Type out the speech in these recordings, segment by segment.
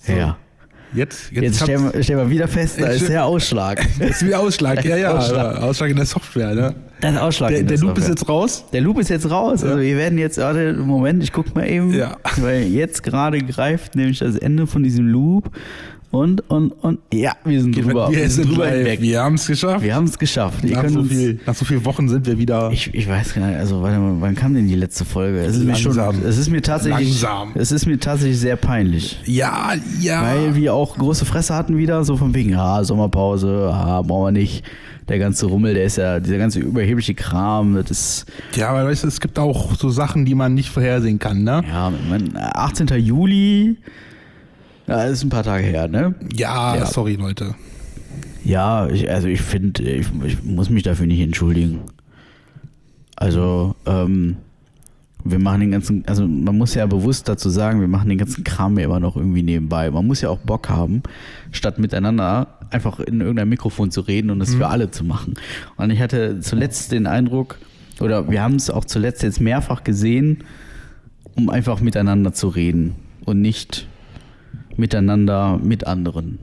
So. Ja. Jetzt stellen wir wieder fest, da ist der Ausschlag. Das ist wieder Ausschlag, ja. Ausschlag in der Software, ne? Das Ausschlag in Der der Loop Software. ist jetzt raus? Der Loop ist jetzt raus. Also wir werden jetzt, Moment, ich guck mal eben. Ja. Weil jetzt gerade greift nämlich das Ende von diesem Loop. Und ja, wir sind drüber. Wir sind drüber hinweg. weg. Wir haben es geschafft. Wir haben es geschafft. Nach so vielen Wochen sind wir wieder. Ich weiß gar nicht, also warte mal, wann kam denn die letzte Folge? Es ist mir tatsächlich sehr peinlich. Ja. Weil wir auch große Fresse hatten wieder, so von wegen, Sommerpause, brauchen wir nicht. Der ganze Rummel, dieser ganze überhebliche Kram, das ist... Ja, aber weißt du, es gibt auch so Sachen, die man nicht vorhersehen kann, ne? Ja, 18. Juli, das ist ein paar Tage her, ne? Ja. Sorry, Leute. Ja, ich finde, ich muss mich dafür nicht entschuldigen. Also, wir machen den ganzen, also man muss ja bewusst dazu sagen, wir machen den ganzen Kram ja immer noch irgendwie nebenbei. Man muss ja auch Bock haben, statt miteinander einfach in irgendeinem Mikrofon zu reden und es für alle zu machen. Und ich hatte zuletzt den Eindruck, oder wir haben es auch zuletzt jetzt mehrfach gesehen, um einfach miteinander zu reden und nicht miteinander mit anderen.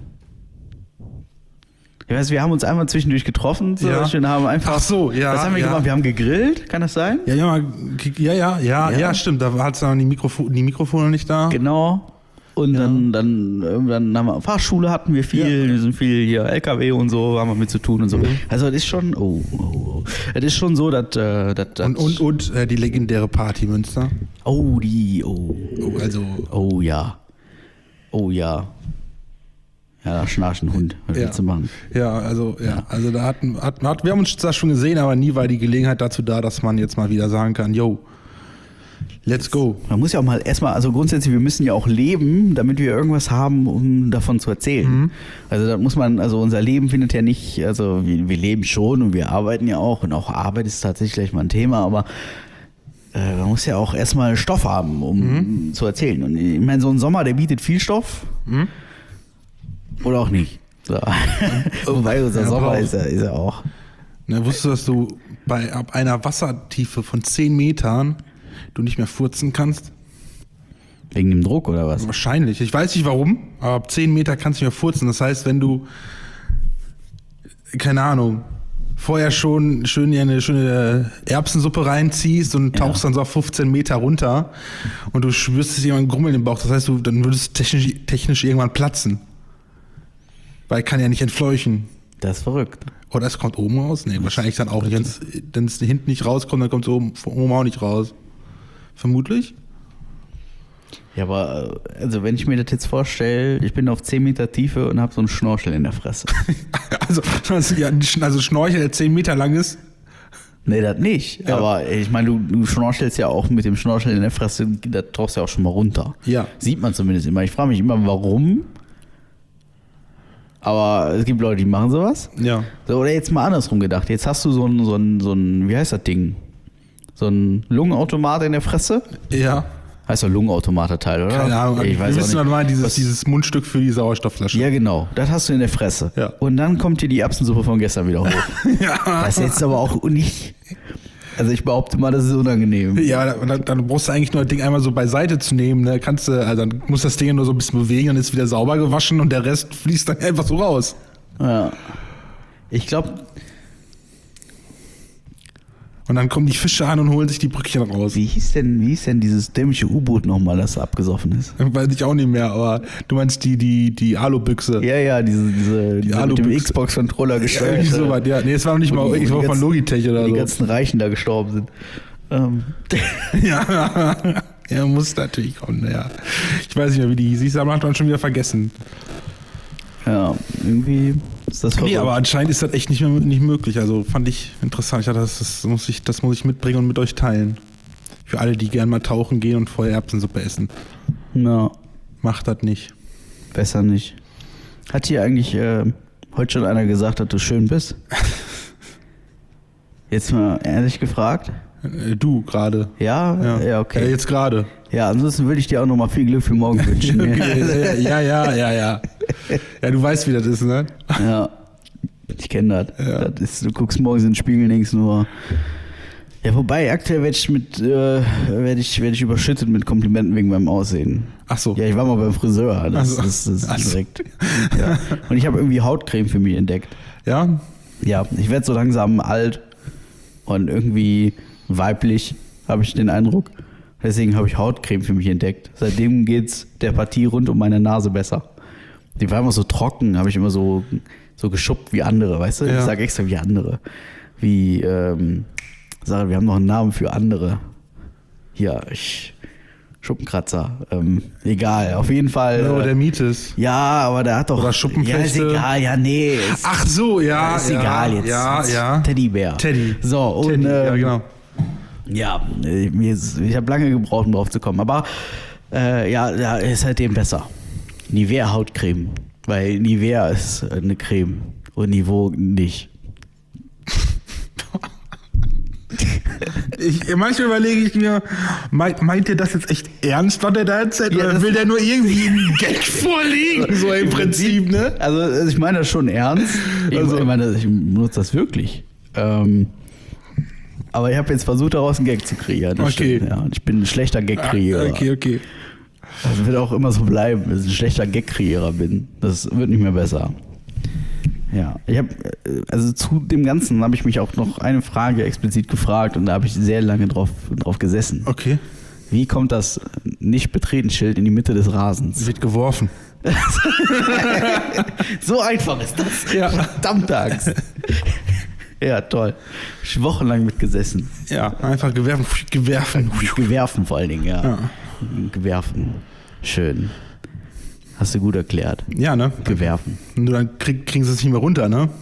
Ich weiß, wir haben uns einmal zwischendurch getroffen, zum Beispiel, und haben einfach. Ach so, ja. Was haben wir gemacht? Wir haben gegrillt, kann das sein? Ja, stimmt. Da hat es dann die Mikrofone nicht da. Genau. Und dann irgendwann haben wir Fahrschule hatten wir viel, wir sind viel hier LKW und so, haben wir mit zu tun und so. Also das ist schon, das ist schon so, dass und die legendäre Party Münster. Oh ja. Ja, da schnarcht ein Hund, was willst du machen? Also da wir haben uns da schon gesehen, aber nie war die Gelegenheit dazu da, dass man jetzt mal wieder sagen kann, yo, let's go. Man muss ja auch mal erstmal, also grundsätzlich, wir müssen ja auch leben, damit wir irgendwas haben, um davon zu erzählen. Also da muss man, also unser Leben findet ja nicht, also wir leben schon und wir arbeiten ja auch und auch Arbeit ist tatsächlich gleich mal ein Thema, aber man muss ja auch erstmal Stoff haben, um zu erzählen. Und ich meine, so ein Sommer, der bietet viel Stoff. Oder auch nicht. So. Wobei unser Sommer ist ja auch. Na, wusstest du, dass du ab einer Wassertiefe von 10 Metern du nicht mehr furzen kannst? Wegen dem Druck oder was? Wahrscheinlich. Ich weiß nicht warum, aber ab 10 Meter kannst du nicht mehr furzen. Das heißt, wenn du, keine Ahnung, vorher schon schön eine schöne Erbsensuppe reinziehst und tauchst dann so auf 15 Meter runter und du spürst es jemand Grummeln im Bauch. Das heißt, dann würdest du technisch irgendwann platzen. Weil kann ja nicht entfleuchen. Das ist verrückt. Oder es kommt oben raus? Nee, wahrscheinlich dann auch nicht. Wenn es hinten nicht rauskommt, dann kommt es oben auch nicht raus. Vermutlich. Ja, aber also wenn ich mir das jetzt vorstelle, ich bin auf 10 Meter Tiefe und habe so einen Schnorchel in der Fresse. also Schnorchel, der 10 Meter lang ist? Nee, das nicht. Ja. Aber ich meine, du schnorchelst ja auch mit dem Schnorchel in der Fresse, da tauchst du ja auch schon mal runter. Ja. Sieht man zumindest immer. Ich frage mich immer, warum. Aber es gibt Leute, die machen sowas. Ja. So, oder jetzt mal andersrum gedacht. Jetzt hast du so ein, wie heißt das Ding? So ein Lungenautomat in der Fresse? Ja. Heißt doch Lungenautomaterteil, oder? Keine Ahnung. Ich weiß wir wissen mal dieses Mundstück für die Sauerstoffflasche. Ja, genau. Das hast du in der Fresse. Ja. Und dann kommt dir die Erbsensuppe von gestern wieder hoch. Ja. Das ist jetzt aber auch nicht... Also ich behaupte mal, das ist unangenehm. Ja, dann brauchst du eigentlich nur das Ding einmal so beiseite zu nehmen. Ne? Dann muss das Ding nur so ein bisschen bewegen und ist wieder sauber gewaschen und der Rest fließt dann einfach so raus. Ja. Ich glaube... Und dann kommen die Fische an und holen sich die Brückchen raus. Wie hieß denn dieses dämliche U-Boot nochmal, das abgesoffen ist? Weiß ich auch nicht mehr, aber du meinst die Alubüchse. Ja, diese mit dem Xbox-Controller gesteuert. Ja, sowas, ja. Nee, es war noch nicht mal, ich war von Logitech oder so. Die ganzen Reichen da gestorben sind. Ja, muss natürlich kommen, ja. Ich weiß nicht mehr, wie die hieß, aber hat man schon wieder vergessen. Ja, irgendwie ist das verrückt. Nee, aber anscheinend ist das echt nicht möglich. Also fand ich interessant. Ich dachte, das muss ich mitbringen und mit euch teilen. Für alle, die gerne mal tauchen gehen und vorher Erbsensuppe essen. Ja. Macht das nicht. Besser nicht. Hat hier eigentlich heute schon einer gesagt, dass du schön bist? Jetzt mal ehrlich gefragt. Du gerade. Ja, okay. Ja, jetzt gerade. Ja, ansonsten würde ich dir auch nochmal viel Glück für morgen wünschen. Okay. Ja. Ja, du weißt, wie das ist, ne? Ja, ich kenne das. Ja. Du guckst morgens in den Spiegel und denkst nur, Ja, wobei, aktuell werde ich überschüttet mit Komplimenten wegen meinem Aussehen. Ach so. Ja, ich war mal beim Friseur, das ist direkt. Ja. Und ich habe irgendwie Hautcreme für mich entdeckt. Ja? Ja, ich werde so langsam alt und irgendwie weiblich, habe ich den Eindruck. Deswegen habe ich Hautcreme für mich entdeckt. Seitdem geht's der Partie rund um meine Nase besser. Die war immer so trocken, habe ich immer so geschuppt wie andere, weißt du? Ja. Ich sage extra wie andere. Wie, Sarah, wir haben noch einen Namen für andere. Hier, Schuppenkratzer. Egal, auf jeden Fall. Neurodermitis. Ja, aber der hat doch. Oder Schuppenflechte. Ja, ist egal, ja, nee. Ach so, ja. Ist egal jetzt. Ja. Teddybär. Teddy. So, und. Teddy, ja, genau. Ja, ich habe lange gebraucht, um drauf zu kommen. Aber ja, ist seitdem besser. Nivea Hautcreme. Weil Nivea ist eine Creme und Niveau nicht. Manchmal überlege ich mir, meint ihr das jetzt echt ernst, was der da erzählt? Ja, oder will der nur irgendwie einen Gag vorlegen? So im Prinzip, ne? Also ich meine das schon ernst. Ich meine, ich benutze das wirklich. Aber ich habe jetzt versucht, daraus einen Gag zu kreieren. Das Okay. stimmt, ja. Ich bin ein schlechter Gag-Kreierer. Okay. Das wird auch immer so bleiben, dass ich ein schlechter Gag-Kreierer bin. Das wird nicht mehr besser. Ja, also zu dem Ganzen habe ich mich auch noch eine Frage explizit gefragt und da habe ich sehr lange drauf gesessen. Okay. Wie kommt das Nicht-Betreten-Schild in die Mitte des Rasens? Wird geworfen. So einfach ist das. Ja. Verdammte Axt. Ja, toll. Ich wochenlang mitgesessen. Ja, einfach gewerfen. Gewerfen vor allen Dingen, ja. Gewerfen. Schön. Hast du gut erklärt. Ja, ne? Gewerfen. Nur dann kriegen sie es nicht mehr runter, ne?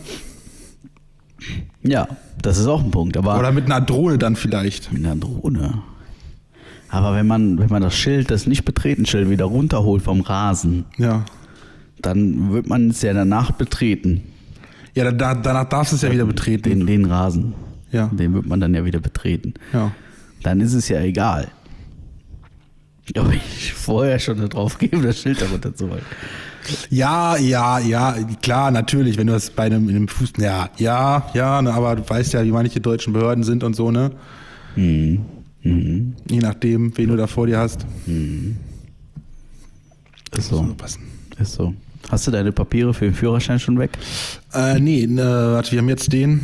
Ja, das ist auch ein Punkt. Aber Oder mit einer Drohne dann vielleicht. mit einer Drohne. Aber wenn man das Nicht-Betreten-Schild wieder runterholt vom Rasen, Ja. dann wird man es ja danach betreten. Ja, danach darfst du es ja wieder betreten. Den Rasen. Ja. Den wird man dann ja wieder betreten. Ja. Dann ist es ja egal. Aber ich vorher schon darauf gebe, das Schild darunter zu holen. Ja, klar, natürlich, wenn du das bei einem in einem Fuß, ja, ne, aber du weißt ja, wie manche deutschen Behörden sind und so, ne? Je nachdem, wen du da vor dir hast. Ist so. Muss passen. Ist so. Hast du deine Papiere für den Führerschein schon weg? Nee, warte, wir haben jetzt den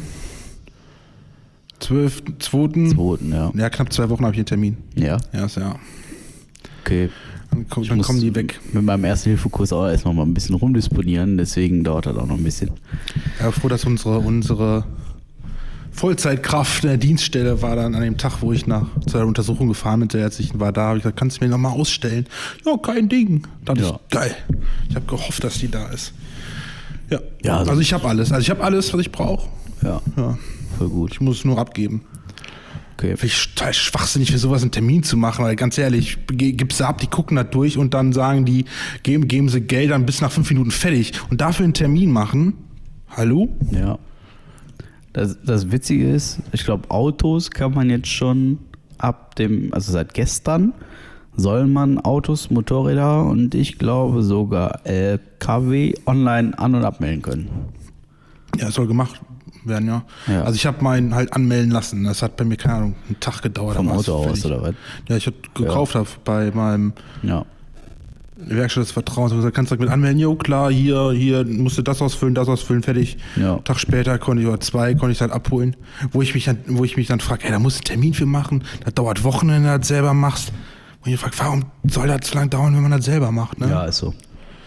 12.2. Zweiten, ja. Ja, knapp 2 Wochen habe ich einen Termin. Ja. Ja. Okay. Dann kommen die weg. Mit meinem Erste-Hilfe-Kurs auch erst noch mal ein bisschen rumdisponieren, deswegen dauert das auch noch ein bisschen. Ja, froh, dass unsere Vollzeitkraft in der Dienststelle war dann an dem Tag, wo ich zu der Untersuchung gefahren bin, der Ärztlichen war da, habe ich gesagt, kannst du mir nochmal ausstellen? Ja, kein Ding. Da dachte ich, geil. Ich habe gehofft, dass die da ist. Ja, also ich habe alles. Also ich habe alles, was ich brauche. Ja, voll gut. Ich muss es nur abgeben. Okay. Finde ich total schwachsinnig, für sowas einen Termin zu machen, weil ganz ehrlich, gibst du ab, die gucken da durch und dann sagen die, geben sie Geld, dann bis nach 5 Minuten fertig. Und dafür einen Termin machen? Hallo? Ja. Das Witzige ist, ich glaube, Autos kann man jetzt schon also seit gestern soll man Autos, Motorräder und ich glaube sogar LKW online an- und abmelden können. Ja, es soll gemacht werden, ja. Also ich habe meinen halt anmelden lassen. Das hat bei mir, keine Ahnung, einen Tag gedauert. Vom Auto aus oder was? Ja, ich habe gekauft bei meinem Werkstatt des Vertrauens. Und gesagt, kannst du mit anmelden? Jo, klar, hier musst du das ausfüllen, fertig. Ja. Tag später konnte ich es halt abholen. Wo ich mich dann frage, da musst du einen Termin für machen. Das dauert Wochen, wenn du das selber machst. Und ich frage, warum soll das so lange dauern, wenn man das selber macht? Ne? Ja, ist so.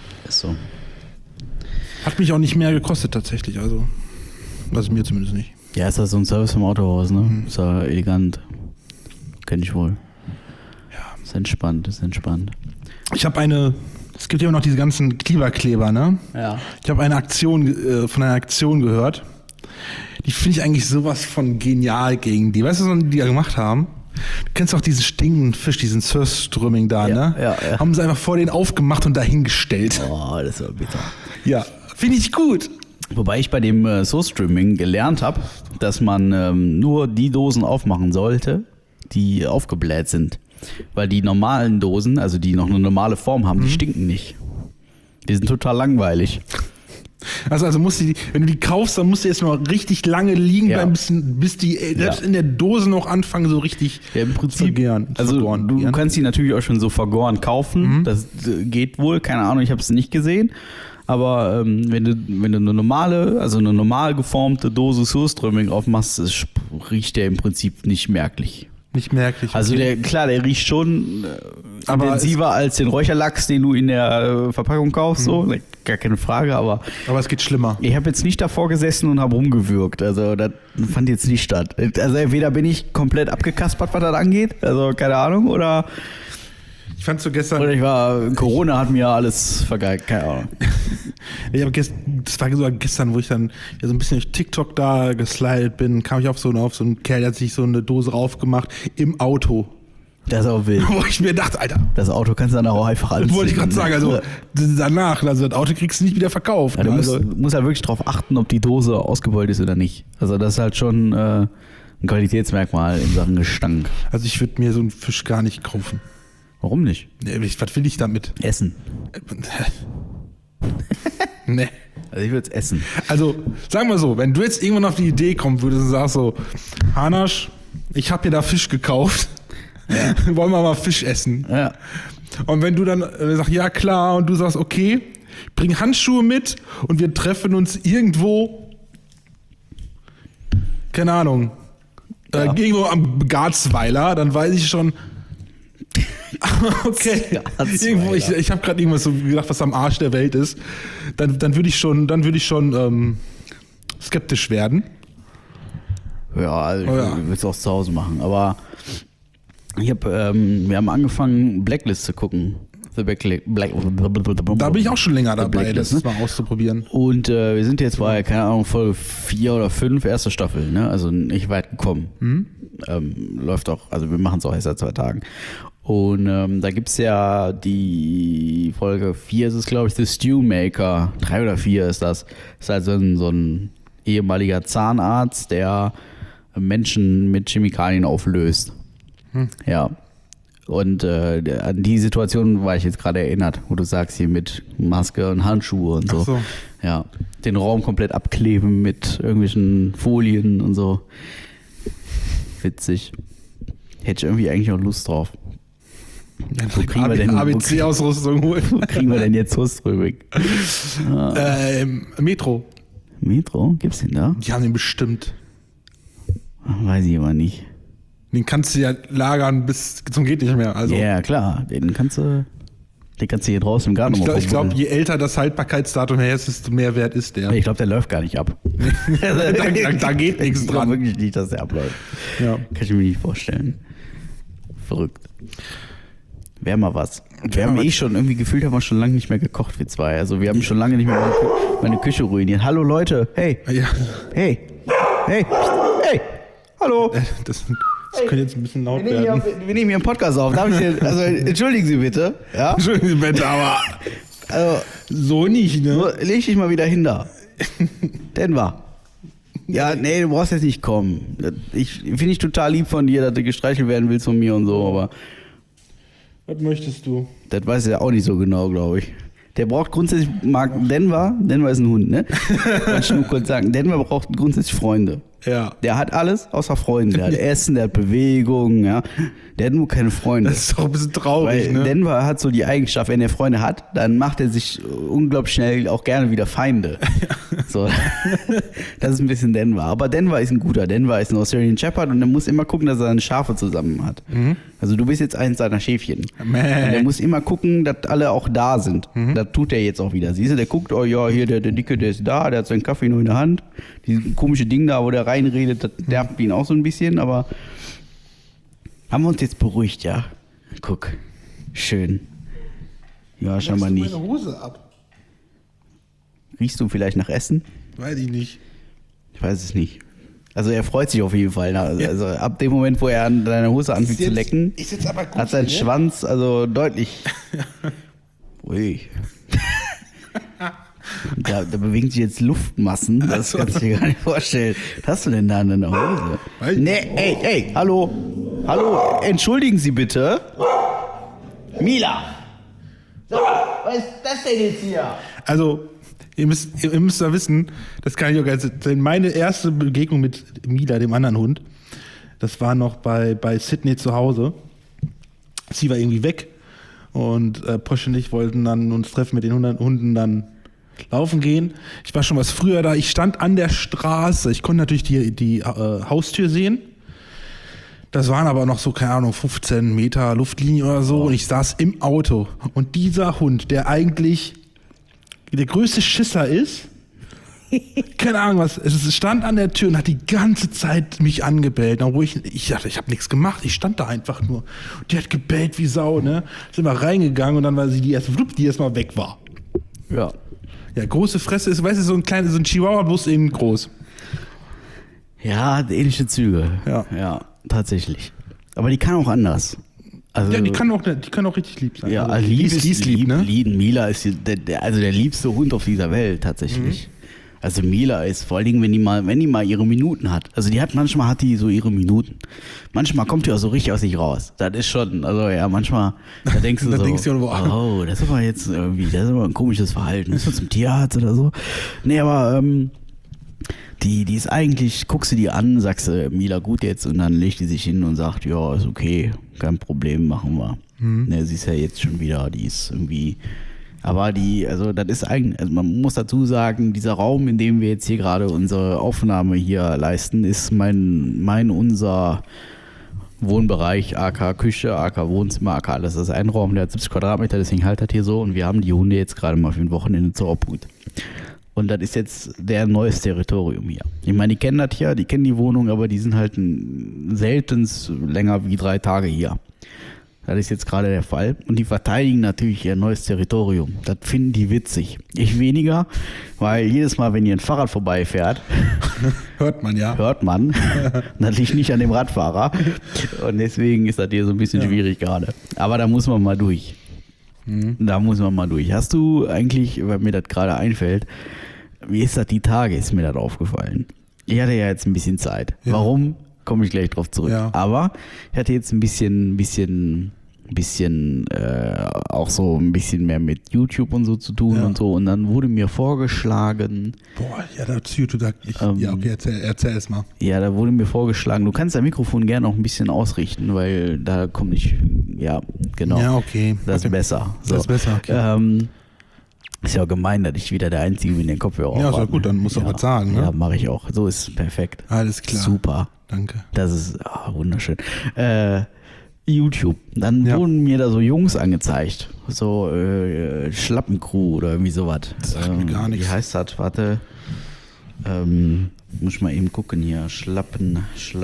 Hat mich auch nicht mehr gekostet tatsächlich, also mir zumindest nicht. Ja, ist das so ein Service vom Autohaus, ne? Ist ja elegant. Kenn ich wohl. Ja. Ist entspannt. Ich habe es gibt ja immer noch diese ganzen Kleber, ne? Ja. Ich habe von einer Aktion gehört. Die finde ich eigentlich sowas von genial gegen die. Weißt du, was die da gemacht haben? Du kennst auch diesen stinkenden Fisch, diesen Surströmming da, ne? Ja. Haben sie einfach vor den aufgemacht und dahingestellt. Oh, das war bitter. Ja, finde ich gut. Wobei ich bei dem Source-Streaming gelernt habe, dass man nur die Dosen aufmachen sollte, die aufgebläht sind. Weil die normalen Dosen, also die noch eine normale Form haben, die stinken nicht. Die sind total langweilig. Also wenn du die kaufst, dann musst du erstmal richtig lange liegen bleiben, bis die selbst in der Dose noch anfangen, so richtig im Prinzip, vergären. Also du kannst die natürlich auch schon so vergoren kaufen. Das geht wohl, keine Ahnung, ich habe es nicht gesehen. Aber wenn du eine normal geformte Dose Surströmming aufmachst, riecht der im Prinzip nicht merklich. Nicht merklich. Also der riecht schon intensiver als den Räucherlachs, den du in der Verpackung kaufst, so, gar keine Frage, aber es geht schlimmer. Ich habe jetzt nicht davor gesessen und habe rumgewürgt, also das fand jetzt nicht statt. Also entweder bin ich komplett abgekaspert, was das angeht, also keine Ahnung, oder ich fand so gestern. Oder Corona hat mir alles vergeigt, keine Ahnung. Das war sogar gestern, wo ich dann so ein bisschen durch TikTok da geslidet bin, kam ich auf so einen Kerl, der hat sich so eine Dose raufgemacht im Auto. Das ist auch wild. Wo ich mir dachte, Alter. Das Auto kannst du dann auch einfach anziehen. Das wollte ich gerade sagen, also danach, also das Auto kriegst du nicht wieder verkauft. Ja, du musst halt wirklich drauf achten, ob die Dose ausgebeult ist oder nicht. Also das ist halt schon ein Qualitätsmerkmal in Sachen Gestank. Also ich würde mir so einen Fisch gar nicht kaufen. Warum nicht? Was will ich damit? Essen. Nee. Also ich würde es essen. Also, sagen wir so, wenn du jetzt irgendwann auf die Idee kommen würdest und sagst so, Hanasch, ich habe hier da Fisch gekauft, wollen wir mal Fisch essen? Ja. Und wenn du dann sagst, ja klar, und du sagst, okay, bring Handschuhe mit und wir treffen uns irgendwo, keine Ahnung, irgendwo am Garzweiler, dann weiß ich schon, okay, irgendwo, ich habe gerade irgendwas so gedacht, was am Arsch der Welt ist. Dann würde ich schon skeptisch werden. Ja, also ich würde es auch zu Hause machen. Aber wir haben angefangen, Blacklist zu gucken. Da bin ich auch schon länger dabei, das mal auszuprobieren. Und wir sind jetzt bei, keine Ahnung, Folge 4 oder 5, erste Staffel, ne? Also nicht weit gekommen. Läuft auch, also wir machen es auch erst seit 2 Tagen. Und da gibt es ja die Folge 4, ist es glaube ich, The Stew Maker. 3 oder 4 ist das. Ist halt so ein ehemaliger Zahnarzt, der Menschen mit Chemikalien auflöst. Ja. Und an die Situation war ich jetzt gerade erinnert, wo du sagst, hier mit Maske und Handschuhe und so. Ach so. Ja. Den Raum komplett abkleben mit irgendwelchen Folien und so. Witzig. Hätte ich irgendwie eigentlich auch Lust drauf. Ja, wo kriegen wir denn ABC-Ausrüstung holen? Wo kriegen wir denn jetzt Surströmming? Metro. Metro? Gibt's den da? Die haben den bestimmt. Weiß ich aber nicht. Den kannst du ja lagern bis zum geht nicht mehr. Also. Ja, klar. Den kannst du hier draußen im Garten machen. Ich glaube, je älter das Haltbarkeitsdatum her ist, desto mehr wert ist der. Ich glaube, der läuft gar nicht ab. da geht nichts dran. Ich glaube wirklich nicht, dass der abläuft. Ja. Kann ich mir nicht vorstellen. Verrückt. Wäre mal was. Wir haben schon irgendwie gefühlt, haben wir schon lange nicht mehr gekocht, wir zwei. Also wir haben schon lange nicht mehr meine Küche ruiniert. Hallo Leute, hey. Ja. Hey. Hallo. Das könnte jetzt ein bisschen laut werden. Wir nehmen hier einen Podcast auf. Also entschuldigen Sie bitte. Ja? Entschuldigen Sie bitte, aber also, so nicht, ne? So, leg dich mal wieder hin da. Denver. Ja, nee, du brauchst jetzt nicht kommen. Finde ich total lieb von dir, dass du gestreichelt werden willst von mir und so, aber was möchtest du? Das weiß er auch nicht so genau, glaube ich. Der braucht grundsätzlich, Denver ist ein Hund, ne? Wollte ich nur kurz sagen, Denver braucht grundsätzlich Freunde. Ja. Der hat alles außer Freunde. Der hat Essen, der hat Bewegung, ja. Der hat nur keine Freunde. Das ist doch ein bisschen traurig, weil ne? Denver hat so die Eigenschaft, wenn er Freunde hat, dann macht er sich unglaublich schnell auch gerne wieder Feinde. So. Das ist ein bisschen Denver. Aber Denver ist ein guter. Denver ist ein Australian Shepherd und der muss immer gucken, dass er seine Schafe zusammen hat. Also du bist jetzt eins seiner Schäfchen. Und der muss immer gucken, dass alle auch da sind. Das tut er jetzt auch wieder. Siehst du, der guckt, oh ja, hier der Dicke, der ist da, der hat seinen Kaffee nur in der Hand. Dieses komische Ding da, wo der reinredet, das nervt ihn auch so ein bisschen, aber haben wir uns jetzt beruhigt, ja? Guck, schön. Ja, scheinbar nicht. Meine Hose ab? Riechst du vielleicht nach Essen? Weiß ich nicht. Ich weiß es nicht. Also er freut sich auf jeden Fall. Also ab dem Moment, wo er an deiner Hose anfängt zu lecken, hat sein Schwanz also deutlich... Ui. Da bewegen sich jetzt Luftmassen, das kannst du dir gar nicht vorstellen. Was hast du denn da in deiner Hose? Nee, ey, hallo, entschuldigen Sie bitte. Mila! So, Was ist das denn jetzt hier? Also, ihr müsst da wissen, das kann ich auch ganz erzählen. Meine erste Begegnung mit Mila, dem anderen Hund, das war noch bei Sydney zu Hause. Sie war irgendwie weg und Posch und ich wollten dann uns treffen mit den Hunden dann laufen gehen. Ich war schon was früher da. Ich stand an der Straße. Ich konnte natürlich die Haustür sehen. Das waren aber noch so, keine Ahnung, 15 Meter Luftlinie oder so. Und ich saß im Auto. Und dieser Hund, der eigentlich der größte Schisser ist, keine Ahnung was, es stand an der Tür und hat die ganze Zeit mich angebellt. Obwohl ich dachte, ich habe nichts gemacht. Ich stand da einfach nur. Und die hat gebellt wie Sau, ne? Sind wir reingegangen und dann war sie die erstmal weg war. Ja. Ja, große Fresse ist, weißt du, so ein Chihuahua, bloß eben groß. Ja, ähnliche Züge. Ja, tatsächlich. Aber die kann auch anders. Also, ja, die kann auch richtig lieb sein. Ja, also, die ist lieb, ne? Mila ist der liebste Hund auf dieser Welt, tatsächlich. Also Mila ist, vor allen Dingen, wenn die mal ihre Minuten hat. Also manchmal hat die so ihre Minuten. Manchmal kommt die auch so richtig aus sich raus. Das ist schon, also ja, manchmal, da denkst du oh, das ist aber jetzt irgendwie, das ist aber ein komisches Verhalten. Ist du zum Tierarzt oder so? Nee, aber die ist eigentlich, guckst du die an, sagst du, Mila, gut jetzt, und dann legt die sich hin und sagt, ja, ist okay, kein Problem, machen wir. Ne, sie ist ja jetzt schon wieder, die ist irgendwie. Aber das ist eigentlich, also man muss dazu sagen, dieser Raum, in dem wir jetzt hier gerade unsere Aufnahme hier leisten, ist unser Wohnbereich, AK Küche, AK Wohnzimmer, AK alles. Das ist ein Raum, der hat 70 Quadratmeter, deswegen halt das hier so. Und wir haben die Hunde jetzt gerade mal für ein Wochenende zur Obhut. Und das ist jetzt deren neues Territorium hier. Ich meine, die kennen das hier, die kennen die Wohnung, aber die sind halt seltenst länger wie 3 Tage hier. Das ist jetzt gerade der Fall. Und die verteidigen natürlich ihr neues Territorium. Das finden die witzig. Ich weniger, weil jedes Mal, wenn hier ein Fahrrad vorbeifährt, hört man. Das liegt nicht an dem Radfahrer. Und deswegen ist das hier so ein bisschen schwierig gerade. Aber da muss man mal durch. Hast du eigentlich, weil mir das gerade einfällt, wie ist das die Tage, ist mir das aufgefallen? Ich hatte ja jetzt ein bisschen Zeit. Ja. Warum? Komme ich gleich drauf zurück. Ja. Aber ich hatte jetzt ein bisschen auch so ein bisschen mehr mit YouTube und so zu tun und so. Und dann wurde mir vorgeschlagen. Boah, ja, dazu YouTube, okay, erzähl es mal. Ja, da wurde mir vorgeschlagen, du kannst dein Mikrofon gerne auch ein bisschen ausrichten, weil da komme ich, ja, genau. Ja, okay. Das ist besser. So. Das ist besser, okay. Ist ja auch gemein, dass ich wieder der Einzige bin, den Kopfhörer aufhabe. Ja, ist ja gut, dann musst du auch was sagen, ne? Ja, mache ich auch. So ist perfekt. Alles klar. Super. Danke. Das ist wunderschön. YouTube. Dann wurden mir da so Jungs angezeigt. So Schlappencrew oder irgendwie sowas. Das sagt mir gar nichts. Wie heißt das? Warte. Muss ich mal eben gucken hier. Schlappen.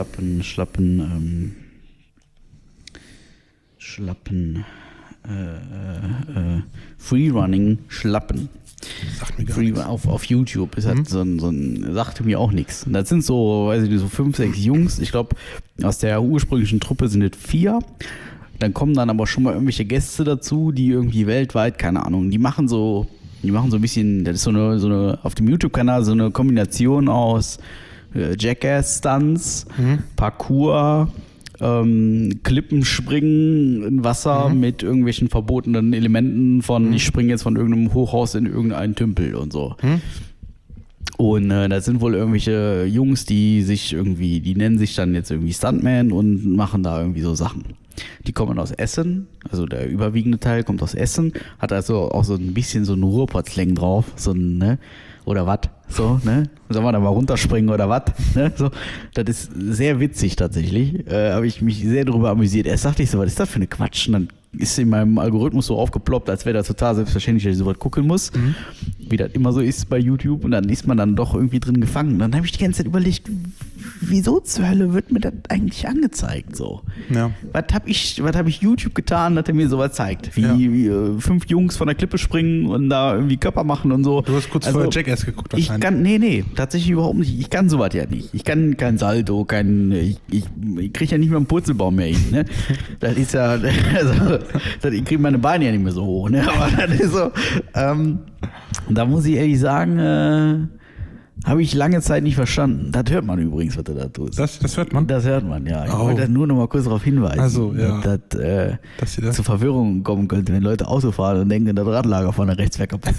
Freerunning Schlappen. Sagt mir gar nichts. Auf YouTube ist halt sagte mir auch nichts. Das sind so, weiß ich nicht, so 5, 6 Jungs. Ich glaube, aus der ursprünglichen Truppe sind es 4. Dann kommen dann aber schon mal irgendwelche Gäste dazu, die irgendwie weltweit, keine Ahnung, die machen so ein bisschen, das ist so eine auf dem YouTube-Kanal so eine Kombination aus Jackass-Stunts, Parkour, Klippenspringen in Wasser mit irgendwelchen verbotenen Elementen von, ich springe jetzt von irgendeinem Hochhaus in irgendeinen Tümpel und so. Und das sind wohl irgendwelche Jungs, die nennen sich dann jetzt irgendwie Stuntman und machen da irgendwie so Sachen. Die kommen aus Essen, also der überwiegende Teil kommt aus Essen, hat also auch so ein bisschen so einen Ruhrpott-Slang drauf, so ein, ne? Oder was, so, ne? Sollen wir da mal runterspringen oder was, ne? So, das ist sehr witzig tatsächlich, habe ich mich sehr darüber amüsiert. Erst dachte ich so, was ist das für eine Quatsch? Und dann ist in meinem Algorithmus so aufgeploppt, als wäre das total selbstverständlich, dass ich sowas gucken muss, wie das immer so ist bei YouTube, und dann ist man dann doch irgendwie drin gefangen. Dann habe ich die ganze Zeit überlegt, wieso zur Hölle wird mir das eigentlich angezeigt, so? Ja. Was hab ich YouTube getan, dass er mir sowas zeigt? Wie 5 Jungs von der Klippe springen und da irgendwie Körper machen und so. Du hast kurz vorher Jackass geguckt wahrscheinlich. Nee, tatsächlich überhaupt nicht. Ich kann sowas ja nicht. Ich kann kein Salto, ich kriege ja nicht mehr einen Purzelbaum mehr hin, ne? Das ist ja, also, ich kriege meine Beine ja nicht mehr so hoch, ne? Aber das ist so, da muss ich ehrlich sagen, Habe ich lange Zeit nicht verstanden. Das hört man übrigens, was du da tust. Das hört man? Das hört man, ja. Ich wollte nur noch mal kurz darauf hinweisen, Also, ja. dass das zu Verwirrung kommen könnte, wenn Leute Auto fahren und denken, das Radlager vorne rechts wäre kaputt.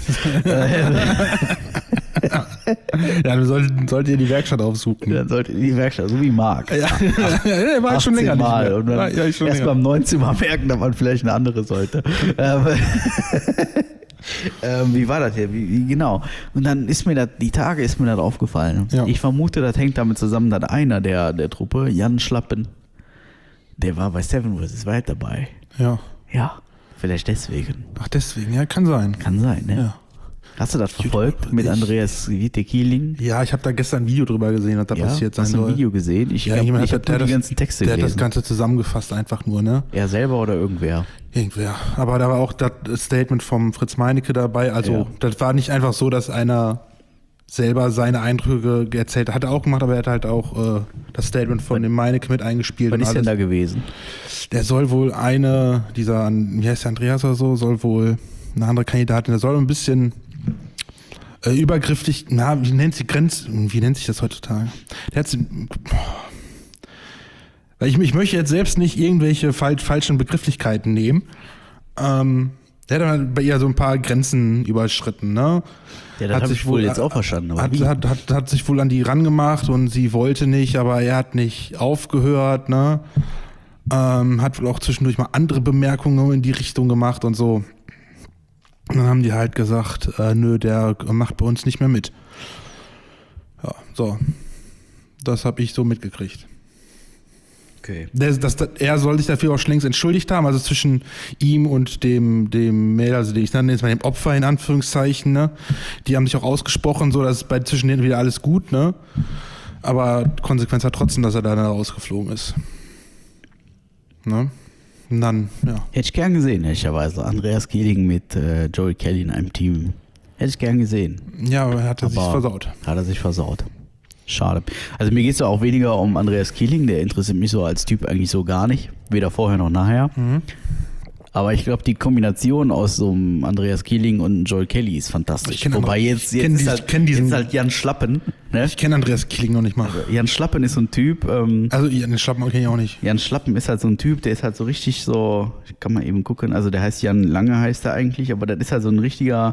Ja, du solltet ihr die Werkstatt aufsuchen. Dann sollte die Werkstatt, so wie Marc. Ja, der war schon länger Mal nicht mehr. und dann Ja, schon erst länger. beim 19. Mal merken, dass man vielleicht eine andere sollte. Wie war das hier? Wie genau? Und dann ist mir das, die Tage ist mir das aufgefallen. Ja. Ich vermute, das hängt damit zusammen, dass einer der Truppe, Jan Schlappen, der war bei Seven vs. Wild dabei. Ja. Ja, vielleicht deswegen. Ach, deswegen, ja, kann sein. Kann sein, ne? Ja. Hast du das verfolgt mit Andreas Witte Kieling? Ja, ich habe da gestern ein Video drüber gesehen, was da passiert sein hast du soll. ein Video gesehen? Ich Ja, habe jemand hab nur die ganzen Texte der hat das gelesen. Ganze zusammengefasst einfach nur, ne? Er selber oder irgendwer? Irgendwer. Aber da war auch das Statement vom Fritz Meinecke dabei. Also, Ja. das war nicht einfach so, dass einer selber seine Eindrücke erzählt hat. Hat er auch gemacht, aber er hat halt auch das Statement von dem Meinecke mit eingespielt. Wann und ist denn alles. da gewesen? Der soll wohl wie heißt der, Andreas oder so, soll wohl eine andere Kandidatin, der soll ein bisschen übergriffig, wie nennt sich das heutzutage? Der hat weil ich möchte jetzt selbst nicht irgendwelche falschen Begrifflichkeiten nehmen. Der hat halt bei ihr so ein paar Grenzen überschritten, ne? Ja, das habe ich wohl jetzt auch verstanden. Aber wie? Hat sich wohl an die rangemacht und sie wollte nicht, aber er hat nicht aufgehört, ne? Hat wohl auch zwischendurch mal andere Bemerkungen in die Richtung gemacht und so. Und dann haben die halt gesagt, nö, der macht bei uns nicht mehr mit. Ja, so. Das habe ich so mitgekriegt. Okay. Er soll sich dafür auch schon längst entschuldigt haben, also zwischen ihm und dem Mädel, also ich nenne jetzt mal dem Opfer in Anführungszeichen, ne? Die haben sich auch ausgesprochen, so dass zwischen denen wieder alles gut, ne? Aber Konsequenz hat trotzdem, dass er da rausgeflogen ist. Ne? Und dann, ja. Hätte ich gern gesehen, ehrlicherweise. Andreas Kieling mit Joey Kelly in einem Team. Hätte ich gern gesehen. Ja, aber er hat sich versaut. Hat er sich versaut. Schade. Also mir geht es ja auch weniger um Andreas Kieling, der interessiert mich so als Typ eigentlich so gar nicht. Weder vorher noch nachher. Mhm. Aber ich glaube, die Kombination aus so einem Andreas Kieling und Joel Kelly ist fantastisch. Wobei jetzt ist halt Jan Schlappen. Ne? Ich kenne Andreas Kieling noch nicht mal. Jan Schlappen ist so ein Typ. Also den Schlappen kenne ich auch nicht. Jan Schlappen ist halt so ein Typ, der ist halt so richtig so, ich kann mal eben gucken, also der heißt Jan Lange heißt er eigentlich, aber das ist halt so ein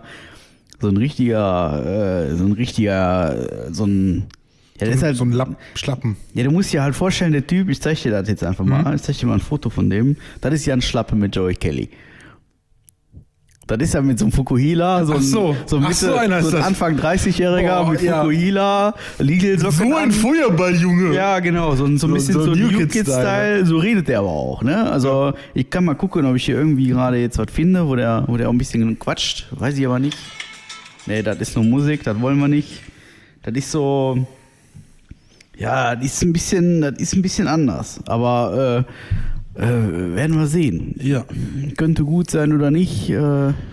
ja, das ist halt, so ein Schlappen. ja, du musst dir halt vorstellen, der Typ, ich zeig dir das jetzt einfach mal, ich zeig dir mal ein Foto von dem, das ist Jan Schlappen mit Joey Kelly. Das ist ja mit so einem Fukuhila, so ein Anfang 30-Jähriger mit Fukuhila, Lidl-Socken So ein Feuerball-Junge. Ja, genau, so ein bisschen so New Kid-Style, so redet der aber auch, ne? Also, ich kann mal gucken, ob ich hier irgendwie gerade jetzt was finde, wo der auch ein bisschen quatscht, weiß ich aber nicht. Nee, das ist nur Musik, das wollen wir nicht. Das ist so, ja, das ist ein bisschen anders, aber werden wir sehen. Ja. Könnte gut sein oder nicht. Ich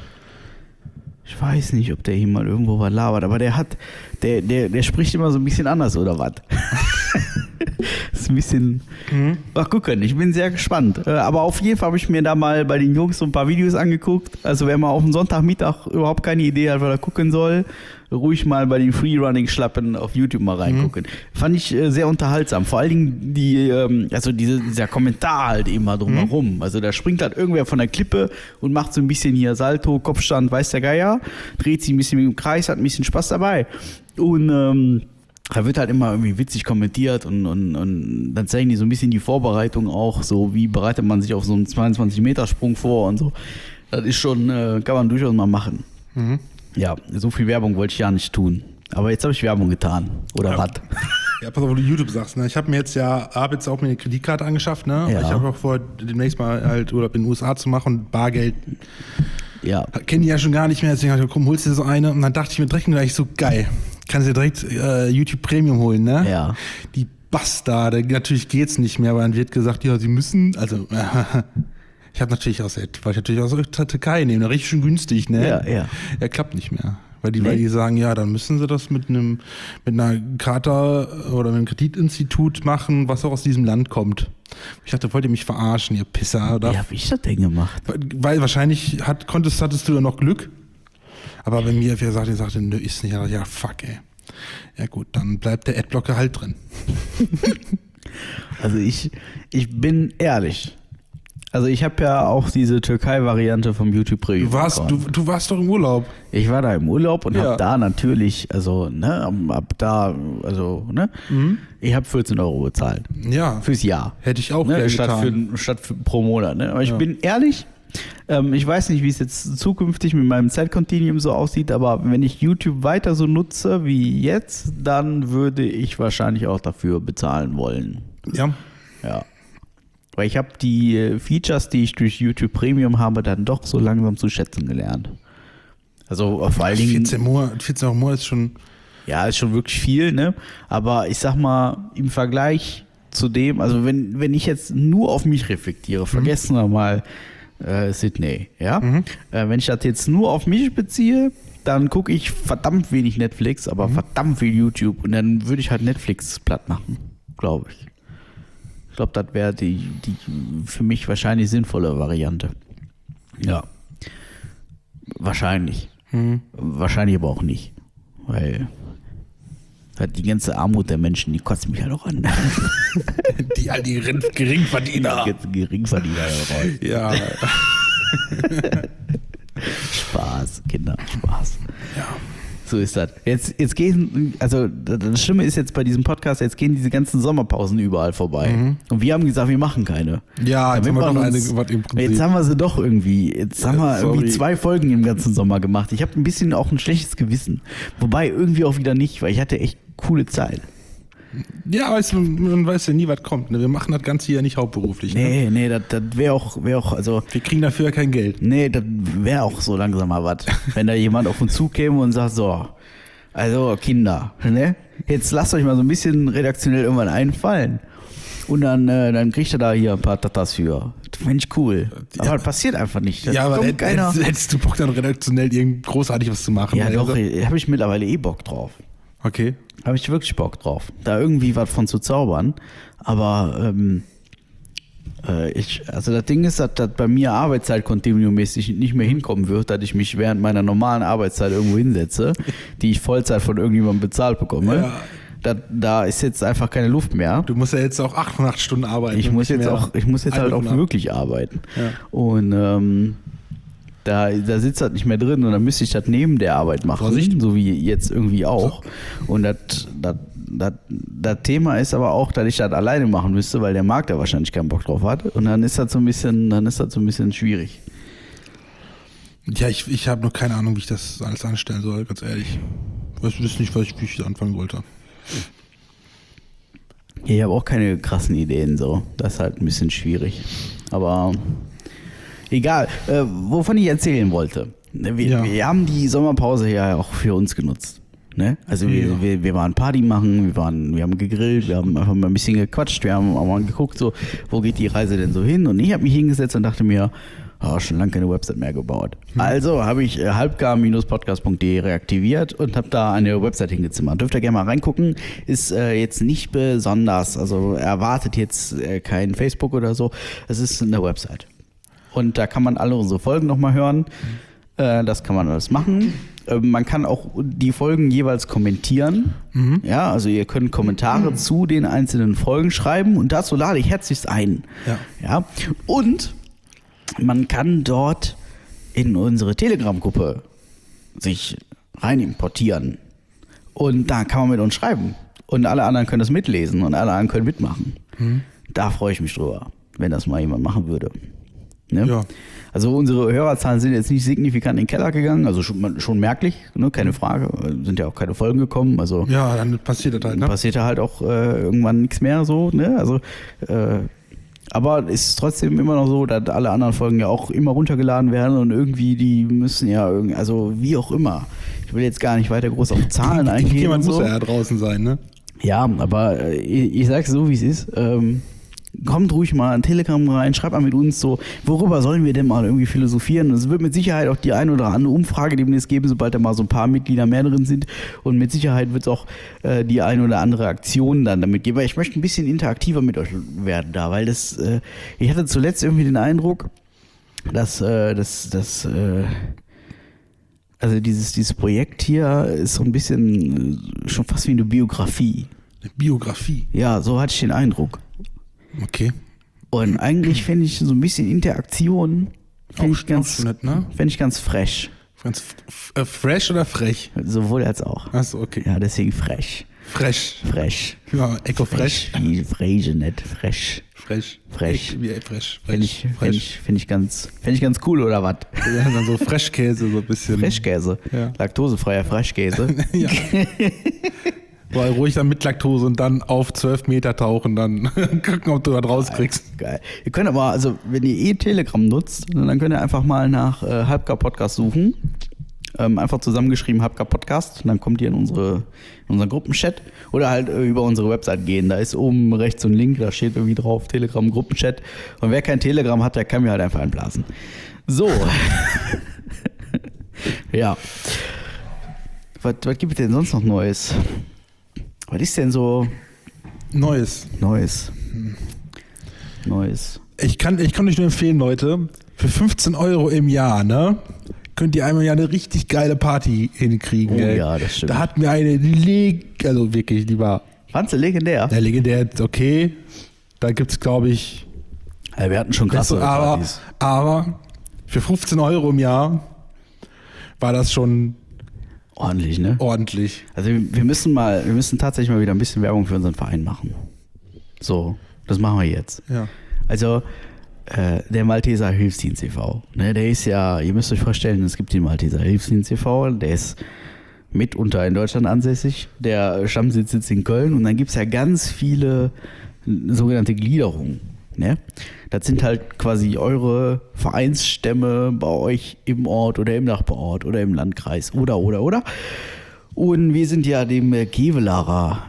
weiß nicht, ob der hier mal irgendwo was labert, aber der spricht immer so ein bisschen anders, oder was? Das ist ein bisschen. Mal gucken, ich bin sehr gespannt. Aber auf jeden Fall habe ich mir da mal bei den Jungs so ein paar Videos angeguckt. Also, wer mal auf den Sonntagmittag überhaupt keine Idee hat, was er gucken soll, ruhig mal bei den Freerunning-Schlappen auf YouTube mal reingucken. Fand ich sehr unterhaltsam. Vor allen Dingen dieser Kommentar halt immer drumherum. Also da springt halt irgendwer von der Klippe und macht so ein bisschen hier Salto, Kopfstand, weiß der Geier, dreht sich ein bisschen im Kreis, hat ein bisschen Spaß dabei. Und da wird halt immer irgendwie witzig kommentiert und dann zeigen die so ein bisschen die Vorbereitung auch, so wie bereitet man sich auf so einen 22-Meter-Sprung vor und so. Das ist schon, kann man durchaus mal machen. Ja, so viel Werbung wollte ich ja nicht tun. Aber jetzt habe ich Werbung getan. Oder was? Ja, pass auf, wo du YouTube sagst. Ne? Ich habe jetzt auch mir eine Kreditkarte angeschafft. Ne? Ja. Ich habe auch vor, demnächst mal halt Urlaub in den USA zu machen und Bargeld. Ja. Kennen die ja schon gar nicht mehr. Deswegen habe ich gesagt, komm, holst dir so eine. Und dann dachte ich mir direkt gleich so, geil. Kannst dir direkt YouTube Premium holen, ne? Ja. Die Bastarde. Natürlich geht's nicht mehr, aber dann wird gesagt, ja, sie müssen, also ich habe natürlich aus der Türkei nehmen, richtig schön günstig, ne? Ja. Ja, klappt nicht mehr. Weil die sagen, ja, dann müssen sie das mit einer Karte oder mit einem Kreditinstitut machen, was auch aus diesem Land kommt. Ich dachte, wollt ihr mich verarschen, ihr Pisser? Oder? Wie hab ich das denn gemacht? Weil wahrscheinlich hattest du ja noch Glück. Aber bei mir, wer sagte, nö, ist nicht. Ja, fuck, ey. Ja gut, dann bleibt der Adblocker halt drin. Also ich bin ehrlich. Also ich habe ja auch diese Türkei-Variante vom YouTube Premium. Du warst doch im Urlaub. Ich war da im Urlaub und Ja. habe da natürlich, ich habe 14 Euro bezahlt. Ja, Fürs Jahr. hätte ich auch Ne? gern Statt getan. pro Monat. Ne? Aber ich bin ehrlich, ich weiß nicht, wie es jetzt zukünftig mit meinem Zeitkontinuum so aussieht, aber wenn ich YouTube weiter so nutze wie jetzt, dann würde ich wahrscheinlich auch dafür bezahlen wollen. Ja. Ja. Weil ich habe die Features, die ich durch YouTube Premium habe, dann doch so langsam zu schätzen gelernt. Also vor allen Dingen 14 Euro im Monat ist schon... ja, ist schon wirklich viel, ne? Aber ich sag mal, im Vergleich zu dem, also wenn ich jetzt nur auf mich reflektiere, vergessen wir mal Sydney, ja? Wenn ich das jetzt nur auf mich beziehe, dann gucke ich verdammt wenig Netflix, aber verdammt viel YouTube und dann würde ich halt Netflix platt machen, glaube ich. Ich glaube, das wäre die für mich wahrscheinlich sinnvolle Variante. Ja. Wahrscheinlich. Wahrscheinlich aber auch nicht. Weil halt die ganze Armut der Menschen, die kotzt mich halt auch an. Die all die Geringverdiener. Geringverdiener. Ja. Spaß, Kinder, Spaß. Ja. So ist das. Jetzt gehen, also das Schlimme ist jetzt bei diesem Podcast, jetzt gehen diese ganzen Sommerpausen überall vorbei. Und wir haben gesagt, wir machen keine. Ja, jetzt haben wir doch eine gemacht im Prinzip. Jetzt haben wir sie doch irgendwie. Jetzt haben wir irgendwie 2 Folgen im ganzen Sommer gemacht. Ich habe ein bisschen auch ein schlechtes Gewissen. Wobei irgendwie auch wieder nicht, weil ich hatte echt coole Zeit. Ja, man weiß ja nie, was kommt. Ne? Wir machen das Ganze hier nicht hauptberuflich. Ne? Nee, das wäre auch, also. Wir kriegen dafür ja kein Geld. Nee, das wäre auch so langsam mal was. Wenn da jemand auf uns zukäme und sagt, so, also Kinder, ne? Jetzt lasst euch mal so ein bisschen redaktionell irgendwann einfallen. Und dann kriegt ihr da hier ein paar Tatas für. Mensch, cool. Aber das passiert einfach nicht. Das Ja, aber kommt keiner. hättest du Bock, dann redaktionell irgend großartig was zu machen? Ja, Also- doch, habe ich mittlerweile Bock drauf. Okay. Habe ich wirklich Bock drauf, da irgendwie was von zu zaubern. Aber also das Ding ist, dass das bei mir Arbeitszeit kontinuiermäßig nicht mehr hinkommen wird, dass ich mich während meiner normalen Arbeitszeit irgendwo hinsetze, die ich Vollzeit von irgendjemandem bezahlt bekomme. Ja. Da ist jetzt einfach keine Luft mehr. Du musst ja jetzt auch 8 Stunden arbeiten. Ich und muss nicht jetzt mehr halt auch 100. wirklich arbeiten. Ja. Und da sitzt das nicht mehr drin und dann müsste ich das neben der Arbeit machen, Vorsicht. so wie jetzt irgendwie auch. Und das Thema ist aber auch, dass ich das alleine machen müsste, weil der Markt da wahrscheinlich keinen Bock drauf hat. Und dann ist das so ein bisschen schwierig. Ja, ich habe noch keine Ahnung, wie ich das alles anstellen soll, ganz ehrlich. Ich weiß nicht, wie ich anfangen wollte. Ich habe auch keine krassen Ideen so. Das ist halt ein bisschen schwierig. Aber egal, wovon ich erzählen wollte. Wir haben die Sommerpause ja auch für uns genutzt. Ne? Also wir waren Party machen, wir haben gegrillt, wir haben einfach mal ein bisschen gequatscht, wir haben auch mal geguckt, so, wo geht die Reise denn so hin? Und ich habe mich hingesetzt und dachte mir, schon lange keine Website mehr gebaut. Also habe ich halbgar-podcast.de reaktiviert und habe da eine Website hingezimmert. Dürft ihr gerne mal reingucken. Ist jetzt nicht besonders, also erwartet jetzt kein Facebook oder so. Es ist eine Website. Und da kann man alle unsere Folgen nochmal hören. Das kann man alles machen. Man kann auch die Folgen jeweils kommentieren. Ja, also ihr könnt Kommentare zu den einzelnen Folgen schreiben und dazu lade ich herzlichst ein. Ja. Und man kann dort in unsere Telegram-Gruppe sich rein importieren. Und da kann man mit uns schreiben. Und alle anderen können das mitlesen und alle anderen können mitmachen. Da freue ich mich drüber, wenn das mal jemand machen würde. Ne? Ja. Also unsere Hörerzahlen sind jetzt nicht signifikant in den Keller gegangen, also schon merklich, ne? Keine Frage. Sind ja auch keine Folgen gekommen. Also Ja, dann passiert das halt, ne? passiert ja halt auch irgendwann nichts mehr so. Ne? Also aber es ist trotzdem immer noch so, dass alle anderen Folgen ja auch immer runtergeladen werden und irgendwie die müssen ja irgendwie, also wie auch immer. Ich will jetzt gar nicht weiter groß auf Zahlen eingehen. Jemand und so. muss ja draußen sein, ne? Ja, aber ich sag's so, wie es ist. Kommt ruhig mal in Telegram rein, schreibt mal mit uns so, worüber sollen wir denn mal irgendwie philosophieren? Es wird mit Sicherheit auch die ein oder andere Umfrage demnächst geben, sobald da mal so ein paar Mitglieder mehr drin sind. Und mit Sicherheit wird es auch die ein oder andere Aktion dann damit geben. Weil ich möchte ein bisschen interaktiver mit euch werden da, weil ich hatte zuletzt irgendwie den Eindruck, dass Also dieses Projekt hier ist so ein bisschen schon fast wie eine Biografie. Eine Biografie? Ja, so hatte ich den Eindruck. Okay. Und eigentlich finde ich so ein bisschen Interaktion fände ich ganz fresh. Ganz fresh oder frech? Sowohl als auch. Achso, okay. Ja, deswegen fresh. Fresh. Ja, Echo fresh. Wie Frege, nicht fresh. Fresh. Wie fresh. Finde ich ganz cool, oder was? Ja, dann so Freshkäse, so ein bisschen. Freshkäse. Ja. Laktosefreier Freshkäse. Ja. Weil ruhig dann mit Laktose und dann auf 12 Meter tauchen, dann gucken, ob du was rauskriegst. Geil. Ihr könnt aber, also wenn ihr Telegram nutzt, dann könnt ihr einfach mal nach Halbgar Podcast suchen. Einfach zusammengeschrieben Halbgar Podcast. Und dann kommt ihr in unseren Gruppenchat. Oder halt über unsere Website gehen. Da ist oben rechts so ein Link, da steht irgendwie drauf Telegram Gruppenchat. Und wer kein Telegram hat, der kann mir halt einfach einblasen. So. Ja. Was gibt es denn sonst noch Neues? Was ist denn so Neues? Ich kann euch nur empfehlen, Leute, für 15 € im Jahr, ne, könnt ihr einmal ja eine richtig geile Party hinkriegen. Oh ja, das stimmt. Da hatten wir eine also wirklich, die war... Fandst du legendär? Ja, legendär, okay. Da gibt's, glaube ich... Ja, wir hatten schon krasse Partys. Aber für 15 € im Jahr war das schon... Ordentlich, ne? Ordentlich. Also wir müssen tatsächlich mal wieder ein bisschen Werbung für unseren Verein machen. So, das machen wir jetzt. Ja. Also der Malteser Hilfsdienst e.V., ne, der ist ja, ihr müsst euch vorstellen, es gibt den Malteser Hilfsdienst e.V., der ist mitunter in Deutschland ansässig, der Stammsitz sitzt in Köln und dann gibt es ja ganz viele sogenannte Gliederungen. Ne? Das sind halt quasi eure Vereinsstämme bei euch im Ort oder im Nachbarort oder im Landkreis oder. Und wir sind ja dem Kevelarer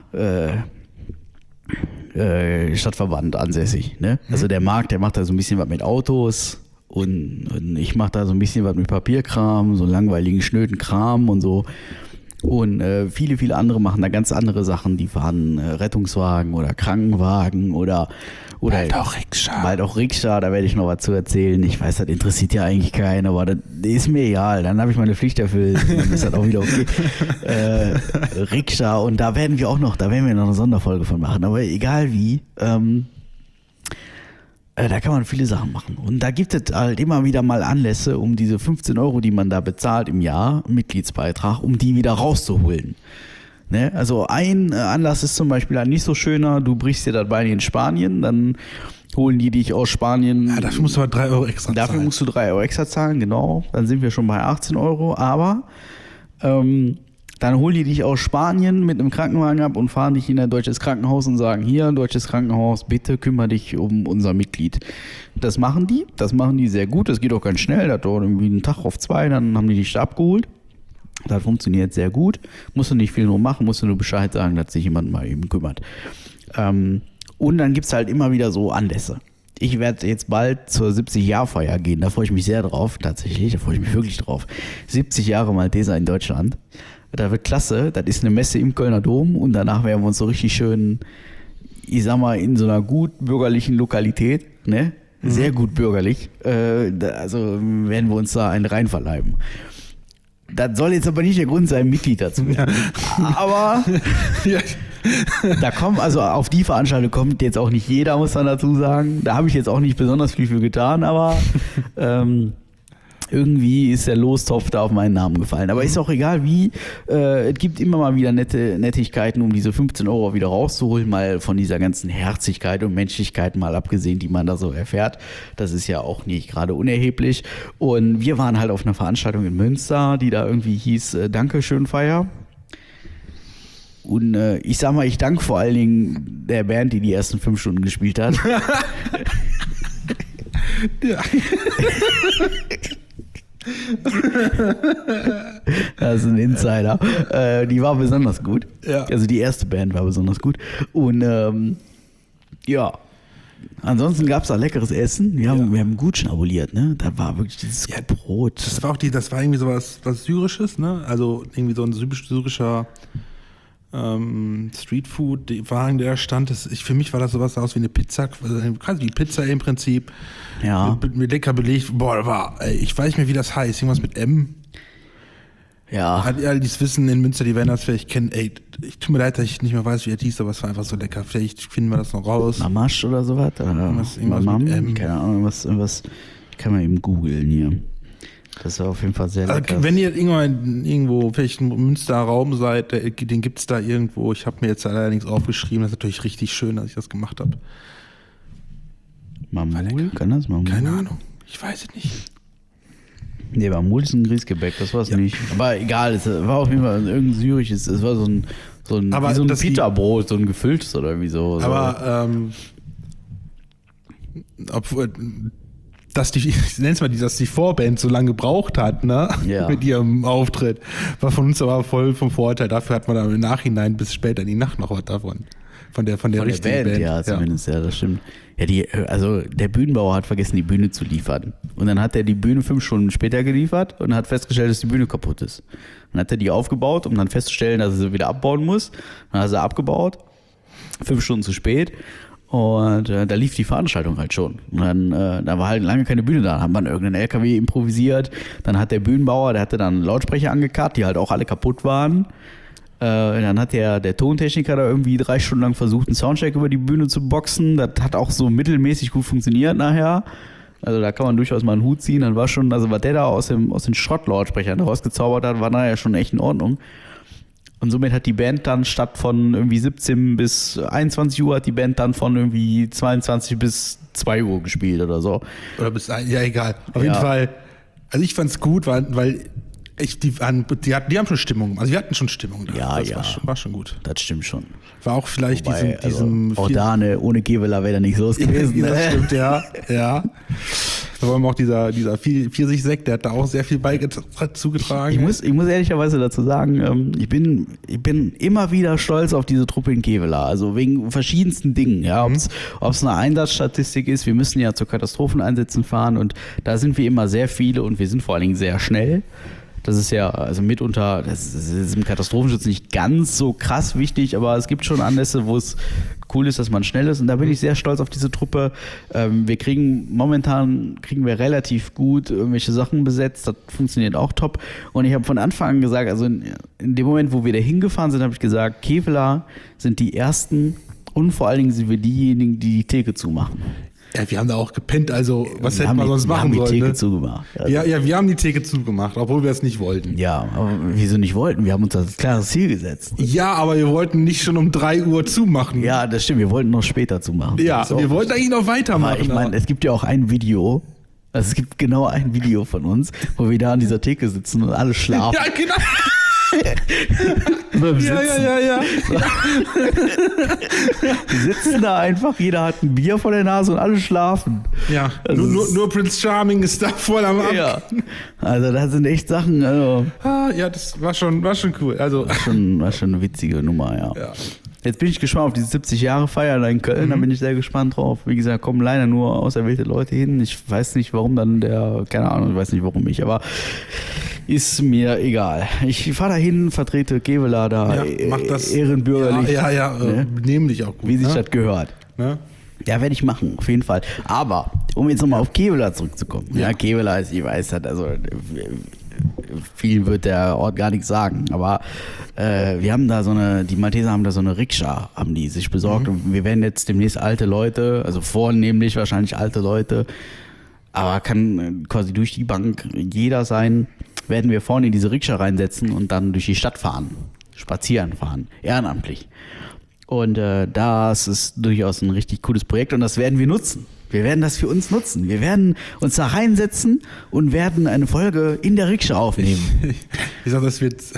Stadtverband ansässig. Ne? Also der Markt, der macht da so ein bisschen was mit Autos und ich mache da so ein bisschen was mit Papierkram, so langweiligen, schnöden Kram und so. Und viele, viele andere machen da ganz andere Sachen. Die fahren Rettungswagen oder Krankenwagen oder Bald auch Rikscha. Da werde ich noch was zu erzählen. Ich weiß, das interessiert ja eigentlich keinen, aber das ist mir egal. Dann habe ich meine Pflicht erfüllt. Dann ist das auch wieder okay. Rikscha und da werden wir noch eine Sonderfolge von machen. Aber egal wie, da kann man viele Sachen machen. Und da gibt es halt immer wieder mal Anlässe, um diese 15 €, die man da bezahlt im Jahr, Mitgliedsbeitrag, um die wieder rauszuholen. Ne? Also ein Anlass ist zum Beispiel ein nicht so schöner, du brichst dir das Bein in Spanien, dann holen die dich aus Spanien. Ja, dafür musst du aber 3 € extra zahlen. Dafür musst du 3 € extra zahlen, genau. Dann sind wir schon bei 18 €, aber dann holen die dich aus Spanien mit einem Krankenwagen ab und fahren dich in ein deutsches Krankenhaus und sagen, hier, ein deutsches Krankenhaus, bitte kümmere dich um unser Mitglied. Das machen die sehr gut, das geht auch ganz schnell, das dauert irgendwie einen Tag auf 2, dann haben die dich da abgeholt. Das funktioniert sehr gut, musst du nicht viel nur machen, musst du nur Bescheid sagen, dass sich jemand mal eben kümmert. Und dann gibt es halt immer wieder so Anlässe. Ich werde jetzt bald zur 70-Jahr-Feier gehen, da freue ich mich sehr drauf, tatsächlich, da freue ich mich wirklich drauf. 70 Jahre Malteser in Deutschland. Das wird klasse, das ist eine Messe im Kölner Dom und danach werden wir uns so richtig schön, ich sag mal, in so einer gut bürgerlichen Lokalität, ne? Sehr gut bürgerlich, also werden wir uns da einen reinverleiben. Das soll jetzt aber nicht der Grund sein, Mitglied dazu werden. Ja. Aber da kommt, also auf die Veranstaltung kommt jetzt auch nicht jeder, muss man dazu sagen. Da habe ich jetzt auch nicht besonders viel für getan, aber irgendwie ist der Lostopf da auf meinen Namen gefallen. Aber ist auch egal wie, es gibt immer mal wieder Nettigkeiten, um diese 15 € wieder rauszuholen, mal von dieser ganzen Herzlichkeit und Menschlichkeit mal abgesehen, die man da so erfährt. Das ist ja auch nicht gerade unerheblich. Und wir waren halt auf einer Veranstaltung in Münster, die da irgendwie hieß Dankeschön-Feier. Und ich sag mal, ich danke vor allen Dingen der Band, die ersten 5 Stunden gespielt hat. Ja. Das ist ein Insider. Die war besonders gut. Ja. Also die erste Band war besonders gut. Und ja, ansonsten gab es da leckeres Essen. Wir haben Gutschein abonniert, ne? Da war wirklich dieses Brot. Das war irgendwie so was Syrisches, ne? Also irgendwie so ein syrischer Streetfood-Wagen, der stand. Für mich war das sowas aus wie eine Pizza, quasi wie Pizza im Prinzip. Ja. Mit lecker belegt. Boah, ich weiß nicht mehr, wie das heißt. Irgendwas mit M. Ja. All dieses Wissen in Münster, die werden das vielleicht kennen. Ey, ich tut mir leid, dass ich nicht mehr weiß, wie er hieß, aber es war einfach so lecker. Vielleicht finden wir das noch raus. Mamasch oder sowas? Irgendwas Mamam? mit M. Keine Ahnung, irgendwas kann man eben googeln hier. Das war auf jeden Fall sehr lecker. Also, wenn ihr irgendwo vielleicht im Münster Raum seid, den gibt's da irgendwo. Ich habe mir jetzt allerdings aufgeschrieben, das ist natürlich richtig schön, dass ich das gemacht habe. Mamul? Kann das Mamul? Keine Ahnung, ich weiß es nicht. Nee, Mamul ist ein Grießgebäck, das war es nicht. Aber egal, es war auf jeden Fall irgendein syrisches, es war so ein Aber wie so ein das Pita-Brot, so ein gefülltes oder irgendwie so. Aber obwohl, dass ich nenne es mal, dass die Vorband so lange gebraucht hat, ne? Ja. Mit ihrem Auftritt, war von uns aber voll vom Vorteil. Dafür hat man dann im Nachhinein bis später in die Nacht noch was davon. Von der richtigen Band. Ja, zumindest, ja, das stimmt. Ja, also der Bühnenbauer hat vergessen, die Bühne zu liefern. Und dann hat er die Bühne 5 Stunden später geliefert und hat festgestellt, dass die Bühne kaputt ist. Dann hat er die aufgebaut, um dann festzustellen, dass er sie wieder abbauen muss. Dann hat er sie abgebaut, 5 Stunden zu spät. Und da lief die Veranstaltung halt schon. Und dann da war halt lange keine Bühne da. Dann hat man irgendeinen LKW improvisiert. Dann hat der Bühnenbauer, der hatte dann Lautsprecher angekarrt, die halt auch alle kaputt waren. Dann hat der Tontechniker da irgendwie 3 Stunden lang versucht, einen Soundcheck über die Bühne zu boxen. Das hat auch so mittelmäßig gut funktioniert nachher. Also da kann man durchaus mal einen Hut ziehen. Dann war schon, also was der da aus den Schrottlautsprechern rausgezaubert hat, war nachher schon echt in Ordnung. Und somit hat die Band dann statt von irgendwie 17 bis 21 Uhr, hat die Band dann von irgendwie 22 bis 2 Uhr gespielt oder so. Oder ja, egal. Auf jeden Fall, also ich fand's gut, weil die haben schon Stimmung. Also wir hatten schon Stimmung da. Ja, das war schon gut. Das stimmt schon. War auch vielleicht diesem Ordane, ohne Geweler wäre da nicht los gewesen. Das stimmt, ja. Vor allem auch dieser Pfirsich-Sekt, der hat da auch sehr viel zugetragen. Ich muss ehrlicherweise dazu sagen, ich bin immer wieder stolz auf diese Truppe in Kevela. Also wegen verschiedensten Dingen. Ja, ob es eine Einsatzstatistik ist, wir müssen ja zu Katastropheneinsätzen fahren und da sind wir immer sehr viele und wir sind vor allen Dingen sehr schnell. Das ist ja, also mitunter, das ist im Katastrophenschutz nicht ganz so krass wichtig, aber es gibt schon Anlässe, wo es cool ist, dass man schnell ist und da bin ich sehr stolz auf diese Truppe. Momentan kriegen wir relativ gut irgendwelche Sachen besetzt, das funktioniert auch top und ich habe von Anfang an gesagt, also in dem Moment, wo wir da hingefahren sind, habe ich gesagt, Kevela sind die Ersten und vor allen Dingen sind wir diejenigen, die Theke zumachen. Ja, wir haben da auch gepennt, also was hätten wir sonst machen sollen? Wir haben die Theke zugemacht. Also. Ja, wir haben die Theke zugemacht, obwohl wir es nicht wollten. Ja, aber wieso nicht wollten? Wir haben uns das klares Ziel gesetzt. Ja, aber wir wollten nicht schon um 3 Uhr zumachen. Ja, das stimmt, wir wollten noch später zumachen. Ja, wir wollten eigentlich noch weitermachen. Aber ich meine, es gibt ja auch ein Video, also es gibt genau ein Video von uns, wo wir da an dieser Theke sitzen und alle schlafen. Ja, genau. Ja. Die sitzen da einfach, jeder hat ein Bier vor der Nase und alle schlafen. Ja, also nur Prince Charming ist da voll am Ab. Ja, also das sind echt Sachen. Also, ja, das war schon cool. Also war schon eine witzige Nummer, ja. Jetzt bin ich gespannt auf die 70-Jahre-Feier da in Köln, da bin ich sehr gespannt drauf. Wie gesagt, kommen leider nur auserwählte Leute hin. Ich weiß nicht, warum dann keine Ahnung, ich weiß nicht, warum ich, aber ist mir egal. Ich fahre da hin, vertrete Kevela da, mach das ehrenbürgerlich. Ja, ne? Nehmen dich auch gut. Wie sich das gehört. Ne? Ja, werde ich machen, auf jeden Fall. Aber, um jetzt nochmal auf Kevela zurückzukommen. Ja, Kevela ist, ich weiß, also viel wird der Ort gar nichts sagen, aber wir haben da die Malteser haben da so eine Rikscha, haben die sich besorgt und wir werden jetzt demnächst alte Leute, also vornehmlich wahrscheinlich alte Leute, aber kann quasi durch die Bank jeder sein, werden wir vorne in diese Rikscha reinsetzen und dann durch die Stadt fahren, spazieren fahren, ehrenamtlich. Und das ist durchaus ein richtig cooles Projekt und das werden wir nutzen. Wir werden das für uns nutzen. Wir werden uns da reinsetzen und werden eine Folge in der Rikscha aufnehmen. Ich sag, das wird...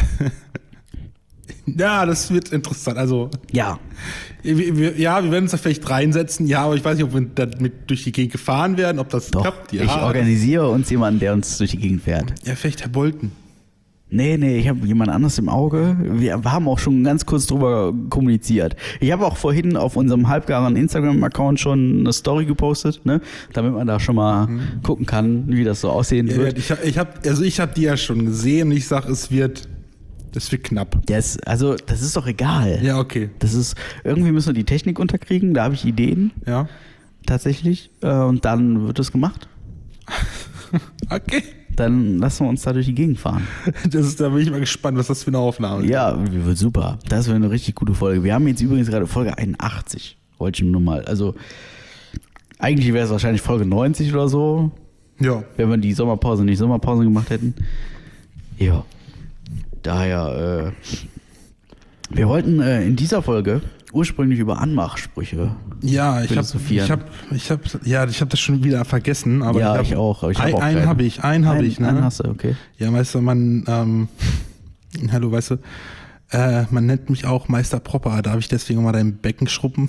Ja, das wird interessant. Also... Ja. Wir werden uns da vielleicht reinsetzen. Ja, aber ich weiß nicht, ob wir damit durch die Gegend gefahren werden, ob das klappt. Ja, ich organisiere uns jemanden, der uns durch die Gegend fährt. Ja, vielleicht Herr Bolten. Nee, ich habe jemand anderes im Auge. Wir haben auch schon ganz kurz drüber kommuniziert. Ich habe auch vorhin auf unserem halbgaren Instagram-Account schon eine Story gepostet, ne? Damit man da schon mal gucken kann, wie das so aussehen wird. Ich habe die ja schon gesehen und ich sage, es wird knapp. Das ist doch egal. Ja, okay. Irgendwie müssen wir die Technik unterkriegen, da habe ich Ideen. Ja. Tatsächlich. Und dann wird es gemacht. Okay. dann lassen wir uns da durch die Gegend fahren. Da bin ich mal gespannt, was das für eine Aufnahme ist. Ja, wird super. Das wäre eine richtig gute Folge. Wir haben jetzt übrigens gerade Folge 81. Wollte ich nur mal. Also, eigentlich wäre es wahrscheinlich Folge 90 oder so. Ja. Wenn wir die Sommerpause nicht Sommerpause gemacht hätten. Ja. Daher, wir wollten in dieser Folge ursprünglich über Anmachsprüche philosophieren. Ich hab das schon wieder vergessen. Aber ja, ich auch. Aber einen habe ich. Ne? Einen hast du, okay. Ja, weißt du, hallo, weißt du, man nennt mich auch Meister Propper. Darf ich deswegen mal dein Becken schrubben?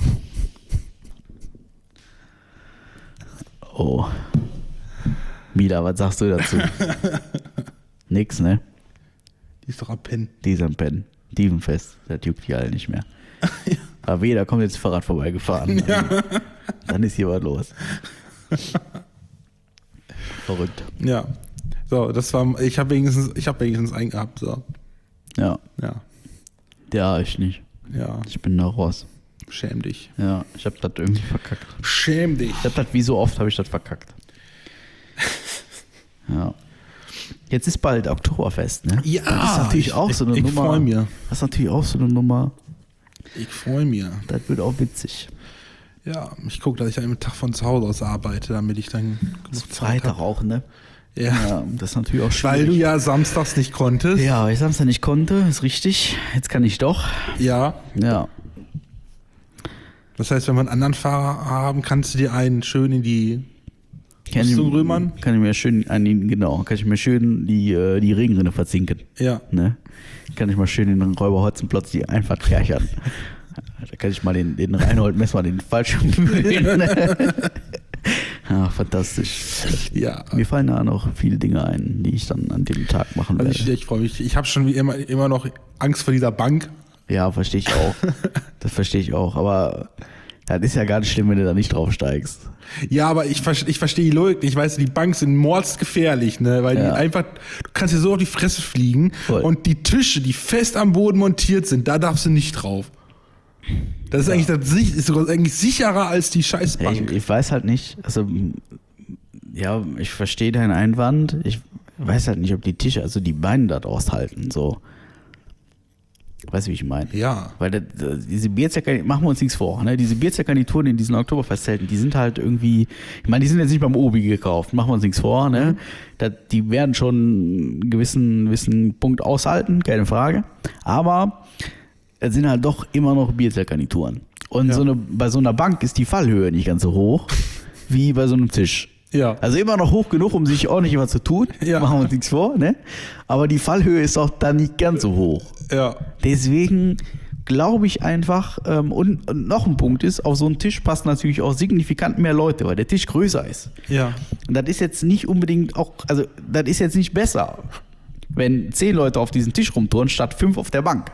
Oh. Mila, was sagst du dazu? Nix, ne? Die ist doch am Pennen. Die ist am Pennen. Dievenfest. Das juckt die alle nicht mehr. Ja. Aber da kommt jetzt Fahrrad vorbeigefahren. Ja. Dann ist hier was los. Verrückt. Ja. So, ich habe wenigstens einen gehabt. So. Ja. Ja. Ja, ich nicht. Ja. Ich bin da raus. Schäm dich. Ja, ich habe das irgendwie verkackt. Schäm dich. Wie so oft habe ich das verkackt. Ja. Jetzt ist bald Oktoberfest, ne? Ja. Das ist natürlich auch so eine Nummer. Ich freue mich. Das ist natürlich auch so eine Nummer. Ich freue mich. Das wird auch witzig. Ja, ich gucke, dass ich einen Tag von zu Hause aus arbeite, damit ich dann genug Zeit habe. Auch, ne? Ja. Das ist natürlich auch schwierig. Weil du ja samstags nicht konntest. Ja, weil ich Samstag nicht konnte, ist richtig. Jetzt kann ich doch. Ja. Ja. Das heißt, wenn wir einen anderen Fahrer haben, kannst du dir einen schön in die Rüstung römern? Kann ich mir schön die Regenrinne verzinken. Ja. Ne? Kann ich mal schön in den Räuber Hotzenplotz die Einfahrt kerchern. Da kann ich mal den Reinhold Messmer den Fallschirm bügeln. Ja, fantastisch. Ja. Mir fallen da noch viele Dinge ein, die ich dann an dem Tag machen werde. Ich freue mich. Ich habe schon wie immer noch Angst vor dieser Bank. Ja, verstehe ich auch. Das verstehe ich auch. Aber das ist ja gar nicht schlimm, wenn du da nicht draufsteigst. Ja, aber ich verstehe die Logik nicht. Ich weiß, die Banks sind mordsgefährlich, ne? Weil die einfach, du kannst dir so auf die Fresse fliegen. Voll. Und die Tische, die fest am Boden montiert sind, da darfst du nicht drauf. Das ist ist sogar eigentlich sicherer als die Scheißbank. Ich weiß halt nicht, also ja, ich verstehe deinen Einwand. Ich weiß halt nicht, ob die Tische, also die Beine das aushalten, so. Weißt du, wie ich meine? Ja. Weil diese Bierzergarnituren, machen wir uns nichts vor, ne? Diese Bierzergarnituren in diesen Oktoberfestzelten, die sind halt irgendwie, ich meine, die sind jetzt nicht beim Obi gekauft, machen wir uns nichts vor, ne? Die werden schon einen gewissen Punkt aushalten, keine Frage. Aber es sind halt doch immer noch Bierzergarnituren. Und bei so einer Bank ist die Fallhöhe nicht ganz so hoch wie bei so einem Tisch. Ja. Also immer noch hoch genug, um sich ordentlich was zu tun. Ja. Machen wir uns nichts vor, ne? Aber die Fallhöhe ist auch dann nicht ganz so hoch. Ja. Deswegen glaube ich einfach, und noch ein Punkt ist, auf so einen Tisch passen natürlich auch signifikant mehr Leute, weil der Tisch größer ist. Ja. Und das ist jetzt nicht unbedingt auch, also das ist jetzt nicht besser, wenn 10 Leute auf diesem Tisch rumturnen, statt 5 auf der Bank.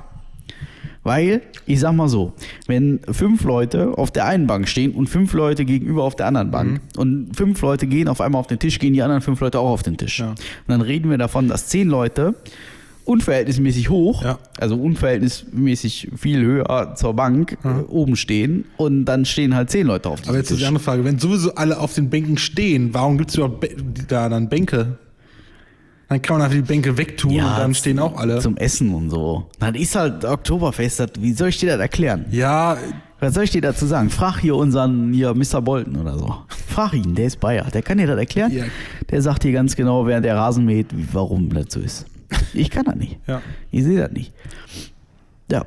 Weil, ich sag mal so, wenn 5 Leute auf der einen Bank stehen und 5 Leute gegenüber auf der anderen Bank und 5 Leute gehen auf einmal auf den Tisch, gehen die anderen 5 Leute auch auf den Tisch. Ja. Und dann reden wir davon, dass 10 Leute unverhältnismäßig hoch, also unverhältnismäßig viel höher zur Bank oben stehen und dann stehen halt 10 Leute auf dem Tisch. Aber jetzt ist die andere Frage, wenn sowieso alle auf den Bänken stehen, warum gibt es überhaupt da dann Bänke? Dann kann man einfach die Bänke wegtun und dann stehen auch alle. Zum Essen und so. Das ist halt Oktoberfest. Wie soll ich dir das erklären? Ja. Was soll ich dir dazu sagen? Frag hier unseren Mr. Bolton oder so. Frag ihn, der ist Bayer. Der kann dir das erklären. Ja. Der sagt dir ganz genau, während der Rasen mäht, warum das so ist. Ich kann das nicht. Ja. Ich sehe das nicht. Ja.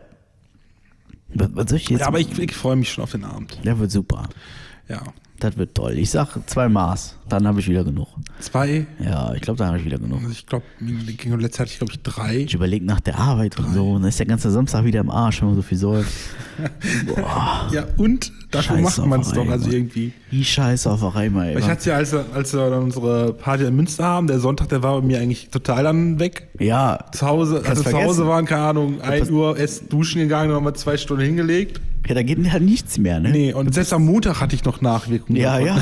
Was soll ich jetzt? Ja, aber ich freue mich schon auf den Abend. Der wird super. Ja. Das wird toll. Ich sag 2 Maß, dann habe ich wieder genug. 2? Ja, ich glaube, dann habe ich wieder genug. Also ich glaube, letzte hatte ich, glaube ich, 3. Ich überlege nach der Arbeit 3. Und so. Und dann ist der ganze Samstag wieder im Arsch, wenn man so viel säuft. Ja, und dafür macht man es doch, also irgendwie. Die Scheißsauferei mal. Ich hatte ja, als wir dann unsere Party in Münster haben, der Sonntag, der war bei mir eigentlich total dann weg. Ja. Zu Hause, als wir zu Hause waren, keine Ahnung, 1 Uhr essen, duschen gegangen, dann haben wir 2 Stunden hingelegt. Ja, da geht halt nichts mehr, ne? Nee, und selbst am Montag hatte ich noch Nachwirkungen. Ja, ja.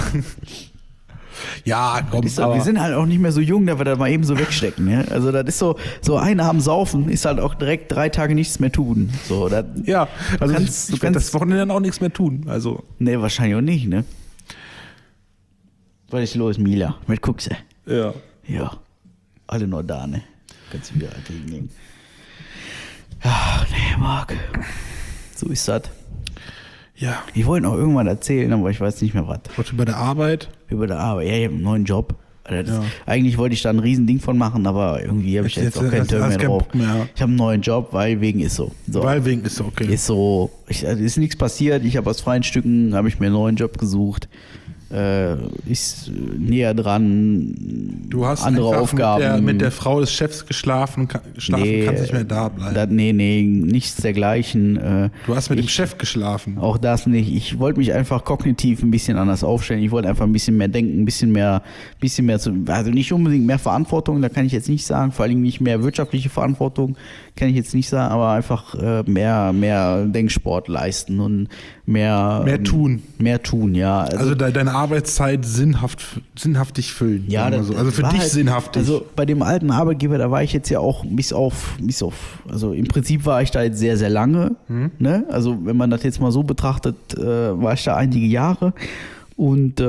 Ja, komm, wir sind halt auch nicht mehr so jung, dass wir das mal eben so wegstecken. Ne? Also das ist so ein Abend saufen, ist halt auch direkt 3 Tage nichts mehr tun. So, das, ja, also du kannst das Wochenende dann auch nichts mehr tun. Also. Nee, wahrscheinlich auch nicht, ne? Was ist los, Mila? Was guckst du? Ja. Ja. alle noch da, ne? Kannst du wieder hinlegen. Ja, nee, Marc. So ist das. Ja. Ich wollte noch irgendwann erzählen, aber ich weiß nicht mehr was. Was über der Arbeit? Über der Arbeit. Ja, ich habe einen neuen Job. Eigentlich wollte ich da ein Riesending von machen, aber irgendwie habe ich jetzt auch keinen Turn mehr drauf. Ich habe einen neuen Job, weil wegen ist so. Weil wegen ist so, okay. Ist so. Ist nichts passiert. Ich habe aus freien Stücken, habe ich mir einen neuen Job gesucht. Ist näher dran. Du hast andere Aufgaben. Mit der Frau des Chefs geschlafen, kannst nicht mehr da bleiben. Nee, nichts dergleichen. Du hast mit dem Chef geschlafen. Auch das nicht. Ich wollte mich einfach kognitiv ein bisschen anders aufstellen. Ich wollte einfach ein bisschen mehr denken, ein bisschen mehr also nicht unbedingt mehr Verantwortung, da kann ich jetzt nicht sagen, vor allem nicht mehr wirtschaftliche Verantwortung, kann ich jetzt nicht sagen, aber einfach mehr Denksport leisten und mehr tun. Mehr tun, ja. Also deine Arbeitszeit sinnhaftig füllen. Ja, also für dich halt, sinnhaftig. Also bei dem alten Arbeitgeber, da war ich jetzt ja auch bis auf, also im Prinzip war ich da jetzt sehr, sehr lange. Ne? Also wenn man das jetzt mal so betrachtet, war ich da einige Jahre und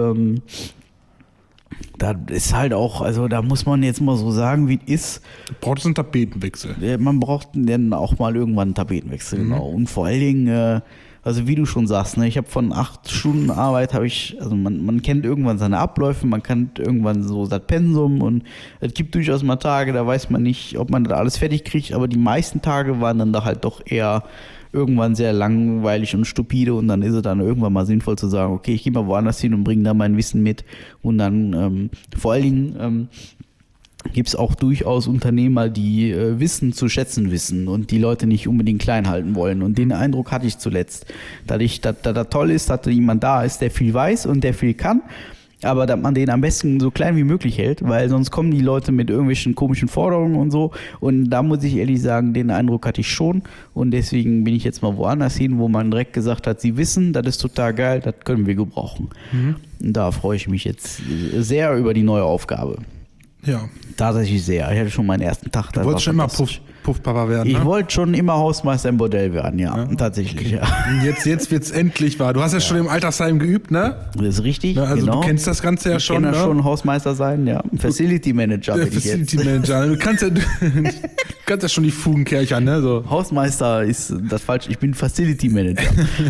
da ist halt auch, also da muss man jetzt mal so sagen, wie es ist. Du brauchst einen Tapetenwechsel. Man braucht dann auch mal irgendwann einen Tapetenwechsel, genau. Und vor allen Dingen, also wie du schon sagst, ne, ich habe von 8 Stunden Arbeit also man kennt irgendwann seine Abläufe, man kennt irgendwann so das Pensum und es gibt durchaus mal Tage, da weiß man nicht, ob man das alles fertig kriegt, aber die meisten Tage waren dann da halt doch eher irgendwann sehr langweilig und stupide und dann ist es dann irgendwann mal sinnvoll zu sagen, okay, ich gehe mal woanders hin und bringe da mein Wissen mit und dann vor allen Dingen gibt es auch durchaus Unternehmer, die Wissen zu schätzen wissen und die Leute nicht unbedingt klein halten wollen. Und den Eindruck hatte ich zuletzt, dass das toll ist, dass jemand da ist, der viel weiß und der viel kann, aber dass man den am besten so klein wie möglich hält, weil sonst kommen die Leute mit irgendwelchen komischen Forderungen und so. Und da muss ich ehrlich sagen, den Eindruck hatte ich schon. Und deswegen bin ich jetzt mal woanders hin, wo man direkt gesagt hat, sie wissen, das ist total geil, das können wir gebrauchen. Und da freue ich mich jetzt sehr über die neue Aufgabe. Ja. Tatsächlich sehr. Ich hatte schon meinen ersten Tag. Du wolltest schon immer Puffpapa werden, ne? Ich wollte schon immer Hausmeister im Bordell werden, ja. Tatsächlich, ja. Und jetzt wird es endlich wahr. Du hast ja schon im Altersheim geübt, ne? Das ist richtig, also genau. Du kennst das Ganze ja schon, Ich kann ne? ja schon Hausmeister sein, ja. Facility Manager bin ich jetzt. Facility Manager. Du kannst ja schon die Fugenkercher, ne? So. Hausmeister ist das falsch. Ich bin Facility Manager.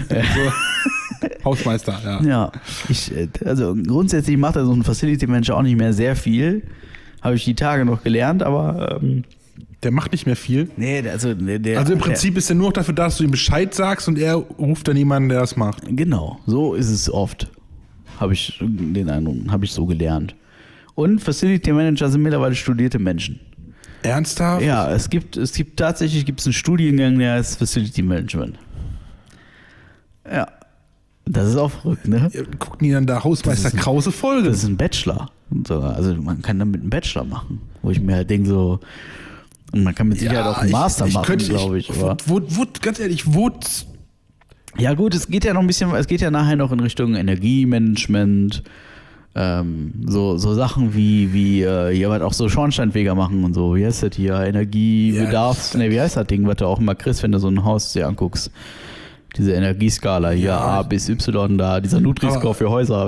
Hausmeister, ja. Ja, also grundsätzlich macht so ein Facility Manager auch nicht mehr sehr viel. Habe ich die Tage noch gelernt, aber der macht nicht mehr viel. Nee, also im Prinzip ist er nur noch dafür da, dass du ihm Bescheid sagst und er ruft dann jemanden, der das macht. Genau, so ist es oft. Habe ich den Eindruck, habe ich so gelernt. Und Facility Manager sind mittlerweile studierte Menschen. Ernsthaft? Ja, es gibt tatsächlich einen Studiengang, der heißt Facility Management. Ja. Das ist auch verrückt, ne? Gucken die dann da Hausmeister Krause Folge? Das ist ein Bachelor. Also man kann damit einen Bachelor machen. Wo ich mir halt denke so, und man kann mit Sicherheit auch einen Master machen, glaube ich. Ganz ehrlich, ja gut, es geht ja noch ein bisschen, es geht ja nachher noch in Richtung Energiemanagement, so Sachen wie hier was auch so Schornsteinfeger machen und so. Wie heißt das hier? Energiebedarfs, wie heißt das Ding, was du auch immer kriegst, wenn du so ein Haus dir anguckst? Diese Energieskala hier, A bis Y da, dieser Nutri-Score für Häuser.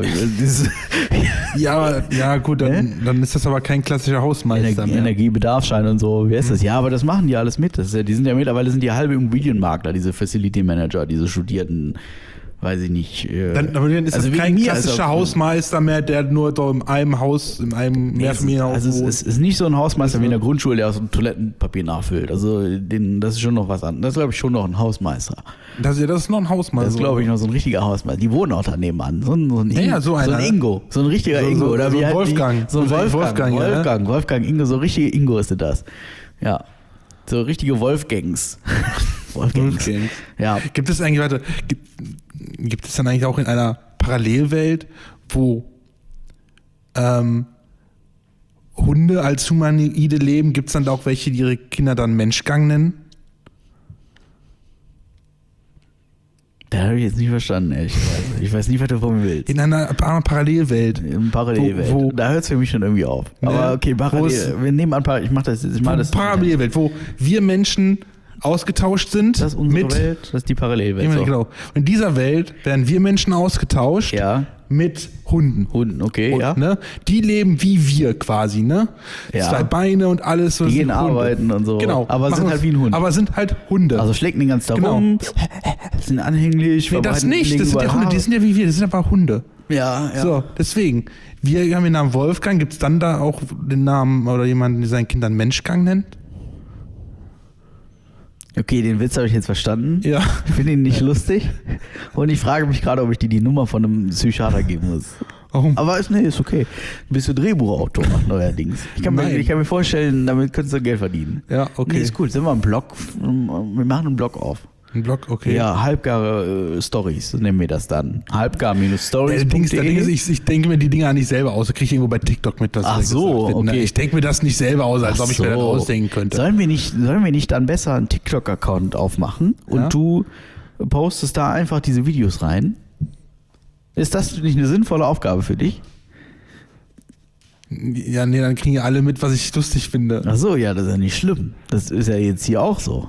ja, gut, dann ist das aber kein klassischer Hausmeister mehr. Energiebedarfsschein und so, wie heißt das? Ja, aber das machen die alles mit. Mittlerweile sind die halbe Immobilienmakler, diese Facility Manager, diese Studierten, weiß ich nicht. Aber dann ist das kein klassischer Hausmeister mehr, der nur so in einem Haus, in einem Mehrfamilienhaus. Also es ist nicht so ein Hausmeister wie in der Grundschule, der aus dem Toilettenpapier nachfüllt. Also das ist schon noch was anderes. Das ist, glaube ich, schon noch ein Hausmeister. Das ist noch ein Hausmeister. Das ist, glaube ich, noch so ein richtiger Hausmeister. Die wohnen auch da nebenan. So ein Ingo. So ein richtiger Ingo. Oder wie ein Wolfgang. So ein Wolfgang Ingo. So richtige Ingo ist das. Ja. So richtige Wolfgangs. Wolfgangs. Ja. Gibt es eigentlich, gibt es dann eigentlich auch in einer Parallelwelt, wo Hunde als Humanoide leben, gibt es dann auch welche, die ihre Kinder dann Menschgang nennen? Da habe ich jetzt nicht verstanden, ehrlicherweise. Ich weiß nicht, was du von mir willst. In einer Parallelwelt. In Parallelwelt. Da hört es für mich schon irgendwie auf. Aber okay, wir nehmen an, ich mache das jetzt. Parallelwelt, wo wir Menschen ausgetauscht sind. Das ist unsere Welt, das ist die Parallelwelt. So. Genau. In dieser Welt werden wir Menschen ausgetauscht mit Hunden. Okay, Und, ja. ne, die leben wie wir quasi, ne? Ja. 2 Beine und alles. So, Die sind gehen Hunde. arbeiten und so. Genau. Aber machen sind halt wie ein Hund. Aber sind halt Hunde. Also schlägt den ganzen Tag Genau. rum, sind anhänglich. nee, das verbreiten nicht. Das sind ja überall Hunde, die Haare. sind ja wie wir, das sind einfach Hunde. Ja. So, deswegen. Wir haben den Namen Wolfgang. Gibt es dann da auch den Namen oder jemanden, der seinen Kindern Menschgang nennt? Okay, den Witz habe ich jetzt verstanden. Ja. Ich finde ihn nicht lustig. Und ich frage mich gerade, ob ich dir die Nummer von einem Psychiater geben muss. Warum? Aber ist okay. Bist du Drehbuchautor neuerdings? Ich kann mir vorstellen, damit könntest du Geld verdienen. Ja, okay. Nee, ist cool. Sind wir einen Blog? Wir machen einen Blog auf. Ein Blog, okay. Ja, halbgare Stories, so nennen wir das dann. Halbgar-Stories.de. Ich denke mir die Dinger nicht selber aus. Das kriege ich irgendwo bei TikTok mit. Ach so, wird, ne? okay. Ich denke mir das nicht selber aus, als ob ich mir das ausdenken könnte. Sollen wir nicht dann besser einen TikTok-Account aufmachen und Ja. du postest da einfach diese Videos rein? Ist das nicht eine sinnvolle Aufgabe für dich? Ja, nee, dann kriegen ja alle mit, was ich lustig finde. Ach so, ja, das ist ja nicht schlimm. Das ist ja jetzt hier auch so.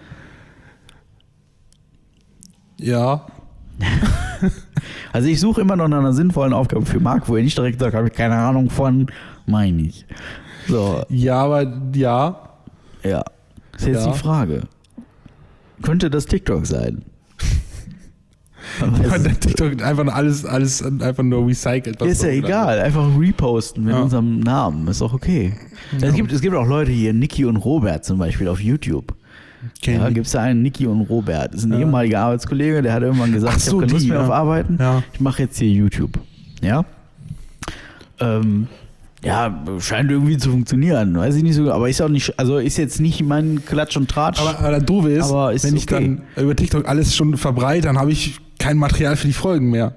Ja. Also ich suche immer noch nach einer sinnvollen Aufgabe für Marc, wo er nicht direkt sagt, habe ich keine Ahnung von, meine ich. So, Ja, aber ja. ja. Ist jetzt Ja. die Frage. Könnte das TikTok sein? Ja, der TikTok einfach nur alles einfach nur recycelt. was Ist ja so- egal, einfach reposten mit Ja. unserem Namen, ist auch okay. Es gibt auch Leute hier, Niki und Robert zum Beispiel auf YouTube. Kenn Ja, ich. gibt es da einen Niki und Robert. Das ist ein ehemaliger Arbeitskollege, der hat irgendwann gesagt, Ach so, ich habe keine Lust die, mehr ja. auf Arbeiten, Ja. ich mache jetzt hier YouTube. Ja? Ja, scheint irgendwie zu funktionieren. Weiß ich nicht so, aber ist auch nicht, also ist jetzt nicht mein Klatsch und Tratsch. Aber das Doofe ist, Aber ist wenn ich okay. dann über TikTok alles schon verbreite, dann habe ich kein Material für die Folgen mehr.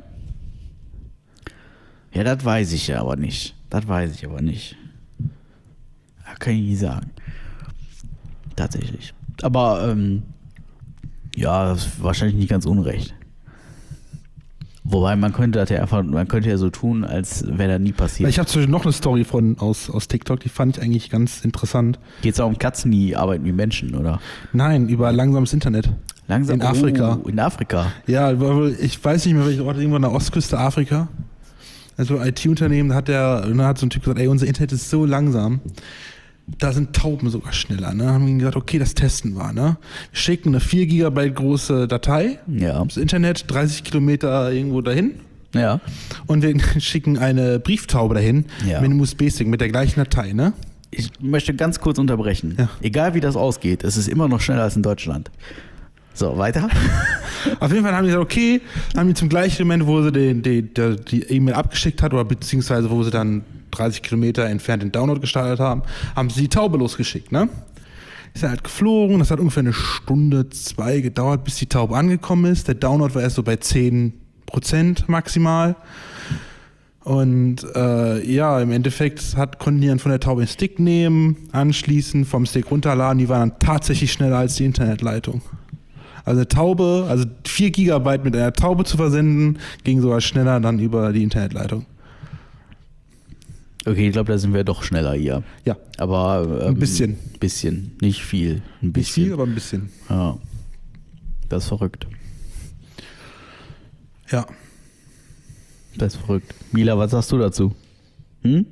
Ja, das weiß ich ja aber nicht. Das weiß ich aber nicht. Ja, kann ich nicht sagen. Tatsächlich. Aber, ja, das ist wahrscheinlich nicht ganz unrecht. Wobei, man könnte ja so tun, als wäre das nie passiert. Ich habe zum Beispiel noch eine Story aus TikTok, die fand ich eigentlich ganz interessant. Geht es auch um Katzen, die arbeiten wie Menschen, oder? Nein, über langsames Internet. Langsam. In Afrika. Oh, in Afrika. Ja, ich weiß nicht mehr, welcher Ort, irgendwo an der Ostküste Afrika. Also IT-Unternehmen, da hat so ein Typ gesagt, ey, unser Internet ist so langsam. Da sind Tauben sogar schneller. Ne? Haben wir gesagt, okay, das testen wir. Ne? Wir schicken eine 4 Gigabyte große Datei Ja. aufs Internet, 30 Kilometer irgendwo dahin. Ja. Und wir schicken eine Brieftaube dahin Ja. mit einem USB-Stick, mit der gleichen Datei. Ne? Ich möchte ganz kurz unterbrechen. Ja. Egal wie das ausgeht, es ist immer noch schneller als in Deutschland. So, weiter. Auf jeden Fall haben die gesagt, okay, haben die zum gleichen Moment, wo sie die E-Mail abgeschickt hat, oder beziehungsweise wo sie dann 30 Kilometer entfernt den Download gestartet haben, haben sie die Taube losgeschickt, ne? Ist dann halt geflogen, das hat ungefähr eine Stunde, 2 gedauert, bis die Taube angekommen ist. Der Download war erst so bei 10% maximal. Und ja, im Endeffekt konnten die dann von der Taube den Stick nehmen, anschließen, vom Stick runterladen, die waren dann tatsächlich schneller als die Internetleitung. Also eine Taube, also 4 Gigabyte mit einer Taube zu versenden, ging sogar schneller dann über die Internetleitung. Okay, ich glaube, da sind wir doch schneller hier. Ja, Aber ein bisschen. Bisschen, nicht viel. Ein bisschen. Nicht viel, aber ein bisschen. Ja. Das ist verrückt. Ja. Das ist verrückt. Mila, was sagst du dazu? Hm?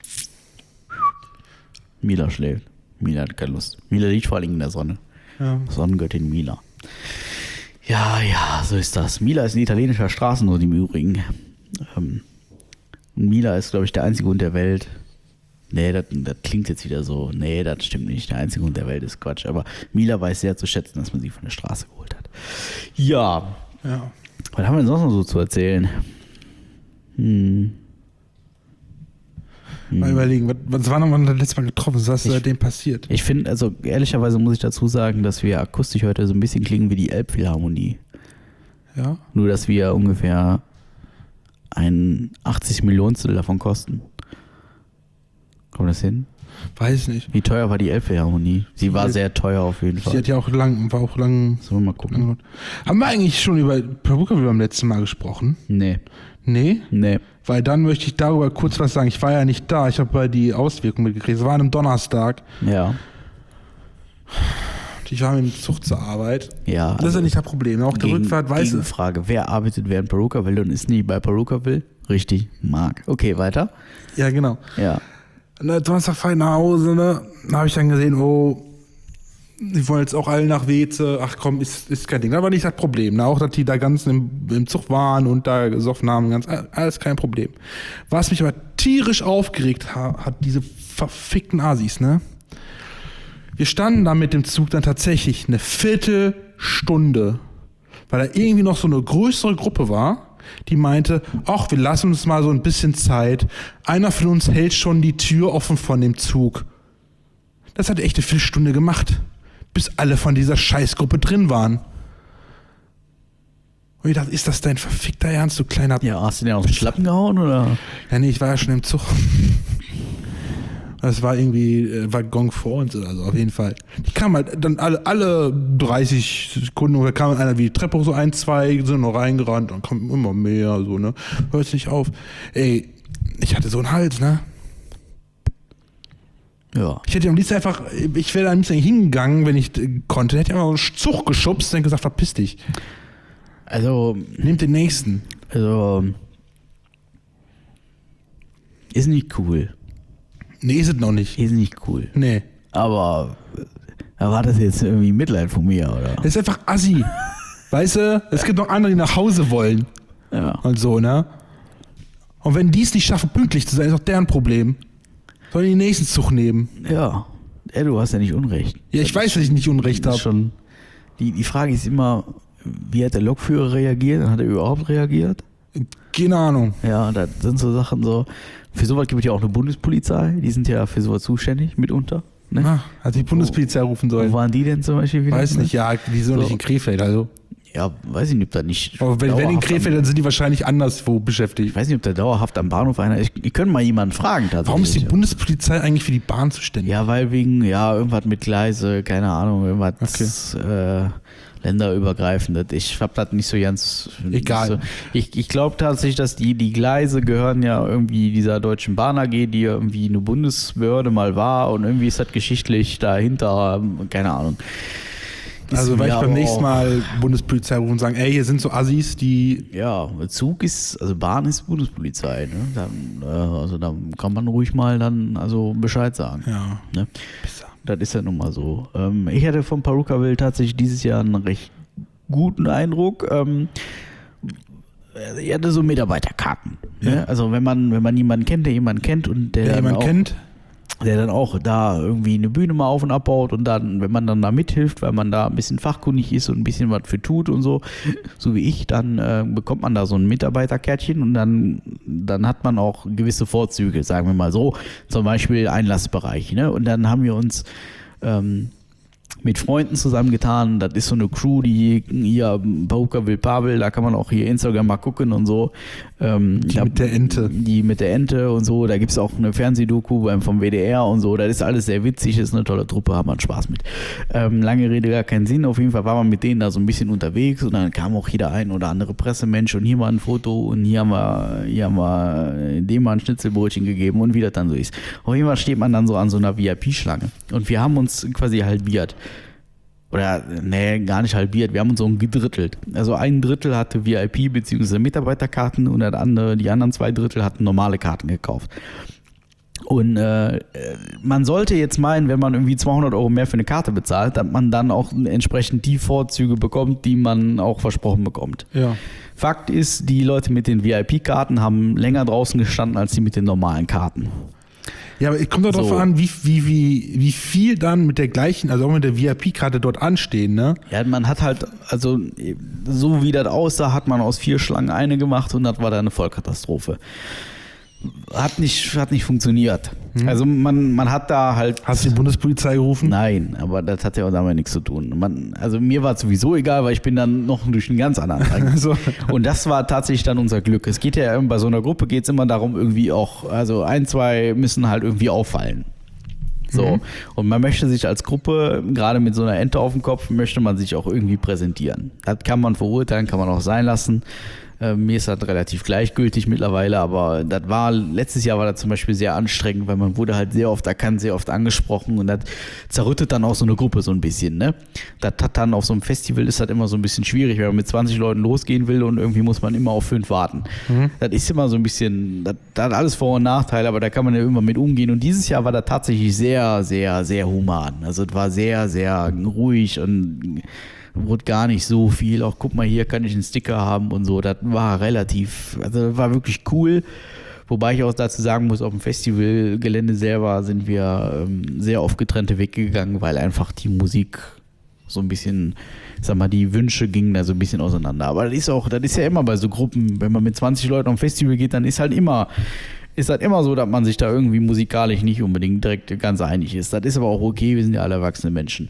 Mila schläft. Mila hat keine Lust. Mila liegt vor allem in der Sonne. Ja. Sonnengöttin Mila. Ja, so ist das. Mila ist ein italienischer Straßenhund im Übrigen. Mila ist, glaube ich, der einzige Hund der Welt. Nee, das klingt jetzt wieder so. Nee, das stimmt nicht. Der einzige Hund der Welt ist Quatsch. Aber Mila weiß sehr zu schätzen, dass man sie von der Straße geholt hat. Ja. Ja. Was haben wir denn sonst noch so zu erzählen? Mal überlegen, was war nochmal das letzte Mal getroffen? Was ist seitdem passiert? Ich finde, also ehrlicherweise muss ich dazu sagen, dass wir akustisch heute so ein bisschen klingen wie die Elbphilharmonie. Ja. Nur, dass wir ungefähr ein 80 Millionstel davon kosten. Kommt das hin? Weiß nicht. Wie teuer war die Elbphilharmonie? Sie war sehr teuer auf jeden Die Fall. hat ja auch lang. Sollen wir mal gucken? Haben wir eigentlich schon über Perbuka wie beim letzten Mal gesprochen? Nee. Nee? Weil dann möchte ich darüber kurz was sagen. Ich war ja nicht da, ich habe bei die Auswirkungen mitgekriegt. Es war an einem Donnerstag. Ja. Ich war mit dem Zug zur Arbeit. Ja. Das ist ja nicht das Problem. Auch der Rückfahrt weiß ich. Frage, wer arbeitet während Perukaville und ist nie bei Perukaville? Richtig, Marc. Okay, weiter. Ja, genau. Ja. Und Donnerstag fahre ich nach Hause, ne? Da habe ich dann gesehen, die wollen jetzt auch alle nach Weze. Ach komm, ist kein Ding. Aber nicht das Problem. Ne? Auch, dass die da ganz im Zug waren und da gesoffen haben, alles kein Problem. Was mich aber tierisch aufgeregt hat diese verfickten Asis, ne? Wir standen da mit dem Zug dann tatsächlich eine Viertelstunde, weil da irgendwie noch so eine größere Gruppe war, die meinte, ach, wir lassen uns mal so ein bisschen Zeit. Einer von uns hält schon die Tür offen von dem Zug. Das hat echt eine Viertelstunde gemacht, bis alle von dieser Scheißgruppe drin waren. Und ich dachte, ist das dein verfickter Ernst, du kleiner... Ja, hast du den auf den Schlappen gehauen, oder? Ja, nee, ich war ja schon im Zug. Das war irgendwie Waggon vor uns oder so, auf jeden Fall. Die kamen halt dann alle 30 Sekunden, oder kam einer wie die Treppe hoch, so 1, 2, sind noch reingerannt, dann kommt immer mehr, so, ne. Hört nicht auf. Ey, ich hatte so einen Hals, ne. Ja. Ich hätte am liebsten ich wäre am liebsten hingegangen, wenn ich konnte, hätte ich einfach so einen Zug geschubst und gesagt, verpiss dich. Also. Nehmt den nächsten. Also. Ist nicht cool. Nee, ist es noch nicht. Ist nicht cool. Nee. Aber war das jetzt irgendwie Mitleid von mir, oder? Das ist einfach assi. Weißt du, es gibt noch andere, die nach Hause wollen. Ja. Und so, ne? Und wenn die es nicht schaffen, pünktlich zu sein, ist auch deren Problem. Sollen die den nächsten Zug nehmen? Ja. Du hast ja nicht Unrecht. Ja, ich weiß, dass ich nicht Unrecht habe. Schon. Die Frage ist immer, wie hat der Lokführer reagiert? Hat er überhaupt reagiert? Keine Ahnung. Ja, das sind so Sachen so. Für sowas gibt es ja auch eine Bundespolizei, die sind ja für sowas zuständig mitunter. Ne? Hat die Bundespolizei rufen sollen. Wo waren die denn zum Beispiel wieder? Weiß nicht, ja, die sind doch nicht in Krefeld, also. Ja, weiß ich nicht, ob da nicht. Aber wenn in Krefeld, dann sind die wahrscheinlich anderswo beschäftigt. Ich weiß nicht, ob da dauerhaft am Bahnhof einer ist. Ich könnte mal jemanden fragen tatsächlich. Warum ist die Bundespolizei eigentlich für die Bahn zuständig? Ja, weil wegen, irgendwas mit Gleise, keine Ahnung, irgendwas länderübergreifend. Ich hab das nicht so ganz... Egal. So. Ich glaube tatsächlich, dass die Gleise gehören ja irgendwie dieser Deutschen Bahn AG, die ja irgendwie eine Bundesbehörde mal war und irgendwie ist das geschichtlich dahinter, keine Ahnung. Also weil ich beim nächsten Mal Bundespolizei rufen und sagen, ey, hier sind so Assis, die... Ja, Bahn ist Bundespolizei, ne? Da kann man ruhig mal dann Bescheid sagen. Ja. Ne? Das ist ja nun mal so. Ich hatte von Perukaville tatsächlich dieses Jahr einen recht guten Eindruck. Ich hatte so Mitarbeiterkarten. Ja. Ne? Also wenn man jemanden kennt, der jemanden kennt und der dann auch da irgendwie eine Bühne mal auf und abbaut und dann, wenn man dann da mithilft, weil man da ein bisschen fachkundig ist und ein bisschen was für tut und so wie ich, dann bekommt man da so ein Mitarbeiterkärtchen und dann hat man auch gewisse Vorzüge, sagen wir mal so, zum Beispiel Einlassbereich, ne? Und dann haben wir uns mit Freunden zusammengetan. Das ist so eine Crew, die hier Perukaville Pavel, da kann man auch hier Instagram mal gucken und so. Mit der Ente. Die mit der Ente und so. Da gibt es auch eine Fernsehdoku vom WDR und so. Das ist alles sehr witzig, ist eine tolle Truppe, hat man Spaß mit. Lange Rede, gar keinen Sinn. Auf jeden Fall war man mit denen da so ein bisschen unterwegs und dann kam auch jeder ein oder andere Pressemensch und hier mal ein Foto und hier haben wir dem mal ein Schnitzelbrötchen gegeben und wie das dann so ist. Auf jeden Fall steht man dann so an so einer VIP-Schlange und wir haben uns quasi halbiert. Oder, nee, gar nicht halbiert. Wir haben uns so gedrittelt. Also ein Drittel hatte VIP bzw. Mitarbeiterkarten und die anderen 2 Drittel hatten normale Karten gekauft. Und man sollte jetzt meinen, wenn man irgendwie 200 € mehr für eine Karte bezahlt, dass man dann auch entsprechend die Vorzüge bekommt, die man auch versprochen bekommt. Ja. Fakt ist, die Leute mit den VIP-Karten haben länger draußen gestanden als die mit den normalen Karten. Ja, aber es kommt doch darauf an, wie viel dann mit der gleichen, also auch mit der VIP-Karte dort anstehen, ne? Ja, man hat halt, also so wie das aussah, hat man aus 4 Schlangen eine gemacht und das war dann eine Vollkatastrophe. Hat nicht funktioniert. Also man hat da halt... Hast du die Bundespolizei gerufen? Nein, aber das hat ja auch damit nichts zu tun. Also mir war es sowieso egal, weil ich bin dann noch durch einen ganz anderen Rang. So. Und das war tatsächlich dann unser Glück. Es geht ja bei so einer Gruppe geht es immer darum, irgendwie auch, also 1, 2 müssen halt irgendwie auffallen. So. Und man möchte sich als Gruppe, gerade mit so einer Ente auf dem Kopf, möchte man sich auch irgendwie präsentieren. Das kann man verurteilen, kann man auch sein lassen. Mir ist das relativ gleichgültig mittlerweile, aber letztes Jahr war das zum Beispiel sehr anstrengend, weil man wurde halt sehr oft erkannt, sehr oft angesprochen und das zerrüttet dann auch so eine Gruppe so ein bisschen, ne? Das hat dann auf so einem Festival ist das immer so ein bisschen schwierig, wenn man mit 20 Leuten losgehen will und irgendwie muss man immer auf 5 warten. Das ist immer so ein bisschen, das hat alles Vor- und Nachteile, aber da kann man ja immer mit umgehen und dieses Jahr war das tatsächlich sehr, sehr, sehr human. Also es war sehr, sehr ruhig und wurde gar nicht so viel. Auch guck mal, hier kann ich einen Sticker haben und so. Das war also das war wirklich cool. Wobei ich auch dazu sagen muss, auf dem Festivalgelände selber sind wir sehr auf getrennte Wege gegangen, weil einfach die Musik so ein bisschen, ich sag mal, die Wünsche gingen da so ein bisschen auseinander. Aber das ist ja immer bei so Gruppen, wenn man mit 20 Leuten auf ein Festival geht, dann ist halt immer so, dass man sich da irgendwie musikalisch nicht unbedingt direkt ganz einig ist. Das ist aber auch okay, wir sind ja alle erwachsene Menschen.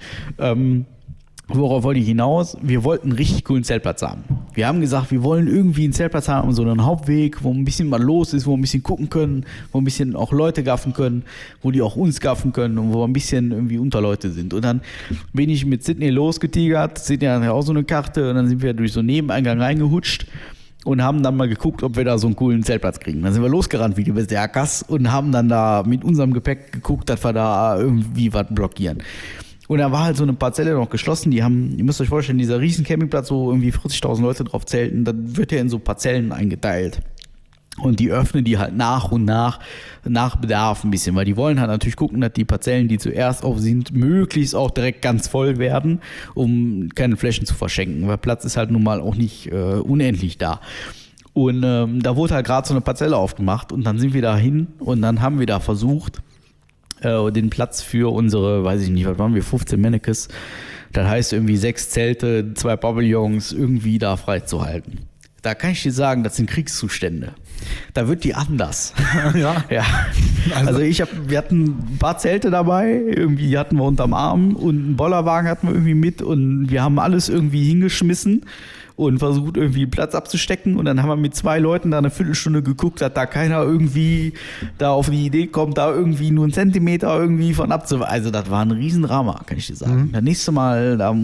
Worauf wollte ich hinaus? Wir wollten einen richtig coolen Zeltplatz haben. Wir haben gesagt, wir wollen irgendwie einen Zeltplatz haben, so einen Hauptweg, wo ein bisschen mal los ist, wo wir ein bisschen gucken können, wo ein bisschen auch Leute gaffen können, wo die auch uns gaffen können und wo wir ein bisschen irgendwie unter Leute sind. Und dann bin ich mit Sydney losgetigert. Sydney hat ja auch so eine Karte und dann sind wir durch so einen Nebeneingang reingehutscht und haben dann mal geguckt, ob wir da so einen coolen Zeltplatz kriegen. Dann sind wir losgerannt wie die Berserkers und haben dann da mit unserem Gepäck geguckt, dass wir da irgendwie was blockieren. Und da war halt so eine Parzelle noch geschlossen, ihr müsst euch vorstellen, dieser riesen Campingplatz, wo irgendwie 40.000 Leute drauf zelten, da wird ja in so Parzellen eingeteilt. Und die öffnen die halt nach und nach Bedarf ein bisschen, weil die wollen halt natürlich gucken, dass die Parzellen, die zuerst auf sind, möglichst auch direkt ganz voll werden, um keine Flächen zu verschenken, weil Platz ist halt nun mal auch nicht unendlich da. Und da wurde halt gerade so eine Parzelle aufgemacht und dann sind wir da hin und dann haben wir da versucht, den Platz für unsere, weiß ich nicht, was waren wir, 15 Mannekes, das heißt irgendwie 6 Zelte, 2 Pavillons, irgendwie da freizuhalten. Da kann ich dir sagen, das sind Kriegszustände. Da wird die anders. Ja. Ja. Also wir hatten ein paar Zelte dabei, irgendwie hatten wir unterm Arm und einen Bollerwagen hatten wir irgendwie mit und wir haben alles irgendwie hingeschmissen und versucht irgendwie Platz abzustecken und dann haben wir mit 2 Leuten da eine Viertelstunde geguckt, dass da keiner irgendwie da auf die Idee kommt, da irgendwie nur einen Zentimeter irgendwie von abzuweichen. Also das war ein Riesendrama, kann ich dir sagen. Das nächste Mal, da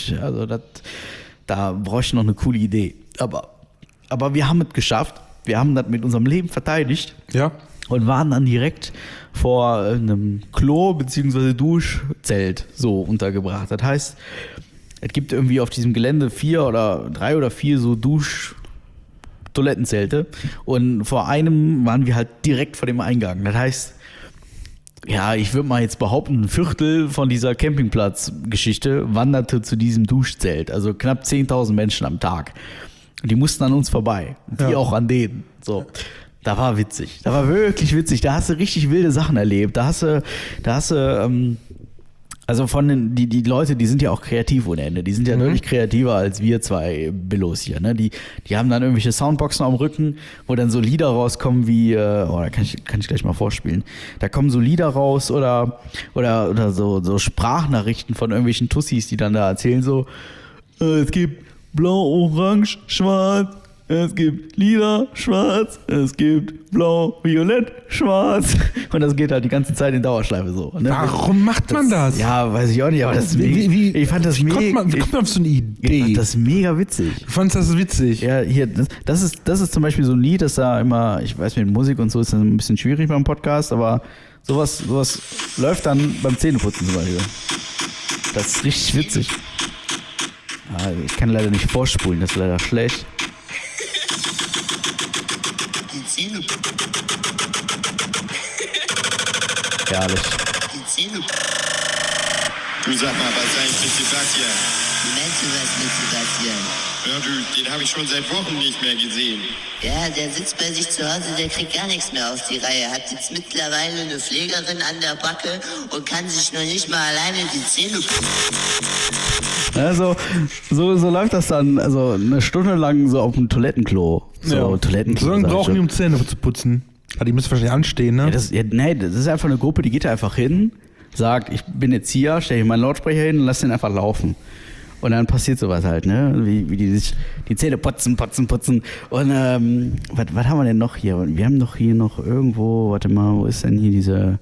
brauche ich noch eine coole Idee. Aber wir haben es geschafft. Wir haben das mit unserem Leben verteidigt. Ja. Und waren dann direkt vor einem Klo- bzw. Duschzelt so untergebracht. Das heißt, es gibt irgendwie auf diesem Gelände 3 oder 4 so Toilettenzelte. Und vor einem waren wir halt direkt vor dem Eingang. Das heißt, ja, ich würde mal jetzt behaupten, ein Viertel von dieser Campingplatzgeschichte wanderte zu diesem Duschzelt. Also knapp 10.000 Menschen am Tag. Und die mussten an uns vorbei. Und die auch an denen. So. Da war witzig. Da war wirklich witzig. Da hast du richtig wilde Sachen erlebt. Also die Leute, die sind ja auch kreativ ohne Ende. Die sind ja deutlich kreativer als wir 2 Billos hier. Ne? Die haben dann irgendwelche Soundboxen am Rücken, wo dann so Lieder rauskommen wie, da kann ich gleich mal vorspielen. Da kommen so Lieder raus oder so Sprachnachrichten von irgendwelchen Tussis, die dann da erzählen so, es gibt Blau, Orange, Schwarz, es gibt Lila, Schwarz, es gibt Blau, Violett, Schwarz. Und das geht halt die ganze Zeit in Dauerschleife so. Ne? Warum macht man das? Ja, weiß ich auch nicht, aber das ist mega. Ich fand das mega. Wie kommt man auf so eine Idee? Ich fand das mega witzig. Du fandest das witzig? Ja, hier, das ist zum Beispiel so ein Lied, das da immer, ich weiß, mit Musik und so ist das ein bisschen schwierig beim Podcast, aber sowas läuft dann beim Zähneputzen zum Beispiel. Das ist richtig witzig. Ich kann leider nicht vorspulen, das ist leider schlecht. Die Zähne. Herrlich. Die Zähne. Du sag mal, was ist eigentlich mit Sebastian? Wie meinst du was mit Sebastian? Ja, den habe ich schon seit Wochen nicht mehr gesehen. Ja, der sitzt bei sich zu Hause, der kriegt gar nichts mehr auf die Reihe. Hat jetzt mittlerweile eine Pflegerin an der Backe und kann sich noch nicht mal alleine die Zähne putzen. Also, so läuft das dann, also eine Stunde lang so auf dem Toilettenklo. Toilettenklo. So lange brauchen die, um Zähne zu putzen. Aber die müssen wahrscheinlich anstehen, ne? Das ist einfach eine Gruppe, die geht da einfach hin, sagt, ich bin jetzt hier, stelle ich meinen Lautsprecher hin und lass den einfach laufen. Und dann passiert sowas halt, ne? Wie die sich die Zähne putzen. Und was haben wir denn noch hier? Wir haben doch hier noch irgendwo, warte mal, wo ist denn hier diese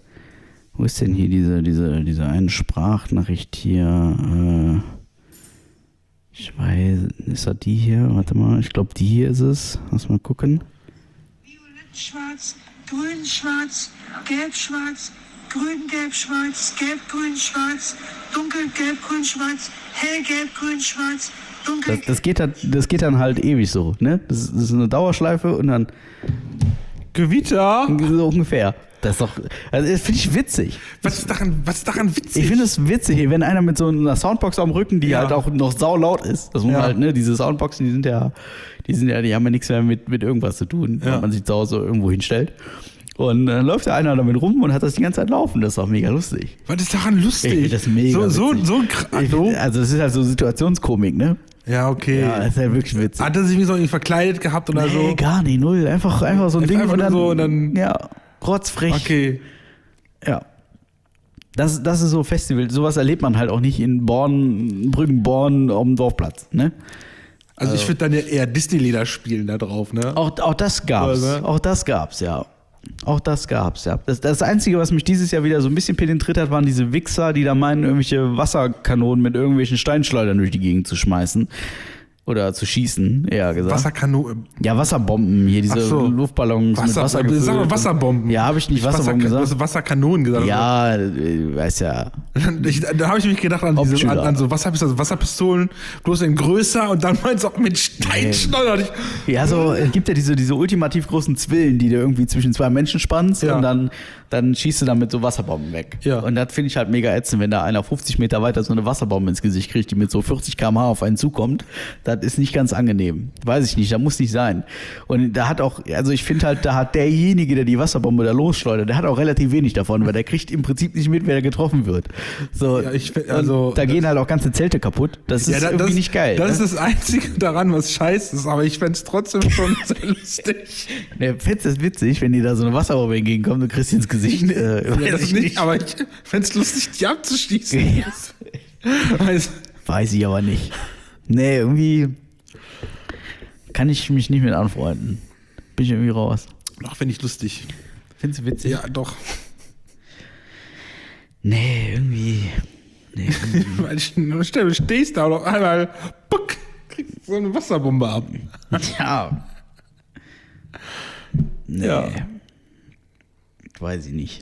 eine Sprachnachricht hier? Ich weiß, Ist das die hier? Warte mal, ich glaube, die hier ist es. Lass mal gucken. Violett, schwarz, grün, schwarz, gelb, schwarz, grün, gelb, schwarz, gelb, grün, schwarz, dunkel, gelb, grün, schwarz, hellgelb, grün, schwarz, dunkel. Das geht dann halt ewig so, ne? Das ist eine Dauerschleife und dann Gewitter. so ungefähr. Das ist doch, also das finde ich witzig. Was ist daran witzig? Ich finde es witzig, wenn einer mit so einer Soundbox am Rücken, die halt auch noch saulaut ist. Das muss man halt, ne, diese Soundboxen, die haben ja nichts mehr mit irgendwas zu tun, wenn man sich zu Hause irgendwo hinstellt. Und dann läuft da einer damit rum und hat das die ganze Zeit laufen. Das ist auch mega lustig. Was ist daran lustig? Ich finde das mega witzig. Also das ist halt so Situationskomik, ne? Ja, okay. Ja, das ist ja wirklich witzig. Hat er sich so irgendwie verkleidet gehabt oder so? Nee, gar nicht, null. Einfach so ein Ding einfach und dann ja, rotzfrech. Okay. Ja. Das ist so Festival. Sowas erlebt man halt auch nicht in Born, Brüggenborn am Dorfplatz, ne? Also ich würde dann ja eher Disney-Lieder spielen da drauf, ne? Auch das gab's. Ja, ne? Auch das gab's, ja. Das Einzige, was mich dieses Jahr wieder so ein bisschen penetriert hat, waren diese Wichser, die da meinen, irgendwelche Wasserkanonen mit irgendwelchen Steinschleudern durch die Gegend zu schmeißen. Oder zu schießen, eher gesagt. Wasserkanonen. Ja, Wasserbomben, hier diese Luftballons mit Wasser gefüllt. Sag mal Wasserbomben. Ja, habe ich nicht Wasserbomben gesagt? Du hast Wasserkanonen gesagt. Ja, weiß ja. Da habe ich mich gedacht an so Wasserpistolen, bloß in größer und dann meinst du auch mit Steinschleudern. Ja, so, es gibt ja diese ultimativ großen Zwillen, die du irgendwie zwischen zwei Menschen spannst und dann schießt du damit so Wasserbomben weg. Ja. Und das finde ich halt mega ätzend, wenn da einer 50 Meter weiter so eine Wasserbombe ins Gesicht kriegt, die mit so 40 km/h auf einen zukommt. Das ist nicht ganz angenehm. Weiß ich nicht, da muss nicht sein. Und da hat auch, also ich finde halt, da hat derjenige, der die Wasserbombe da losschleudert, der hat auch relativ wenig davon, weil der kriegt im Prinzip nicht mit, wer da getroffen wird. So, ja, da gehen halt auch ganze Zelte kaputt. Das ist irgendwie nicht geil. Das ist das Einzige daran, was scheiße ist, aber ich fände es trotzdem schon sehr lustig. Ne, findest du es witzig, wenn dir da so eine Wasserbombe entgegenkommt, du kriegst ins Gesicht. Das nicht, aber ich fände es lustig, die abzuschließen. Also. Weiß ich aber nicht. Nee, irgendwie kann ich mich nicht mit anfreunden. Bin ich irgendwie raus. Doch, finde ich lustig. Findest du witzig? Ja, doch. Nee, irgendwie. Stell, du stehst da und auf einmal puck, kriegst so eine Wasserbombe ab. Ja. Nee. Ja. Weiß ich nicht.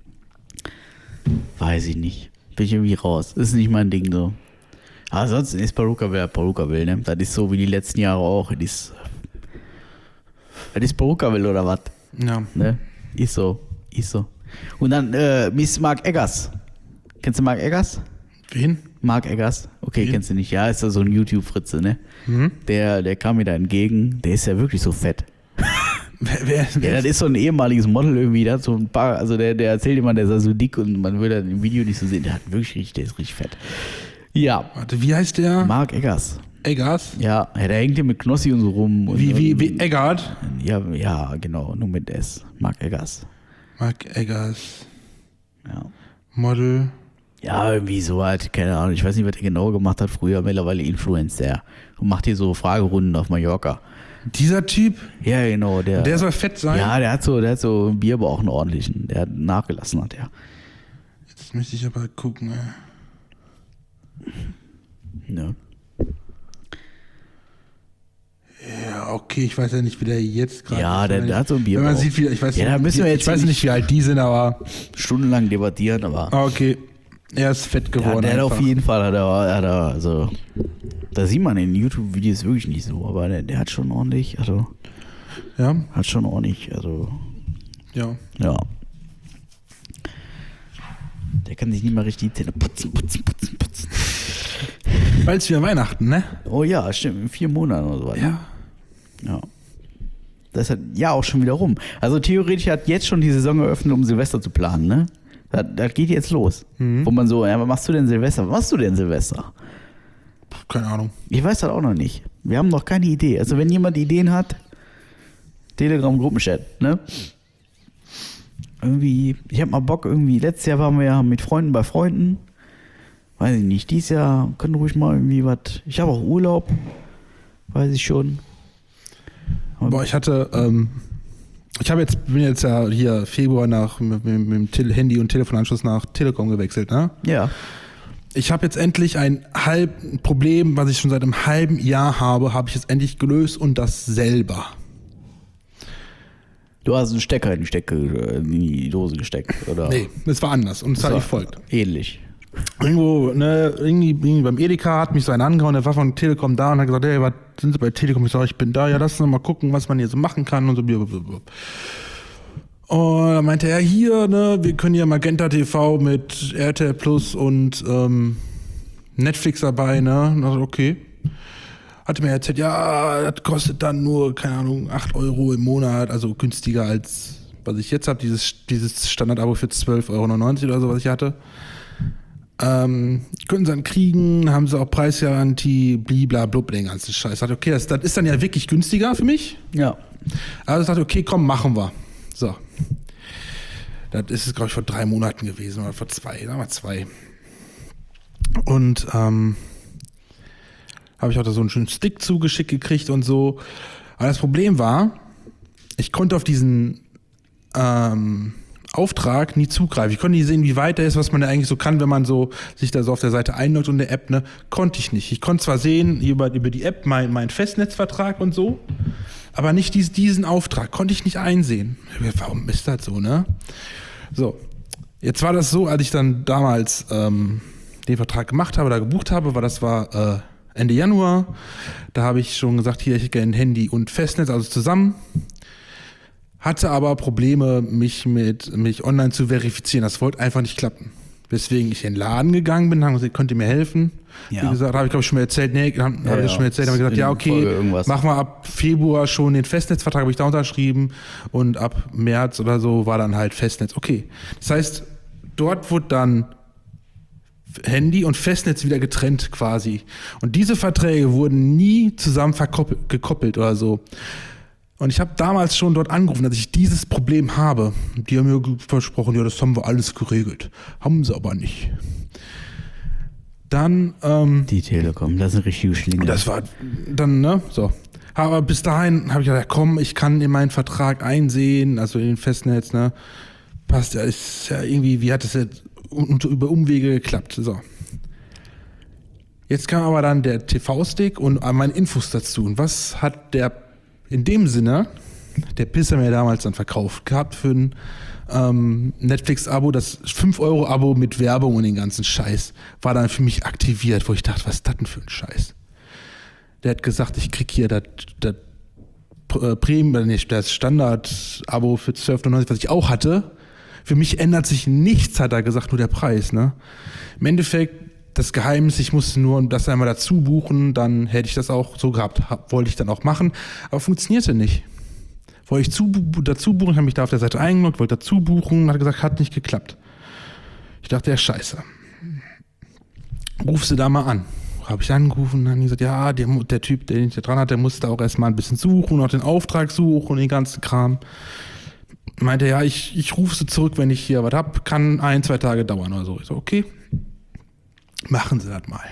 Bin ich irgendwie raus. Ist nicht mein Ding so. Aber ansonsten ist Peruka will, ne? Das ist so wie die letzten Jahre auch. Das ist Peruka will oder was? Ja. Ne? Ist so. Und dann Miss Mark Eggers. Kennst du Mark Eggers? Wen? Mark Eggers. Okay, Wen? Kennst du nicht. Ja, ist da so ein YouTube-Fritze, ne? Mhm. Der kam mir da entgegen. Der ist ja wirklich so fett. Wer? Ja, das ist so ein ehemaliges Model irgendwie, der hat so ein paar, also der erzählt immer, der sei so dick und man würde das im Video nicht so sehen, der ist richtig fett. Ja. Warte, wie heißt der? Mark Eggers. Eggers? Ja, der hängt hier mit Knossi und so rum. Und, wie Eggert? Ja, genau, nur mit S. Mark Eggers. Mark Eggers. Ja. Model. Ja, irgendwie so halt, keine Ahnung, ich weiß nicht, was er genau gemacht hat früher, mittlerweile Influencer. Und macht hier so Fragerunden auf Mallorca. Dieser Typ? Ja, genau. Der soll fett sein? Ja, der hat so einen Bierbauch, einen ordentlichen. Der hat nachgelassen, hat er. Jetzt möchte ich aber gucken, Ja. Ja, okay, ich weiß ja nicht, wie der jetzt gerade Ja, der hat so ein Bierbauch. Wenn man sieht, ich weiß, da müssen wir jetzt ich weiß nicht, wie alt die sind, aber stundenlang debattieren, aber. Okay. Er ist fett geworden. Ja, der hat auf jeden Fall, also, da sieht man in YouTube-Videos wirklich nicht so, aber der hat schon ordentlich, also. Ja. Hat schon ordentlich, also. Ja. Ja. Der kann sich nicht mal richtig die Zähne putzen. Bald ist wieder Weihnachten, ne? Oh ja, stimmt, in 4 Monaten oder so weiter. Ja. Ja. Das hat ja auch schon wieder rum. Also theoretisch hat jetzt schon die Saison eröffnet, um Silvester zu planen, ne? Das geht jetzt los. Mhm. Wo man so, ja, was machst du denn Silvester? Keine Ahnung. Ich weiß das auch noch nicht. Wir haben noch keine Idee. Also wenn jemand Ideen hat, Telegram-Gruppenchat, ne? Irgendwie, ich hab mal Bock irgendwie, letztes Jahr waren wir ja mit Freunden bei Freunden. Weiß ich nicht, dieses Jahr können ruhig mal irgendwie was. Ich habe auch Urlaub, weiß ich schon. Boah, bin jetzt ja hier Februar mit dem Handy und Telefonanschluss nach Telekom gewechselt, ne? Ja. ich habe jetzt endlich ein Problem, was ich schon seit einem halben Jahr habe ich jetzt endlich gelöst und das selber. Du hast einen Stecker in die Dose gesteckt, oder? Nee, es war anders und es hat wie folgt. Ähnlich. Irgendwie beim Edeka hat mich so einer angehauen, der war von Telekom da und hat gesagt, hey, was sind Sie bei Telekom? Ich sage, ich bin da, ja, lass uns mal gucken, was man hier so machen kann und so. Und dann meinte er, hier, ne, wir können hier Magenta TV mit RTL Plus und Netflix dabei, ne? Und also, okay. Hatte mir erzählt, ja, das kostet dann nur, keine Ahnung, 8 € im Monat, also günstiger als was ich jetzt habe, dieses Standard-Abo für 12,99 € oder so, was ich hatte. Können sie dann kriegen, haben sie auch Preisgarantie, bliblablub, den ganzen Scheiß. Dachte, okay, das ist dann ja wirklich günstiger für mich. Ja. Also ich dachte, okay, komm, machen wir. So. Das ist es, glaube ich, vor 3 Monaten gewesen oder vor 2, sagen wir 2. Und habe ich auch da so einen schönen Stick zugeschickt gekriegt und so. Aber das Problem war, ich konnte auf diesen Auftrag nie zugreifen. Ich konnte nie sehen, wie weit der ist, was man da eigentlich so kann, wenn man so sich da so auf der Seite einloggt und der App, ne, konnte ich nicht. Ich konnte zwar sehen über die App meinen Festnetzvertrag und so, aber nicht diesen Auftrag konnte ich nicht einsehen. Warum ist das so, ne? So, jetzt war das so, als ich dann damals den Vertrag gemacht habe oder gebucht habe, das war Ende Januar. Da habe ich schon gesagt, hier, ich hätte gerne ein Handy und Festnetz, also zusammen. Hatte aber Probleme, mich online zu verifizieren. Das wollte einfach nicht klappen. Weswegen ich in den Laden gegangen bin, haben gesagt, könnt ihr mir helfen? Ja. Wie gesagt, habe ich glaube ich schon mal erzählt. Nee, habe ich schon mal erzählt. Habe ich gesagt, ja okay, machen wir ab Februar schon den Festnetzvertrag, habe ich da unterschrieben. Und ab März oder so war dann halt Festnetz. Okay, das heißt, dort wurde dann Handy und Festnetz wieder getrennt quasi. Und diese Verträge wurden nie zusammen gekoppelt oder so. Und ich habe damals schon dort angerufen, dass ich dieses Problem habe. Die haben mir versprochen, ja, das haben wir alles geregelt. Haben sie aber nicht. Dann die Telekom, das ist eine richtige Schlinge. Das war dann, ne, so. Aber bis dahin habe ich gedacht, komm, ich kann in meinen Vertrag einsehen, also in den Festnetz, ne, passt ja, ist ja irgendwie, wie hat das jetzt über Umwege geklappt, so. Jetzt kam aber dann der TV-Stick und meine Infos dazu. Und was hat der in dem Sinne, der Pisser mir damals dann verkauft gehabt für ein Netflix-Abo, das 5-€ mit Werbung und den ganzen Scheiß, war dann für mich aktiviert, wo ich dachte, was ist das denn für ein Scheiß? Der hat gesagt, ich krieg hier das Standard-Abo für 12,99, was ich auch hatte. Für mich ändert sich nichts, hat er gesagt, nur der Preis. Ne? Im Endeffekt, das Geheimnis, ich musste nur das einmal dazu buchen, dann hätte ich das auch so gehabt, wollte ich dann auch machen, aber funktionierte nicht. Wollte ich dazu buchen, habe mich da auf der Seite eingeloggt, wollte dazu buchen, hat gesagt, hat nicht geklappt. Ich dachte, ja, scheiße. Ruf sie da mal an. Habe ich angerufen, dann haben die gesagt, ja, der Typ, der nicht dran hat, der musste auch erstmal ein bisschen suchen, auch den Auftrag suchen und den ganzen Kram. Meinte, ja, ich rufe sie zurück, wenn ich hier was hab, kann 1-2 Tage dauern oder so. Ich so, okay. Machen Sie das mal.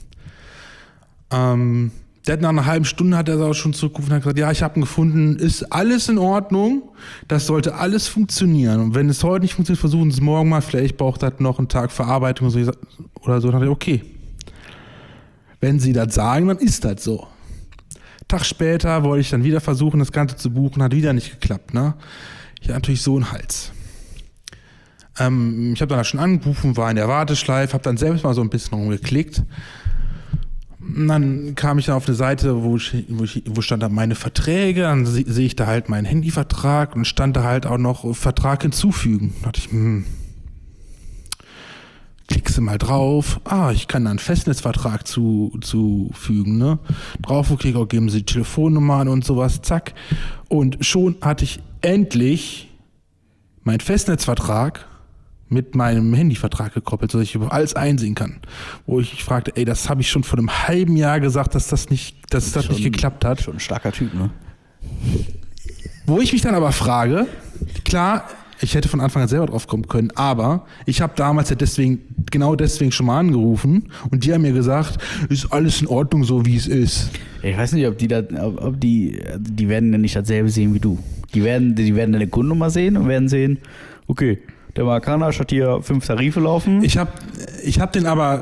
Der hat nach einer halben Stunde hat er auch schon zurückgerufen und hat gesagt, ja, ich habe ihn gefunden, ist alles in Ordnung, das sollte alles funktionieren. Und wenn es heute nicht funktioniert, versuchen Sie es morgen mal, vielleicht braucht das noch einen Tag Verarbeitung oder so. Dann hat er, okay. Wenn Sie das sagen, dann ist das so. Tag später wollte ich dann wieder versuchen, das Ganze zu buchen, hat wieder nicht geklappt. Ne? Ich hatte natürlich so einen Hals. Ich habe dann schon angerufen, war in der Warteschleife, habe dann selbst mal so ein bisschen rumgeklickt. Und dann kam ich dann auf eine Seite, wo stand da meine Verträge, dann sehe ich da halt meinen Handyvertrag und stand da halt auch noch Vertrag hinzufügen. Da dachte ich, klickst du mal drauf, ich kann da einen Festnetzvertrag zufügen, ne? Draufgeklickt, geben Sie die Telefonnummer an und sowas, zack. Und schon hatte ich endlich meinen Festnetzvertrag mit meinem Handyvertrag gekoppelt, sodass ich über alles einsehen kann. Wo ich fragte, ey, das habe ich schon vor einem halben Jahr gesagt, dass das nicht geklappt hat. Schon ein starker Typ, ne? Wo ich mich dann aber frage, klar, ich hätte von Anfang an selber drauf kommen können, aber ich habe damals ja genau deswegen schon mal angerufen und die haben mir gesagt, ist alles in Ordnung, so wie es ist. Ich weiß nicht, ob die werden ja nicht dasselbe sehen wie du. Die werden deine Kundennummer sehen und werden sehen, okay, der Markanasch hat hier 5 Tarife laufen. Ich hab den aber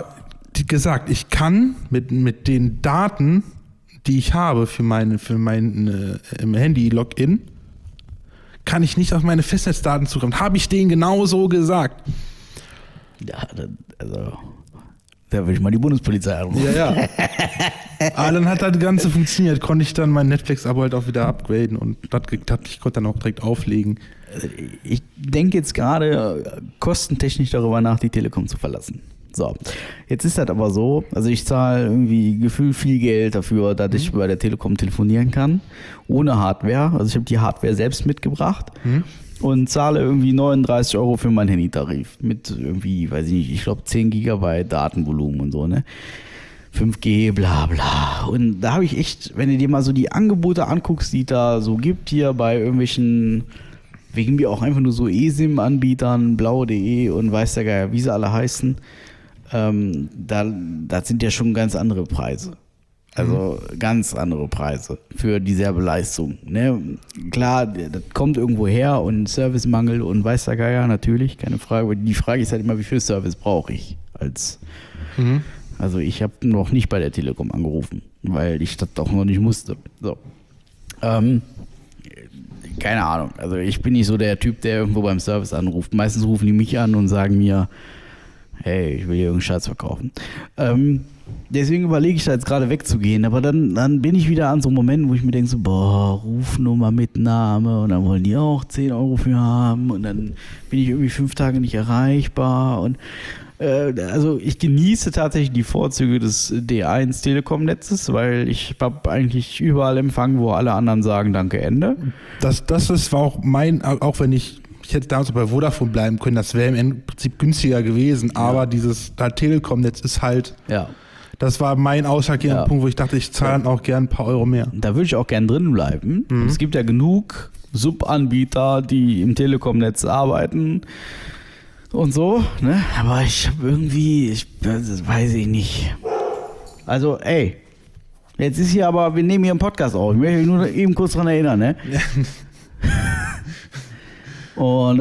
gesagt, ich kann mit den Daten, die ich habe für mein Handy-Login, kann ich nicht auf meine Festnetzdaten zugreifen. Habe ich denen genau so gesagt. Ja, da würde ich mal die Bundespolizei anrufen. Ja. Aber dann hat das Ganze funktioniert. Konnte ich dann mein Netflix-Abo halt auch wieder upgraden und das geklappt. Ich konnte dann auch direkt auflegen. Ich denke jetzt gerade kostentechnisch darüber nach, die Telekom zu verlassen. So, jetzt ist das aber so, also ich zahle irgendwie gefühlt viel Geld dafür, dass ich bei der Telekom telefonieren kann, ohne Hardware. Also ich habe die Hardware selbst mitgebracht und zahle irgendwie 39 € für meinen Handytarif mit irgendwie, weiß ich nicht, ich glaube 10 GB Datenvolumen und so, ne? 5G, bla bla. Und da habe ich echt, wenn du dir mal so die Angebote anguckst, die es da so gibt hier bei irgendwelchen, wegen mir auch einfach nur so eSIM-Anbietern, blau.de und weiß der Geier, wie sie alle heißen, da sind ja schon ganz andere Preise. Also ganz andere Preise für dieselbe Leistung. Ne? Klar, das kommt irgendwo her und Servicemangel und weiß der Geier, natürlich, keine Frage. Aber die Frage ist halt immer, wie viel Service brauche ich? Also ich habe noch nicht bei der Telekom angerufen, weil ich das auch noch nicht musste. So. Keine Ahnung. Also ich bin nicht so der Typ, der irgendwo beim Service anruft. Meistens rufen die mich an und sagen mir, hey, ich will hier irgendeinen Schatz verkaufen. Deswegen überlege ich da jetzt gerade wegzugehen, aber dann bin ich wieder an so einem Moment, wo ich mir denke so, Rufnummer mit Name und dann wollen die auch 10 € für haben und dann bin ich irgendwie 5 Tage nicht erreichbar und also ich genieße tatsächlich die Vorzüge des D1 Telekom-Netzes, weil ich habe eigentlich überall Empfang, wo alle anderen sagen, danke, Ende. Das war auch auch wenn ich hätte damals bei Vodafone bleiben können, das wäre im Prinzip günstiger gewesen, aber dieses Telekom-Netz ist halt, das war mein ausschlaggebender Punkt, wo ich dachte, ich zahle dann auch gern ein paar Euro mehr. Da würde ich auch gern drin bleiben. Es gibt ja genug Subanbieter, die im Telekom-Netz arbeiten und so, ne? Aber ich habe irgendwie, das weiß ich nicht. Also, ey, jetzt ist hier aber, wir nehmen hier einen Podcast auf. Ich möchte mich nur eben kurz dran erinnern, ne? Und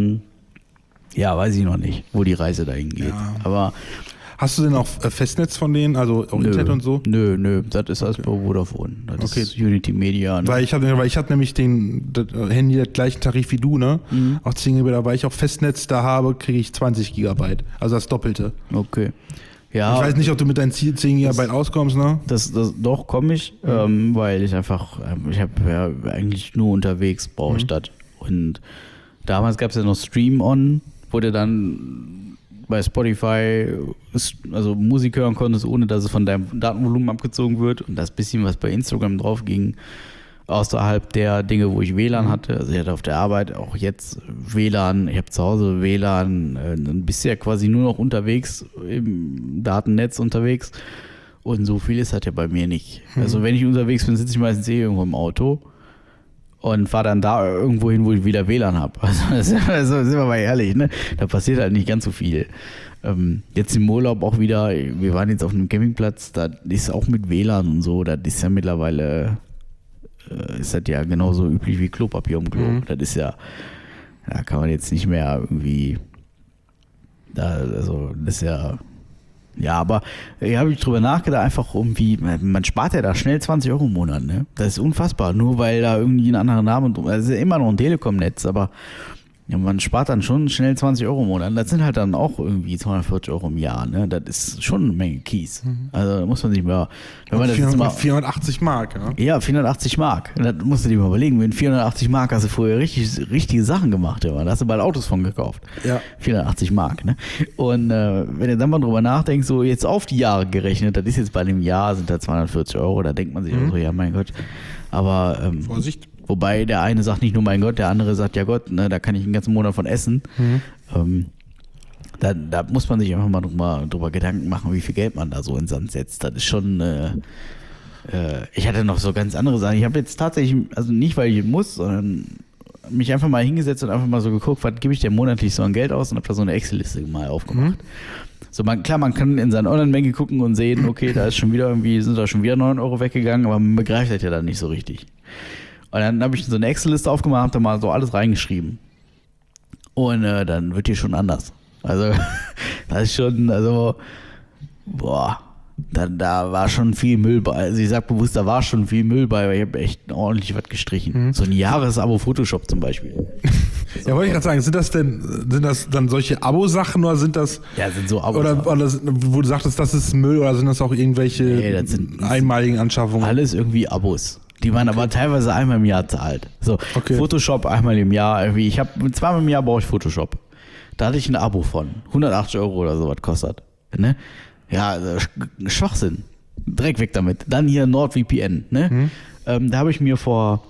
weiß ich noch nicht, wo die Reise dahin geht. Ja. Aber hast du denn auch Festnetz von denen, also auch Internet und so? Nö, das ist alles bei Vodafone. Das ist Unity Media. Ne? Weil ich hatte nämlich das Handy den gleichen Tarif wie du, ne? Auch 10 GB, da weil ich auch Festnetz da habe, kriege ich 20 GB. Also das Doppelte. Okay. Ja, ich weiß nicht, ob du mit deinen 10 GB auskommst, ne? Doch, komme ich, weil ich einfach, ich habe ja eigentlich nur unterwegs brauche ich das. Und damals gab es ja noch Stream On, wo du dann bei Spotify also Musik hören konntest, ohne dass es von deinem Datenvolumen abgezogen wird. Und das bisschen, was bei Instagram drauf ging, außerhalb der Dinge, wo ich WLAN hatte. Also ich hatte auf der Arbeit auch jetzt WLAN, ich habe zu Hause WLAN, dann bist du ja quasi nur noch unterwegs, im Datennetz unterwegs. Und so viel ist das ja bei mir nicht. Also wenn ich unterwegs bin, sitze ich meistens irgendwo im Auto und fahre dann da irgendwo hin, wo ich wieder WLAN habe. Also sind wir mal ehrlich, ne? Da passiert halt nicht ganz so viel. Jetzt im Urlaub auch wieder, wir waren jetzt auf einem Campingplatz, da ist auch mit WLAN und so, das ist ja mittlerweile, ist das ja genauso üblich wie Klopapier um Klo. Das ist ja, da kann man jetzt nicht mehr irgendwie, das ist ja, aber habe ich drüber nachgedacht, einfach irgendwie, man spart ja da schnell 20 € im Monat, ne? Das ist unfassbar, nur weil da irgendwie ein anderer Name drum, das ist ja immer noch ein Telekom-Netz, aber ja, man spart dann schon schnell 20 € im Monat. Das sind halt dann auch irgendwie 240 € im Jahr, ne? Das ist schon eine Menge Kies. Also da muss man sich mal, wenn man das jetzt mal 480 Mark, ja? Ja, 480 Mark. Das musst du dir mal überlegen, mit 480 Mark hast du vorher richtige Sachen gemacht, ja. Da hast du bald Autos von gekauft. Ja. 480 Mark, ne? Und wenn du dann mal drüber nachdenkst, so jetzt auf die Jahre gerechnet, das ist jetzt bei einem Jahr, sind da 240 €, da denkt man sich auch so, ja mein Gott. Aber Vorsicht. Wobei der eine sagt nicht nur mein Gott, der andere sagt ja Gott, ne, da kann ich einen ganzen Monat von essen. Da muss man sich einfach mal drüber Gedanken machen, wie viel Geld man da so in den Sand setzt. Das ist schon, ich hatte noch so ganz andere Sachen. Ich habe jetzt tatsächlich, also nicht, weil ich muss, sondern mich einfach mal hingesetzt und einfach mal so geguckt, was gebe ich denn monatlich so an Geld aus und habe da so eine Excel-Liste mal aufgemacht. So, man kann in seine Online-Banking gucken und sehen, okay, da ist schon wieder sind da schon wieder 9 € weggegangen, aber man begreift das ja dann nicht so richtig. Und dann habe ich so eine Excel-Liste aufgemacht, habe da mal so alles reingeschrieben. Und dann wird hier schon anders. Also, das ist schon, also, boah, da war schon viel Müll bei. Also ich sag bewusst, da war schon viel Müll bei, weil ich habe echt ordentlich was gestrichen. So ein Jahresabo Photoshop zum Beispiel. Ja, wollte ich gerade sagen, sind das dann solche Abo-Sachen oder sind das... Ja, sind so Abos. Oder wo du sagtest, das ist Müll oder sind das auch irgendwelche Nee, das sind einmaligen Anschaffungen? Alles irgendwie Abos, die man aber teilweise einmal im Jahr zahlt. So, Okay. Photoshop einmal im Jahr. Irgendwie. Ich habe zweimal im Jahr brauche ich Photoshop. Da hatte ich ein Abo von 180 € oder so was kostet. Ne? Ja, Schwachsinn. Dreck weg damit. Dann hier NordVPN. Ne? Da habe ich mir vor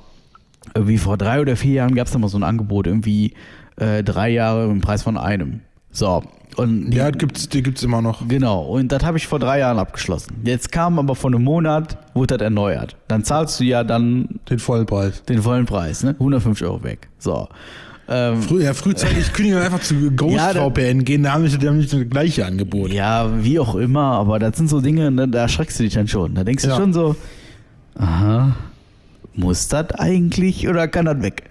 3 oder 4 Jahren gab es da mal so ein Angebot, irgendwie 3 Jahre im Preis von einem. So. Und Ja, die gibt's immer noch. Genau, und das habe ich vor 3 Jahren abgeschlossen. Jetzt kam aber vor einem Monat, wurde das erneuert. Dann zahlst du ja dann Den Vollpreis. den vollen Preis, ne? 150 € weg. So. Frühzeitig kündigen wir einfach zu GhostVPN gehen, da haben die nicht das gleiche Angebot. Ja, wie auch immer, aber das sind so Dinge, ne, da erschreckst du dich dann schon. Da denkst du Ja. schon so, aha, muss das eigentlich oder kann das weg?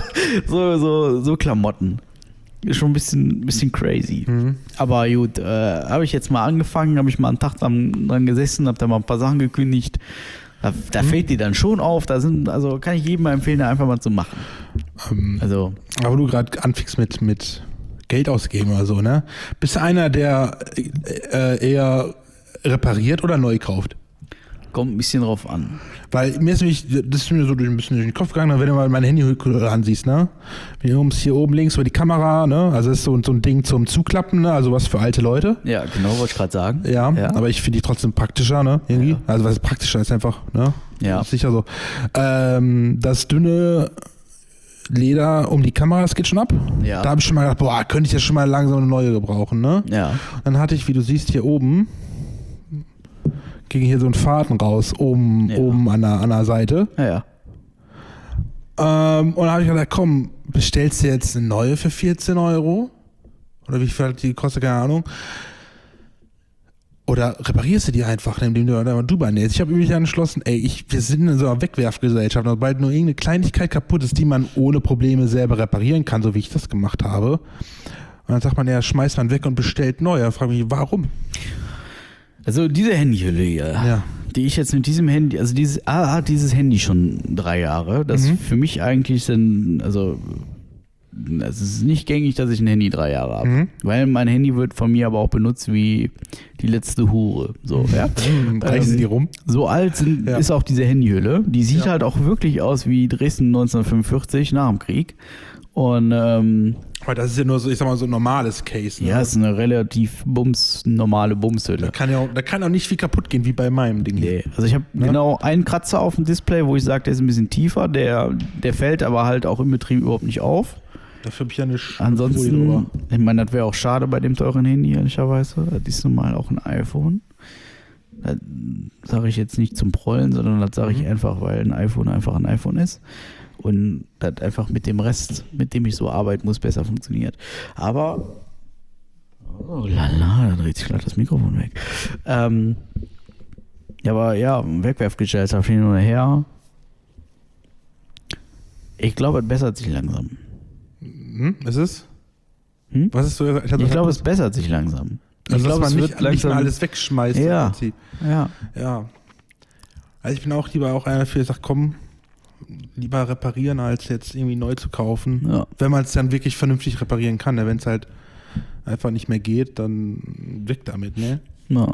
so Klamotten. Ist schon ein bisschen crazy. Aber gut, habe ich jetzt mal angefangen, habe ich mal einen Tag dran gesessen, habe da mal ein paar Sachen gekündigt. Da fällt dir dann schon auf, also kann ich jedem mal empfehlen, da einfach mal zu machen. Also, Aber du gerade anfängst mit Geld ausgeben oder so, ne? Bist du einer, der eher repariert oder neu kauft? kommt ein bisschen drauf an. Weil mir ist nämlich, das ist mir so ein bisschen durch den Kopf gegangen, wenn du mal mein Handy ansiehst, ne? Wenn du hier oben links über die Kamera, ne? Also das ist so ein Ding zum Zuklappen, ne? Also was für alte Leute. Ja, genau, wollte ich gerade sagen. Ja, aber ich finde die trotzdem praktischer, ne? Irgendwie. Ja. Also was ist praktischer ist einfach, ne? Ja. Ist sicher so. Das dünne Leder um die Kamera, das geht schon ab. Ja. Da habe ich schon mal gedacht, boah, könnte ich ja schon mal langsam eine neue gebrauchen, ne? Ja. Dann hatte ich, wie du siehst, hier oben ging hier so ein Faden raus, oben an der Seite. Ja. Und dann habe ich gedacht, komm, bestellst du jetzt eine neue für 14 €? Oder wie viel hat die kostet, keine Ahnung. Oder reparierst du die einfach, indem du da drüber nähst. Ich habe mich entschlossen, wir sind in so einer Wegwerfgesellschaft, und sobald nur irgendeine Kleinigkeit kaputt ist, die man ohne Probleme selber reparieren kann, so wie ich das gemacht habe. Und dann sagt man, ja, schmeißt man weg und bestellt neu. Da frage ich mich, warum? Also diese Handyhülle hier, Ja. die ich jetzt mit diesem Handy, also hat dieses Handy schon 3 Jahre. Das für mich eigentlich sind, also es ist nicht gängig, dass ich ein Handy 3 Jahre habe. Weil mein Handy wird von mir aber auch benutzt wie die letzte Hure. So, ja. Reichen sie die rum? So alt ist auch diese Handyhülle. Die sieht halt auch wirklich aus wie Dresden 1945 nach dem Krieg. Und Aber das ist ja nur so, ich sag mal, so ein normales Case. Ne? ja, ist eine relativ normale Bumshülle. Da kann auch nicht viel kaputt gehen, wie bei meinem Ding. Nee, also ich habe genau einen Kratzer auf dem Display, wo ich sage, der ist ein bisschen tiefer, der fällt aber halt auch im Betrieb überhaupt nicht auf. Dafür habe ich ja eine Folie drüber. Ansonsten, ich meine, das wäre auch schade bei dem teuren Handy, ehrlicherweise. Das ist nun mal auch ein iPhone. Das sage ich jetzt nicht zum Prollen, sondern das sage ich einfach, weil ein iPhone einfach ein iPhone ist. Und das einfach mit dem Rest, mit dem ich so arbeiten muss, besser funktioniert. Aber, oh lala, da dreht sich gleich das Mikrofon weg. Ja, aber ja, Wegwerfgesellschaft hin oder her. Ich glaube, es bessert sich langsam. Ist es? Hm? Was ist so? Ich glaube, es bessert sich langsam. Also, ich glaube, dass es man wird nicht langsam mehr alles wegschmeißt. Ja. Im Prinzip. Ja. Ja. Also ich bin auch lieber einer dafür, der sagt, komm, lieber reparieren, als jetzt irgendwie neu zu kaufen. Ja. Wenn man es dann wirklich vernünftig reparieren kann. Wenn es halt einfach nicht mehr geht, dann weg damit, ne? Ja.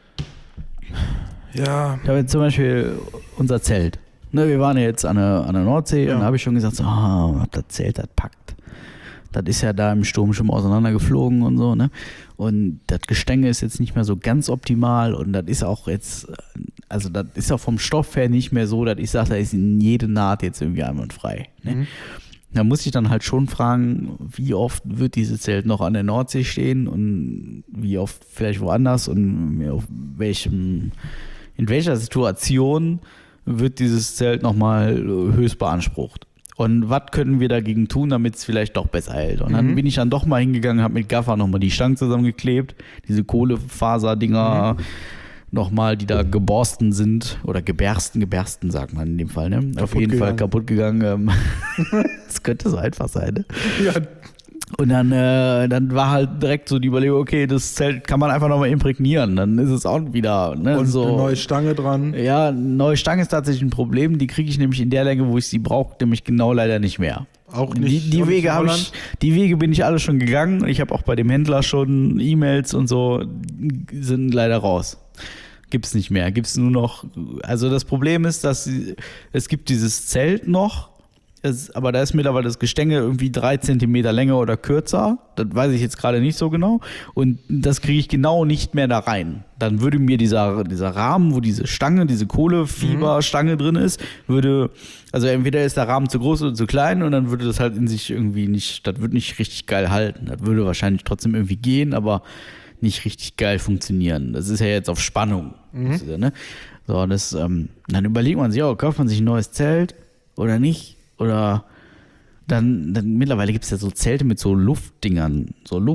Ja. Ich habe jetzt zum Beispiel unser Zelt. Ne, wir waren ja jetzt an der Nordsee und da habe ich schon gesagt, so, das Zelt, das packt. Das ist ja da im Sturm schon mal auseinandergeflogen und so, ne? Und das Gestänge ist jetzt nicht mehr so ganz optimal und das ist auch jetzt, also das ist auch vom Stoff her nicht mehr so, dass ich sage, da ist in jede Naht jetzt irgendwie einwandfrei. Ne? Da muss ich dann halt schon fragen, wie oft wird dieses Zelt noch an der Nordsee stehen und wie oft vielleicht woanders und in welcher Situation wird dieses Zelt nochmal höchst beansprucht. Und was können wir dagegen tun, damit es vielleicht doch besser hält? Und dann bin ich dann doch mal hingegangen, habe mit Gaffer nochmal die Stangen zusammengeklebt, diese Kohlefaserdinger nochmal, die da geborsten sind, oder gebersten sagt man in dem Fall, ne? Auf jeden Fall kaputt gegangen. Das könnte so einfach sein, ne? Ja. Und dann war halt direkt so die Überlegung, okay, das Zelt kann man einfach nochmal imprägnieren, dann ist es auch wieder, ne, Und so. eine neue Stange dran. Ja, eine neue Stange ist tatsächlich ein Problem, die kriege ich nämlich in der Länge, wo ich sie brauche, nämlich genau leider nicht mehr. Auch nicht. Die auch Wege nicht in habe Holland? die Wege bin ich alle schon gegangen. Ich habe auch bei dem Händler schon E-Mails und so, sind leider raus. Gibt's nicht mehr. Gibt's nur noch. Also das Problem ist, dass es gibt dieses Zelt noch, aber da ist mittlerweile das Gestänge irgendwie 3 Zentimeter länger oder kürzer. Das weiß ich jetzt gerade nicht so genau. Und das kriege ich genau nicht mehr da rein. Dann würde mir dieser Rahmen, wo diese Stange, diese Kohlefieberstange drin ist, also entweder ist der Rahmen zu groß oder zu klein und dann würde das halt in sich irgendwie nicht, das würde nicht richtig geil halten. Das würde wahrscheinlich trotzdem irgendwie gehen, aber nicht richtig geil funktionieren. Das ist ja jetzt auf Spannung. Ne? So, dann überlegt man sich, kauft man sich ein neues Zelt oder nicht? Oder dann mittlerweile gibt es ja so Zelte mit so Luftdingern,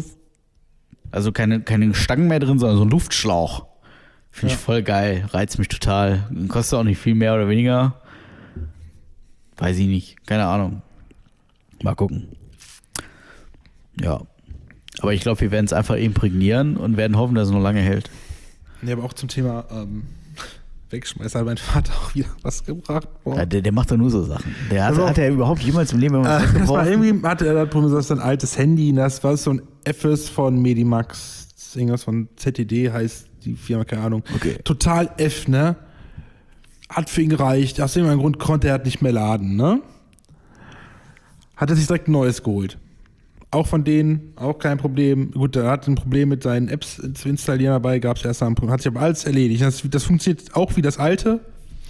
also keine Stangen mehr drin, sondern so ein Luftschlauch. Finde ich voll geil, reizt mich total. Kostet auch nicht viel mehr oder weniger. Weiß ich nicht, keine Ahnung. Mal gucken. Ja. Aber ich glaube, wir werden es einfach imprägnieren und werden hoffen, dass es noch lange hält. Ja, aber auch zum Thema Wegschmeißer hat mein Vater auch wieder was gebracht. Ja, der macht doch nur so Sachen. Hat er überhaupt jemals im Leben was das war geworfen? irgendwie, hatte er da drum gesagt, ein altes Handy, das war so ein FS von Medimax, irgendwas von ZTD heißt die Firma, keine Ahnung. Okay. Total F, ne? Hat für ihn gereicht, aus irgendeinem Grund konnte er halt nicht mehr laden, ne? Hat er sich direkt ein neues geholt. Auch von denen, auch kein Problem. Gut, er hat ein Problem mit seinen Apps zu installieren, dabei gab es erst ein Problem. Hat sich aber alles erledigt. Das funktioniert auch wie das alte.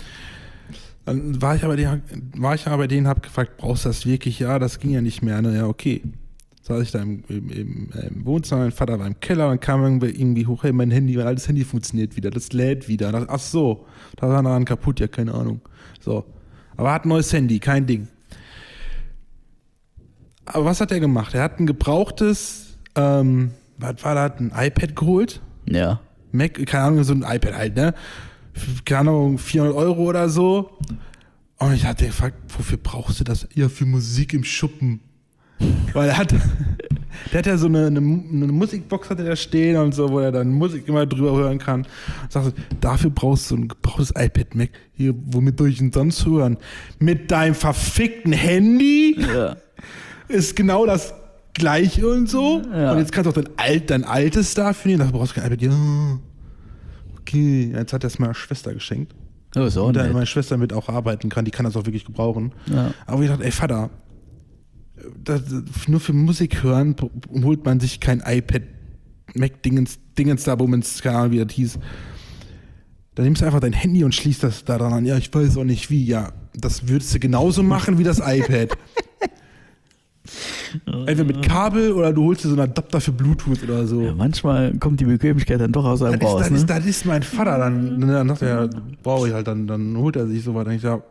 Dann war ich aber bei denen, hab gefragt, brauchst du das wirklich? Ja, das ging ja nicht mehr. Ne? Ja, okay. Saß ich da im Wohnzimmer, mein Vater war im Keller und kam irgendwie hoch, hey, mein altes Handy funktioniert wieder, das lädt wieder. Dachte, ach so, da war daran kaputt, ja, keine Ahnung. So. Aber er hat ein neues Handy, kein Ding. Aber was hat er gemacht? Er hat ein gebrauchtes, was war da, ein iPad geholt? Ja. Mac, keine Ahnung, so ein iPad halt, ne? Keine Ahnung, 400 € oder so. Und ich hatte gefragt, wofür brauchst du das? Ja, für Musik im Schuppen. Weil der hat ja so eine Musikbox hatte da stehen und so, wo er dann Musik immer drüber hören kann. Und sagte, dafür brauchst du ein gebrauchtes iPad Mac. Hier, womit soll ich denn sonst hören? Mit deinem verfickten Handy? Ja. Ist genau das Gleiche und so. Ja. Und jetzt kannst du auch dein altes dafür nehmen. Dafür brauchst du kein iPad. Ja, okay. Jetzt hat er es meiner Schwester geschenkt. Oh, ist auch Und da nett. meine Schwester mit auch arbeiten kann. Die kann das auch wirklich gebrauchen. Ja. Aber ich dachte, ey Vater, nur für Musik hören holt man sich kein iPad Mac-Dingens da, Bummens, keine Ahnung, wie das hieß. Dann nimmst du einfach dein Handy und schließt das da dran an. Ja, ich weiß auch nicht wie. Ja, das würdest du genauso machen wie das iPad. Entweder mit Kabel oder du holst dir so einen Adapter für Bluetooth oder so. Ja, manchmal kommt die Bequemlichkeit dann doch aus einem raus. Das ist mein Vater. Dann sagt er, brauche ich halt, dann holt er sich sowas. Dann denke ich, ja,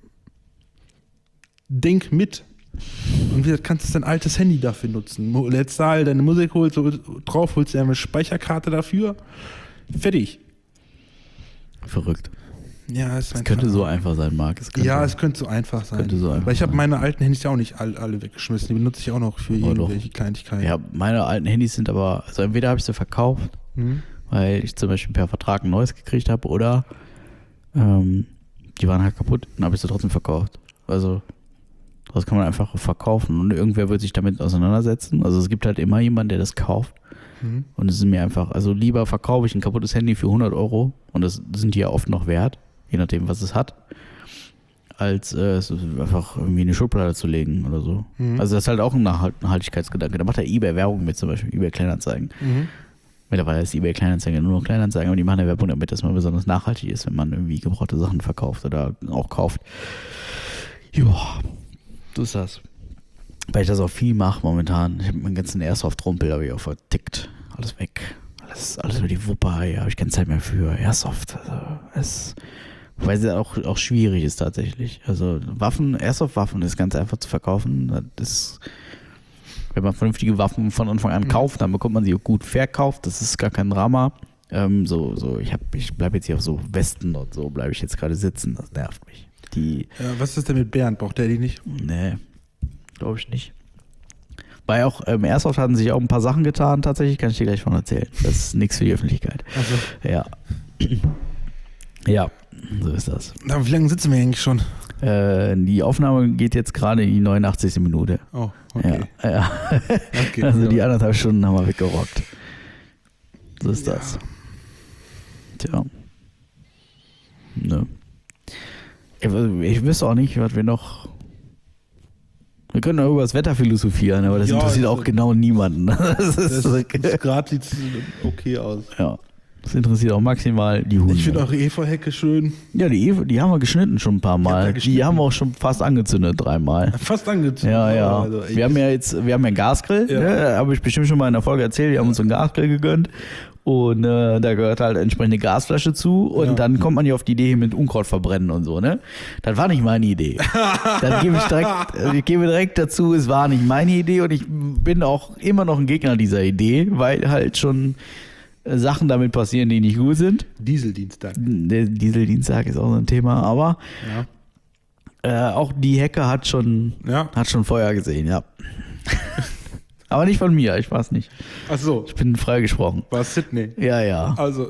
denk mit. Und wie kannst du dein altes Handy dafür nutzen? Lädst da deine Musik, holst du drauf, holst dir eine Speicherkarte dafür. Fertig. Verrückt. Ja, ist Es könnte so einfach sein, Marc. es könnte so einfach sein. Könnte so einfach Weil ich habe sein. meine alten Handys ja auch nicht alle weggeschmissen. Die benutze ich auch noch für irgendwelche Kleinigkeiten. Ja, meine alten Handys sind aber, also entweder habe ich sie verkauft, weil ich zum Beispiel per Vertrag ein neues gekriegt habe, oder die waren halt kaputt, dann habe ich sie trotzdem verkauft. Also das kann man einfach verkaufen und irgendwer wird sich damit auseinandersetzen. Also es gibt halt immer jemanden, der das kauft. Und es ist mir einfach, also lieber verkaufe ich ein kaputtes Handy für 100 € und das sind die ja oft noch wert, je nachdem, was es hat, als es einfach irgendwie in eine Schublade zu legen oder so. Also das ist halt auch ein Nachhaltigkeitsgedanke. Da macht ja eBay Werbung mit, zum Beispiel eBay Kleinanzeigen. Mittlerweile ist eBay Kleinanzeigen nur noch Kleinanzeigen, aber die machen ja Werbung damit, dass man besonders nachhaltig ist, wenn man irgendwie gebrauchte Sachen verkauft oder auch kauft. Ja, so ist das. Weil ich das auch viel mache momentan. Ich habe meinen ganzen Airsoft-Rumpel habe ich auch vertickt. Alles weg. Alles über die Wupper. Ja, habe ich keine Zeit mehr für Airsoft. Also, weil es auch schwierig ist tatsächlich. Also Airsoft-Waffen ist ganz einfach zu verkaufen. Wenn man vernünftige Waffen von Anfang an kauft, dann bekommt man sie auch gut verkauft. Das ist gar kein Drama. Ich bleibe jetzt hier auf so Westen und so bleibe ich jetzt gerade sitzen. Das nervt mich. Was ist denn mit Bernd? Braucht der die nicht? Nee, glaube ich nicht. Weil auch im Airsoft hatten sich auch ein paar Sachen getan, tatsächlich, kann ich dir gleich von erzählen. Das ist nichts für die Öffentlichkeit. Also. Ja. Ja, so ist das. Na, wie lange sitzen wir eigentlich schon? Die Aufnahme geht jetzt gerade in die 89. Minute. Oh, okay. Ja. Okay, also die ja. 1,5 Stunden haben wir weggerockt. So ist das. Tja. Ne. Ich wüsste auch nicht, was wir noch... Wir können auch über das Wetter philosophieren, aber das interessiert auch genau niemanden. Das gerade sieht okay aus. Ja. Das interessiert auch maximal die Hunde. Ich finde auch Efeuhecke schön. Ja, die haben wir geschnitten schon ein paar Mal. Die haben wir auch schon fast angezündet 3 Mal. Fast angezündet. Ja. Also, wir haben ja einen Gasgrill, ne? Habe ich bestimmt schon mal in der Folge erzählt, wir haben uns einen Gasgrill gegönnt. Und da gehört halt entsprechende Gasflasche zu und dann kommt man ja auf die Idee mit Unkraut verbrennen und so, ne? Das war nicht meine Idee. Dann ich gebe direkt dazu, es war nicht meine Idee und ich bin auch immer noch ein Gegner dieser Idee, weil halt schon Sachen damit passieren, die nicht gut sind. Dieseldienstag. Der Dieseldienstag ist auch so ein Thema, aber auch die Hecke hat schon Feuer gesehen, ja. Aber nicht von mir, ich weiß nicht. Ach so. Ich bin freigesprochen. War Sydney. Ja. Also,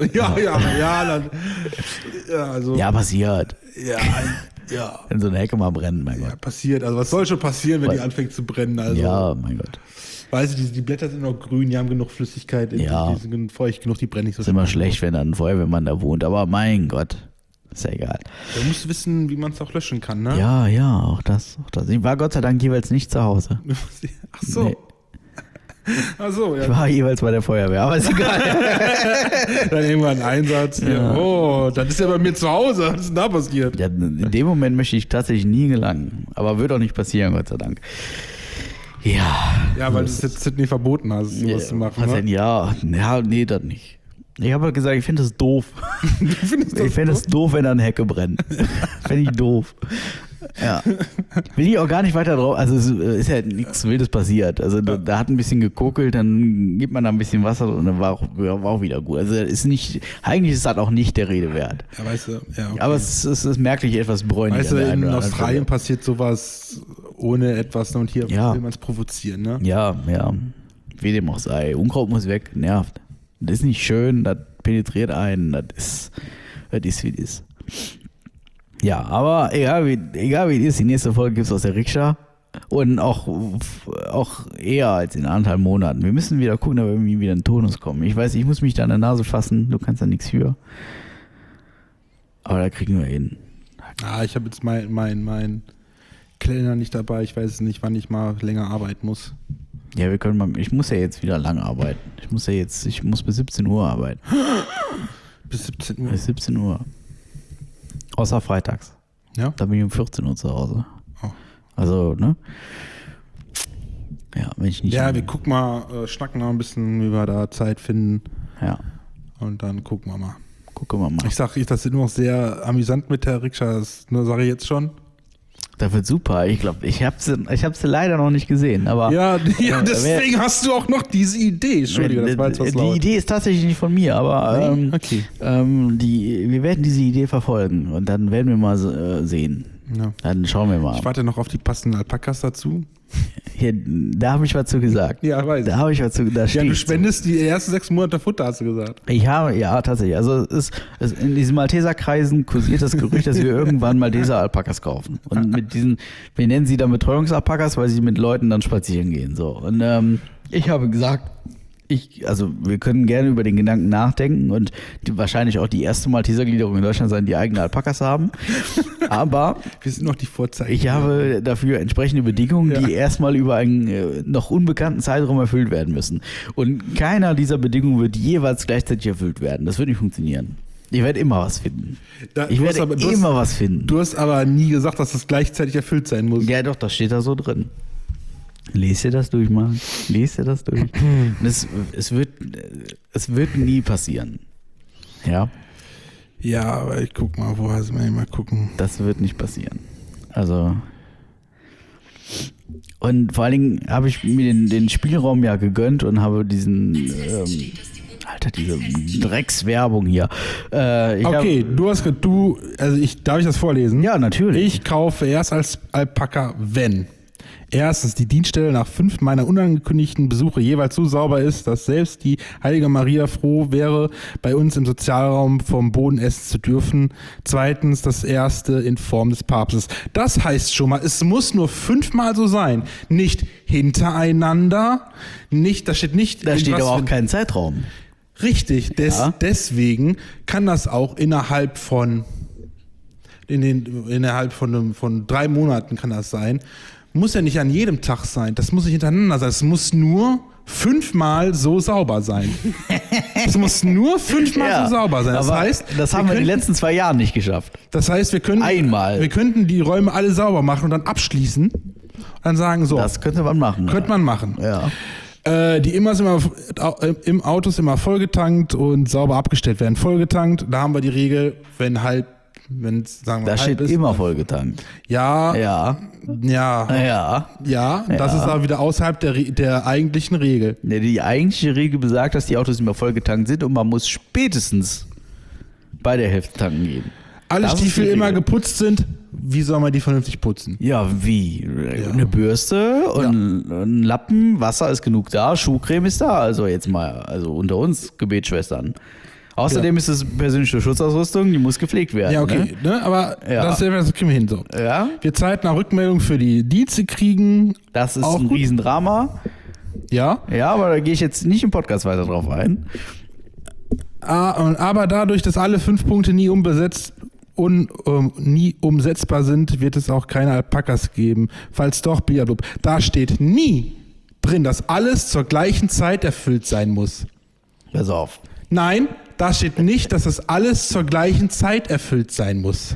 also. Ja, passiert. Ja. Wenn so eine Hecke mal brennt, mein Gott. Ja, passiert. Also, was soll schon passieren, wenn die anfängt zu brennen? Also, ja, mein Gott. Weißt du, die Blätter sind noch grün, die haben genug Flüssigkeit, die sind feucht genug, die brennen nicht so Ist immer schlecht, wenn dann ein Feuerwehrmann da wohnt, aber mein Gott, ist ja egal. Du musst wissen, wie man es auch löschen kann, ne? Ja, auch das. Ich war Gott sei Dank jeweils nicht zu Hause. Ach so. Nee. Ach so, ja. Ich war jeweils bei der Feuerwehr, aber ist egal. Dann irgendwann ein Einsatz. Ja. Oh, das ist ja bei mir zu Hause. Was ist denn da passiert? Ja, in dem Moment möchte ich tatsächlich nie gelangen. Aber wird auch nicht passieren, Gott sei Dank. Ja, weil du es jetzt Sydney verboten hast, sowas zu machen. Was ne? denn? Ja, nee, das nicht. Ich habe halt gesagt, ich finde das doof. Ich fände es doof, wenn da eine Hecke brennt. Fände ich doof. Ja. Bin ich auch gar nicht weiter drauf. Also es ist ja nichts Wildes passiert. Also da hat ein bisschen gekokelt, dann gibt man da ein bisschen Wasser und dann war auch wieder gut. Also ist nicht, eigentlich ist das auch nicht der Rede wert. Ja, weißt du, ja. Okay. Aber es ist merklich etwas bräunlich. Weißt du, in Australien passiert sowas ohne etwas und hier will man es provozieren, ne? Ja. Wie dem auch sei. Unkraut muss weg, nervt. Das ist nicht schön, das penetriert einen, das ist wie das ist. Ja, aber egal wie es ist, die nächste Folge gibt es aus der Rikscha und auch eher als in 1,5 Monaten. Wir müssen wieder gucken, ob wir irgendwie wieder in Tonus kommen. Ich weiß, ich muss mich da an der Nase fassen, du kannst da nichts für. Aber da kriegen wir hin. Ich habe jetzt mein Kalender nicht dabei, ich weiß nicht, wann ich mal länger arbeiten muss. Ja, ich muss ja jetzt wieder lang arbeiten. Ich muss bis 17 Uhr arbeiten. Bis 17 Uhr? Bis 17 Uhr. Außer freitags. Ja? Da bin ich um 14 Uhr zu Hause. Oh. Also, ne? Ja, wenn ich nicht... Ja, wir gucken mal, schnacken noch ein bisschen, wie wir da Zeit finden. Ja. Und dann gucken wir mal. Ich sag, das ist noch sehr amüsant mit der Rikscha, das sage ich jetzt schon. Das wird super. Ich glaube, ich hab sie leider noch nicht gesehen. Aber ja, deswegen hast du auch noch diese Idee. Entschuldigung, das war jetzt was laut. Die Idee ist tatsächlich nicht von mir, aber okay. Wir werden diese Idee verfolgen und dann werden wir mal sehen. Ja. Dann schauen wir mal. Ich warte noch auf die passenden Alpakas dazu. Hier, da habe ich was zu gesagt. Ja, weiß ich. Da habe ich was zu gesagt. Ja, du spendest die ersten 6 Monate Futter, hast du gesagt. Ja, tatsächlich. Also in diesen Malteserkreisen kursiert das Gerücht, dass wir irgendwann Malteser-Alpakas kaufen. Und mit diesen, wir nennen sie dann Betreuungsalpakas, weil sie mit Leuten dann spazieren gehen. So. Und ich habe gesagt, wir können gerne über den Gedanken nachdenken und wahrscheinlich auch die erste Malteser-Gliederung in Deutschland sein, die eigene Alpakas haben. Aber wir sind noch die Vorzeichen. Ich habe dafür entsprechende Bedingungen, die erstmal über einen noch unbekannten Zeitraum erfüllt werden müssen. Und keiner dieser Bedingungen wird jeweils gleichzeitig erfüllt werden. Das wird nicht funktionieren. Ich werde immer was finden. Was finden. Du hast aber nie gesagt, dass das gleichzeitig erfüllt sein muss. Ja doch, das steht da so drin. Lies dir das durch, Mann. Lies dir das durch. Und es wird nie passieren. Ja? Ja, aber ich guck mal, woher sind wir mal gucken. Das wird nicht passieren. Also. Und vor allen Dingen habe ich mir den Spielraum ja gegönnt und habe diesen. Diese Dreckswerbung hier. Darf ich das vorlesen? Ja, natürlich. Ich kaufe erst als Alpaka, wenn. Erstens, die Dienststelle nach 5 meiner unangekündigten Besuche jeweils so sauber ist, dass selbst die Heilige Maria froh wäre, bei uns im Sozialraum vom Boden essen zu dürfen. Zweitens, das erste in Form des Papstes. Das heißt schon mal, es muss nur 5-mal so sein. Nicht hintereinander, da steht nicht... Da steht aber auch kein kein Zeitraum. Richtig, deswegen kann das auch innerhalb von 3 Monaten kann das sein. Muss ja nicht an jedem Tag sein. Das muss nicht hintereinander sein. Es muss nur 5-mal so sauber sein. Es muss nur 5-mal so sauber sein. Das heißt, das haben wir in den letzten 2 Jahren nicht geschafft. Das heißt, wir könnten die Räume alle sauber machen und dann abschließen und dann sagen so. Das könnte man machen. Könnte man machen. Ja. Die immer im Autos immer vollgetankt und sauber abgestellt werden. Vollgetankt, da haben wir die Regel, wenn sagen wir Da steht ist, immer vollgetankt. Ja. Ja. Das ist aber wieder außerhalb der eigentlichen Regel. Die eigentliche Regel besagt, dass die Autos immer vollgetankt sind und man muss spätestens bei der Hälfte tanken gehen. Alle Das Stiefel ist die immer Regel. geputzt sind, wie soll man die vernünftig putzen? Ja, wie? Eine Bürste und ein Lappen, Wasser ist genug da, Schuhcreme ist da. Also jetzt mal, unter uns Gebetsschwestern. Außerdem ist es persönliche Schutzausrüstung, die muss gepflegt werden. Ja, okay, ne? Aber das kriegen wir hin so. Ja. Wir zeitnah Rückmeldung für die Dienste kriegen. Das ist auch ein gut. Riesendrama. Ja. Ja, aber da gehe ich jetzt nicht im Podcast weiter drauf ein. Aber dadurch, dass alle 5 Punkte nie umsetzbar sind, wird es auch keine Alpakas geben. Falls doch, blablabla. Da steht nie drin, dass alles zur gleichen Zeit erfüllt sein muss. Pass auf. Nein, da steht nicht, dass das alles zur gleichen Zeit erfüllt sein muss.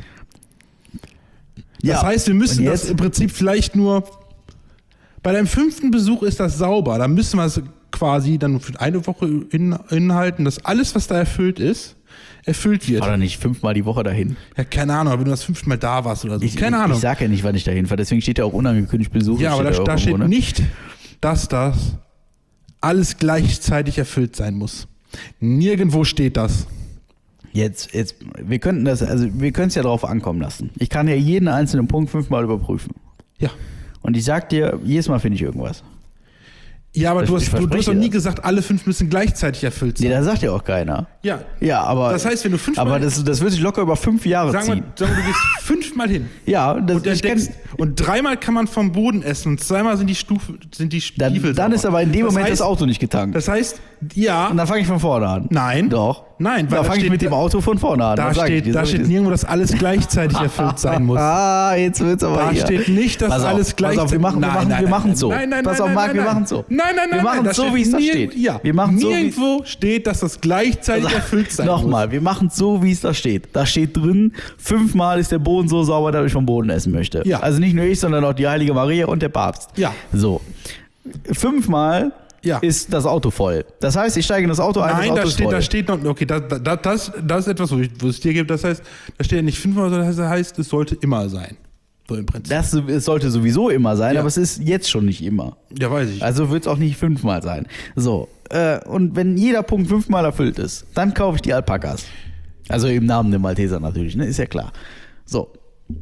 Das heißt, wir müssen das im Prinzip vielleicht nur... Bei deinem 5. Besuch ist das sauber. Da müssen wir es quasi dann für eine Woche inhalten, dass alles, was da erfüllt ist, erfüllt wird. War doch nicht 5-mal die Woche dahin. Ja, keine Ahnung, wenn du das 5-mal da warst oder so. Keine Ahnung. Ich sag ja nicht, wann ich dahin fahre. Deswegen steht ja auch unangekündigt Besuch. Ja, aber da steht nicht, dass das alles gleichzeitig erfüllt sein muss. Nirgendwo steht das. Jetzt, wir könnten es ja drauf ankommen lassen. Ich kann ja jeden einzelnen Punkt 5-mal überprüfen. Ja. Und ich sag dir, jedes Mal finde ich irgendwas. Ja, aber du hast verspreche doch nie das. gesagt, alle 5 müssen gleichzeitig erfüllt sein. Nee, da sagt ja auch keiner. Ja. Ja, aber. Das heißt, wenn du 5-mal. Aber das wird sich locker über 5 Jahre ziehen. Sagen wir, du gehst 5-mal hin. Ja, Und 3-mal kann man vom Boden essen und 2-mal sind die Stiefel dann sauber. ist aber in dem Moment das Auto nicht getankt. Das heißt, ja. Und dann fange ich von vorne an. Nein. Doch. Nein, Da fange ich mit dem Auto von vorne an. Da Das sag ich dir, steht, so steht ist es. nirgendwo, dass alles gleichzeitig erfüllt sein muss. Ah, jetzt wird's aber Da hier. steht nicht, dass Pass auf, alles gleichzeitig... Pass auf, wir machen so. Pass auf, Marc, wir machen so. Nein, Wir machen da so, steht wie es da steht. Ja, Wir machen so, wie- nirgendwo steht, dass das gleichzeitig erfüllt sein muss. Nochmal, wir machen es so, wie es da steht. Da steht drin, 5-mal ist der Boden so sauber, dass ich vom Boden essen möchte. Ja. Also nicht nur ich, sondern auch die Heilige Maria und der Papst. Ja. So. 5-mal Ja. ist das Auto voll. Das heißt, ich steige in das Auto ein, Nein, das Auto da ist voll. steht noch, okay, das ist etwas, wo es dir gibt, das heißt, da steht ja nicht 5-mal, sondern das heißt, es sollte immer sein. So im Prinzip. Es sollte sowieso immer sein, Ja. aber es ist jetzt schon nicht immer. Ja, weiß ich. Also wird es auch nicht 5-mal sein. So, und wenn jeder Punkt 5-mal erfüllt ist, dann kaufe ich die Alpakas. Also im Namen der Malteser natürlich, ne? Ist ja klar. So.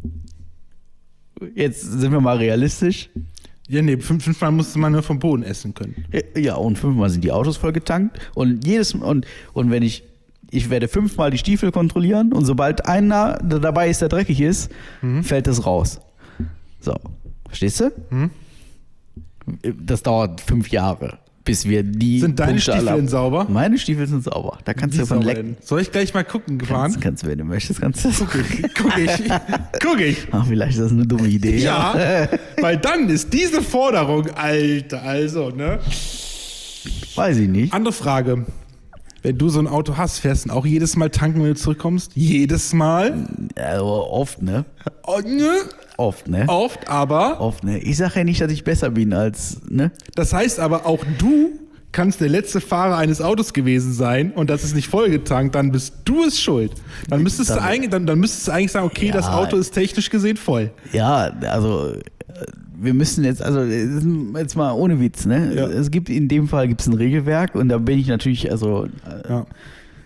Jetzt sind wir mal realistisch. Ja, nee, 5-mal musste man nur vom Boden essen können. Ja, und 5-mal sind die Autos voll getankt. Und wenn ich werde 5-mal die Stiefel kontrollieren und sobald einer dabei ist, der dreckig ist, fällt das raus. So. Verstehst du? Das dauert 5 Jahre, bis wir die Sind deine Punkte alle Stiefel haben. sauber? Meine Stiefel sind sauber. Da kannst du von lecken. Soll ich gleich mal gucken, gefahren? Kannst du, wenn du möchtest, kannst du das. Guck ich. Ach, vielleicht ist das eine dumme Idee. Ja, weil dann ist diese Forderung, Alter, also, ne? Weiß ich nicht. Andere Frage. Wenn du so ein Auto hast, fährst du dann auch jedes Mal tanken, wenn du zurückkommst? Jedes Mal? Also oft, ne? Oh, ne? Oft, ne? Oft, aber. Oft, ne? Ich sage ja nicht, dass ich besser bin als, ne? Das heißt aber, auch du kannst der letzte Fahrer eines Autos gewesen sein und das ist nicht vollgetankt, dann bist du es schuld. Dann müsstest du eigentlich sagen, okay, Ja. das Auto ist technisch gesehen voll. Ja, also wir müssen jetzt mal ohne Witz, ne? Ja. Es gibt in dem Fall ein Regelwerk und da bin ich natürlich, Ja.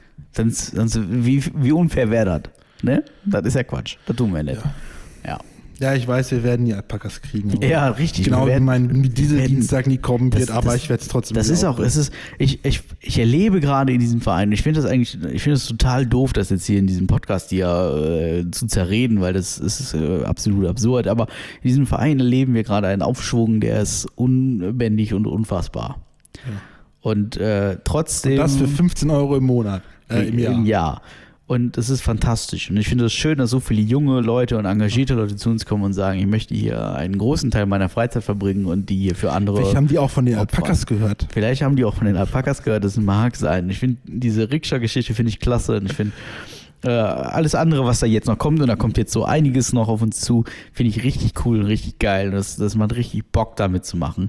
sonst wie unfair wäre das, ne? Das ist ja Quatsch. Das tun wir nicht. Ja. Ja, ich weiß, wir werden die Alpakas kriegen. aber Ja, richtig. Genau, wir wie werden- mein dieser werden- Dienstag nie kommen wird, aber ich werde es trotzdem Das wieder ist auch, aufnehmen. ich erlebe gerade in diesem Verein, ich finde das total doof, das jetzt hier in diesem Podcast hier zu zerreden, weil das ist absolut absurd, aber in diesem Verein erleben wir gerade einen Aufschwung, der ist unbändig und unfassbar. Und trotzdem... Das für 15 € im Monat, im Jahr. Im Jahr. Und das ist fantastisch. Und ich finde es schön, dass so viele junge Leute und engagierte Leute zu uns kommen und sagen, ich möchte hier einen großen Teil meiner Freizeit verbringen und die hier für andere... Vielleicht haben die auch von den Opfer. Alpakas gehört. Vielleicht haben die auch von den Alpakas gehört, das mag sein. Ich finde diese Rikscha-Geschichte finde ich klasse und ich finde alles andere, was da jetzt noch kommt, und da kommt jetzt so einiges noch auf uns zu, finde ich richtig cool und richtig geil. Das macht richtig Bock, damit zu machen.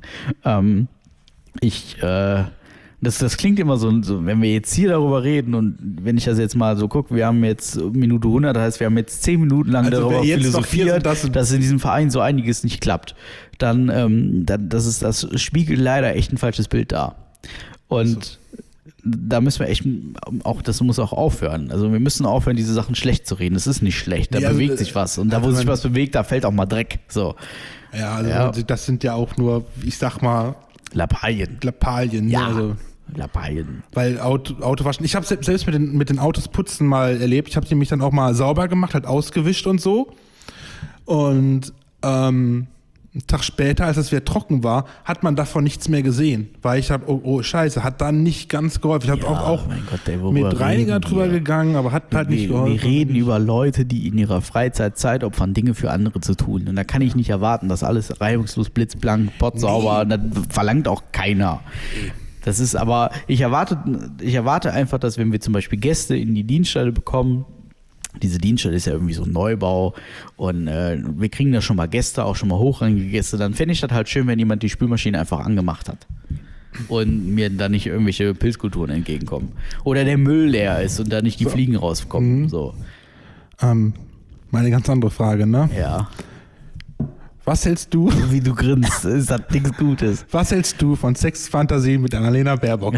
Das klingt immer so, wenn wir jetzt hier darüber reden und wenn ich das jetzt mal so gucke, wir haben jetzt Minute 100, das heißt, wir haben jetzt 10 Minuten lang Also darüber wer jetzt noch hier philosophiert, sind, dass in diesem Verein so einiges nicht klappt, dann das spiegelt leider echt ein falsches Bild dar. Und da müssen wir echt auch, das muss auch aufhören. Also wir müssen aufhören, diese Sachen schlecht zu reden. Das ist nicht schlecht, da Nee, also, bewegt sich was. Und da, wo also sich man- was bewegt, da fällt auch mal Dreck. So, Ja, also Ja. das sind ja auch nur, ich sag mal, Lappalien. Lappalien. Ja, Also, Lappalien. weil Autowaschen, ich habe selbst mit den Autos putzen mal erlebt. Ich habe die mich dann auch mal sauber gemacht, halt ausgewischt und so. Und einen Tag später, als es wieder trocken war, hat man davon nichts mehr gesehen. Weil ich habe, oh scheiße, hat dann nicht ganz geholfen. Ich habe auch mein Gott, ey, worüber mit Reiniger reden drüber wir? gegangen, aber hat halt nicht Wir geholfen. reden über Leute, die in ihrer Freizeit Zeit opfern, Dinge für andere zu tun. Und da kann ich nicht erwarten, dass alles reibungslos, blitzblank, pottsauber, das verlangt auch keiner. Das ist aber, ich erwarte einfach, dass wenn wir zum Beispiel Gäste in die Dienststelle bekommen, diese Dienststelle ist ja irgendwie so ein Neubau und wir kriegen da schon mal Gäste, auch schon mal hochrangige Gäste, dann fände ich das halt schön, wenn jemand die Spülmaschine einfach angemacht hat und mir da nicht irgendwelche Pilzkulturen entgegenkommen. Oder der Müll leer ist und da nicht die Fliegen rauskommen. So. Mal eine ganz andere Frage, ne? Ja. Was hältst du Wie du grinst, ist das nichts Gutes. Was hältst du von Sexfantasien mit Annalena Baerbock?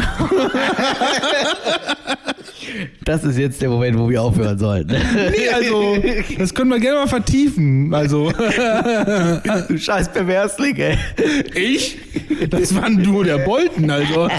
Das ist jetzt der Moment, wo wir aufhören sollten. Nee, also, das können wir gerne mal vertiefen. Also, Du scheiß Perversling, ey. ich? Das war ein Duo der Bolten, also.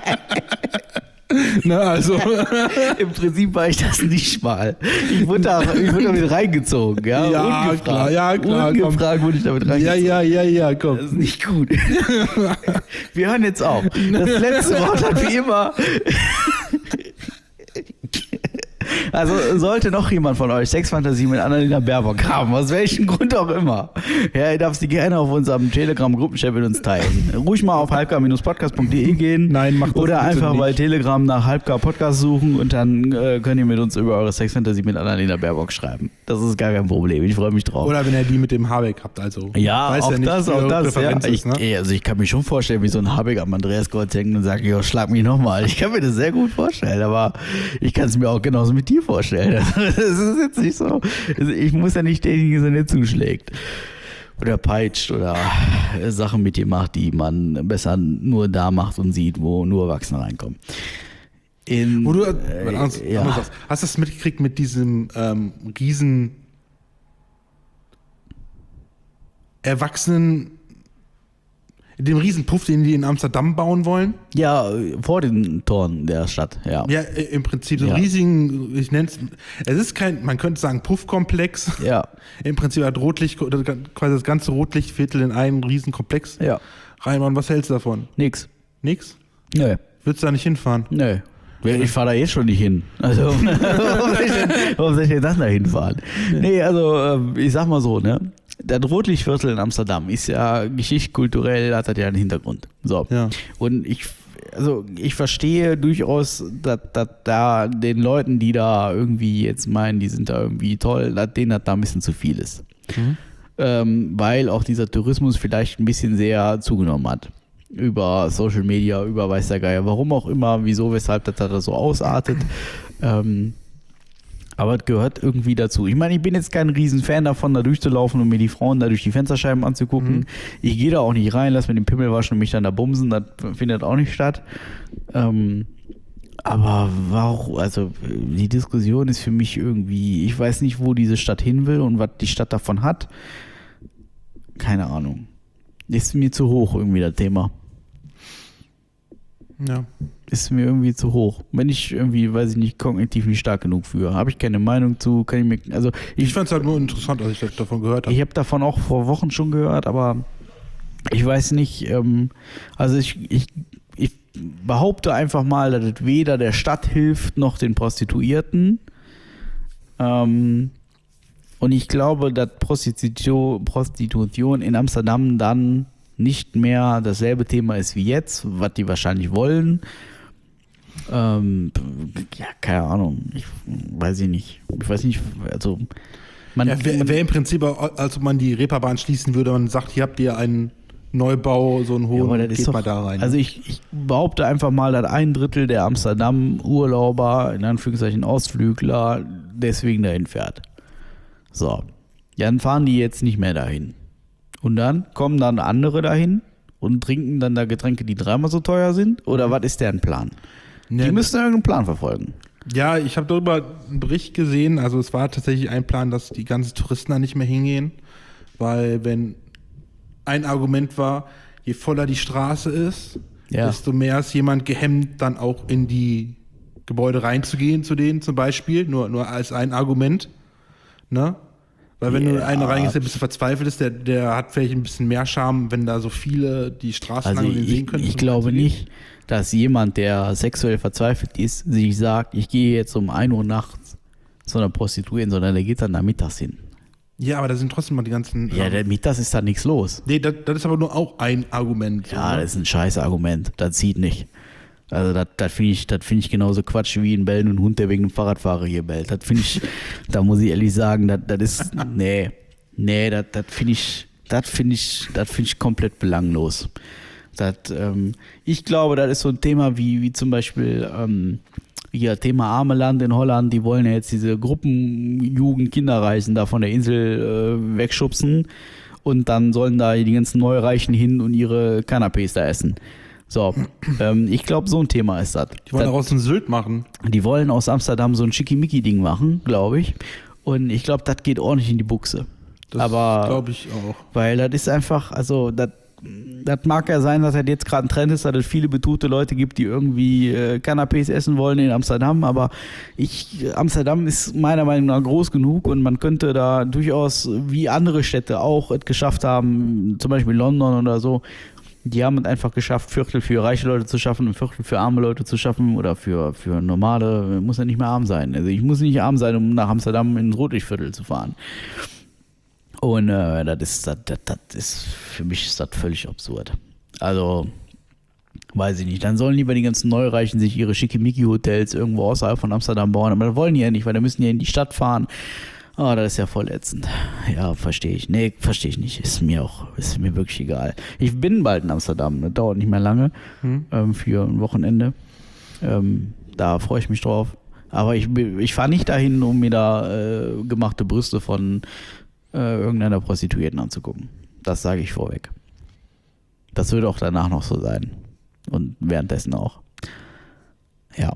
Na, also. Im Prinzip war ich das nicht mal. Ich wurde damit reingezogen, ja? Ja, Ungefragt. klar, ja, klar, Ungefragt wurde ich damit reingezogen. Ja, Das komm. ist nicht gut. Wir hören jetzt auf. Das letzte Wort hat wie immer. Also sollte noch jemand von euch Sexfantasie mit Annalena Baerbock haben, aus welchem Grund auch immer, ja, ihr darf sie gerne auf unserem Telegram-Gruppenchat mit uns teilen. Ruhig mal auf halbgar-podcast.de gehen. Nein, macht das oder bitte einfach nicht. bei Telegram nach Halbgar Podcast suchen und dann könnt ihr mit uns über eure Sexfantasie mit Annalena Baerbock schreiben. Das ist gar kein Problem. Ich freue mich drauf. Oder wenn ihr die mit dem Habeck habt, also. Ja, Weiß auch nicht, das, wie auch eure das. Ja. Präferenz ist, ne? Also ich kann mir schon vorstellen, wie so ein Habeck am Andreas Kreuz hängt und sagt, jo, schlag mich nochmal. Ich kann mir das sehr gut vorstellen, aber ich kann es mir auch genauso mit dir vorstellen. Das ist jetzt nicht so. Also ich muss ja nicht derjenige sein, der zuschlägt. Oder peitscht oder Sachen mit dir macht, die man besser nur da macht und sieht, wo nur Erwachsene reinkommen. Wo du, ja. hast du das mitgekriegt mit diesem riesen Erwachsenen, dem Riesenpuff, den die in Amsterdam bauen wollen? Ja, vor den Toren der Stadt, ja. Ja, im Prinzip so Ja. einen riesigen, ich nenne es ist kein, man könnte sagen Puffkomplex. Ja, Im Prinzip hat Rotlicht, oder quasi das ganze Rotlichtviertel in einen Riesenkomplex ja. reinbauen. Was hältst du davon? Nix. Nix? Nö. Würdest du da nicht hinfahren? Nö. Ich fahre da jetzt schon nicht hin. Also, warum soll ich denn das da hinfahren? Nee, also, ich sag mal so, ne? Das Rotlichtviertel in Amsterdam ist ja geschichtskulturell, hat das ja einen Hintergrund. So. Ja. Und ich verstehe durchaus, dass da den Leuten, die da irgendwie jetzt meinen, die sind da irgendwie toll, dass denen das da ein bisschen zu viel ist. Weil auch dieser Tourismus vielleicht ein bisschen sehr zugenommen hat. Über Social Media, über weiß der Geier, warum auch immer, wieso, weshalb das da so ausartet. Aber es gehört irgendwie dazu. Ich meine, ich bin jetzt kein Riesenfan davon, da durchzulaufen und mir die Frauen da durch die Fensterscheiben anzugucken. Ich gehe da auch nicht rein, lass mir den Pimmel waschen und mich dann da bumsen. Das findet auch nicht statt. Aber warum, also die Diskussion ist für mich irgendwie, ich weiß nicht, wo diese Stadt hin will und was die Stadt davon hat. keine Ahnung. Ist mir zu hoch irgendwie das Thema. Ja. Ist mir irgendwie zu hoch. Wenn ich irgendwie, weiß ich nicht, kognitiv nicht stark genug für, habe ich keine Meinung zu, kann ich mir, also Ich fand es halt nur interessant, als ich davon gehört habe. ich habe davon auch vor Wochen schon gehört, aber ich weiß nicht, also ich behaupte einfach mal, dass es weder der Stadt hilft, noch den Prostituierten. Und ich glaube, dass Prostitution in Amsterdam dann nicht mehr dasselbe Thema ist wie jetzt, was die wahrscheinlich wollen. Ja, keine Ahnung. Ich weiß nicht, also Wäre im Prinzip, als ob man die Reeperbahn schließen würde und sagt, hier habt ihr einen Neubau, so einen Ja, hohen, aber das ist geht doch, mal da rein. also ich behaupte einfach mal, dass 1/3 der Amsterdam-Urlauber, in Anführungszeichen Ausflügler, deswegen dahin fährt. So. Ja, dann fahren die jetzt nicht mehr dahin. Und dann kommen dann andere dahin und trinken dann da Getränke, die 3-mal so teuer sind? Oder was ist deren Plan? Die müssen irgendeinen Plan verfolgen. Ja, ich habe darüber einen Bericht gesehen. Also es war tatsächlich ein Plan, dass die ganzen Touristen da nicht mehr hingehen. Weil wenn ein Argument war, je voller die Straße ist, Ja. desto mehr ist jemand gehemmt, dann auch in die Gebäude reinzugehen, zu denen zum Beispiel. Nur als ein Argument. Ne? Weil wenn du einer reingehst, der ein bisschen verzweifelt ist, der hat vielleicht ein bisschen mehr Charme, wenn da so viele die Straßen Also lang und ihn sehen können. ich glaube nicht, dass jemand, der sexuell verzweifelt ist, sich sagt, ich gehe jetzt um 1 Uhr nachts zu einer Prostituierten, sondern der geht dann da mittags hin. Ja, aber da sind trotzdem mal die ganzen... Ja, mittags ist da nichts los. Nee, das ist aber nur auch ein Argument. so, Ja, ne? das ist ein scheiß Argument. Das zieht nicht. Also das finde ich genauso Quatsch wie ein bellenden Hund, der wegen einem Fahrradfahrer hier bellt. Das finde ich, da muss ich ehrlich sagen, das ist, das finde ich komplett belanglos. Ich glaube, das ist so ein Thema wie zum Beispiel hier Thema arme Land in Holland, die wollen ja jetzt diese Gruppenjugend-Kinderreisen da von der Insel wegschubsen und dann sollen da die ganzen Neureichen hin und ihre Canapés da essen. So, ich glaube, so ein Thema ist das. Die wollen daraus ein Sylt machen. Die wollen aus Amsterdam so ein Schickimicki-Ding machen, glaube ich. Und ich glaube, das geht ordentlich in die Buchse. Das Aber glaube ich auch. weil das ist einfach, also das mag ja sein, dass das jetzt gerade ein Trend ist, dass es viele betuchte Leute gibt, die irgendwie Canapés essen wollen in Amsterdam, aber Amsterdam ist meiner Meinung nach groß genug und man könnte da durchaus, wie andere Städte auch es geschafft haben, zum Beispiel London oder so, die haben es einfach geschafft, Viertel für reiche Leute zu schaffen, ein Viertel für arme Leute zu schaffen oder für normale, muss ja nicht mehr arm sein. Also ich muss nicht arm sein, um nach Amsterdam ins Rotlichtviertel zu fahren. Und das ist für mich ist das völlig absurd. Also, weiß ich nicht. Dann sollen lieber die ganzen Neureichen sich ihre Schickimicki-Hotels irgendwo außerhalb von Amsterdam bauen. Aber das wollen die ja nicht, weil da müssen die ja in die Stadt fahren. Oh, das ist ja voll ätzend. Ja, verstehe ich. Nee, verstehe ich nicht. Ist mir wirklich egal. Ich bin bald in Amsterdam. Das dauert nicht mehr lange für ein Wochenende. Da freue ich mich drauf. Aber ich fahre nicht dahin, um mir da gemachte Brüste von irgendeiner Prostituierten anzugucken. Das sage ich vorweg. Das wird auch danach noch so sein. Und währenddessen auch. Ja.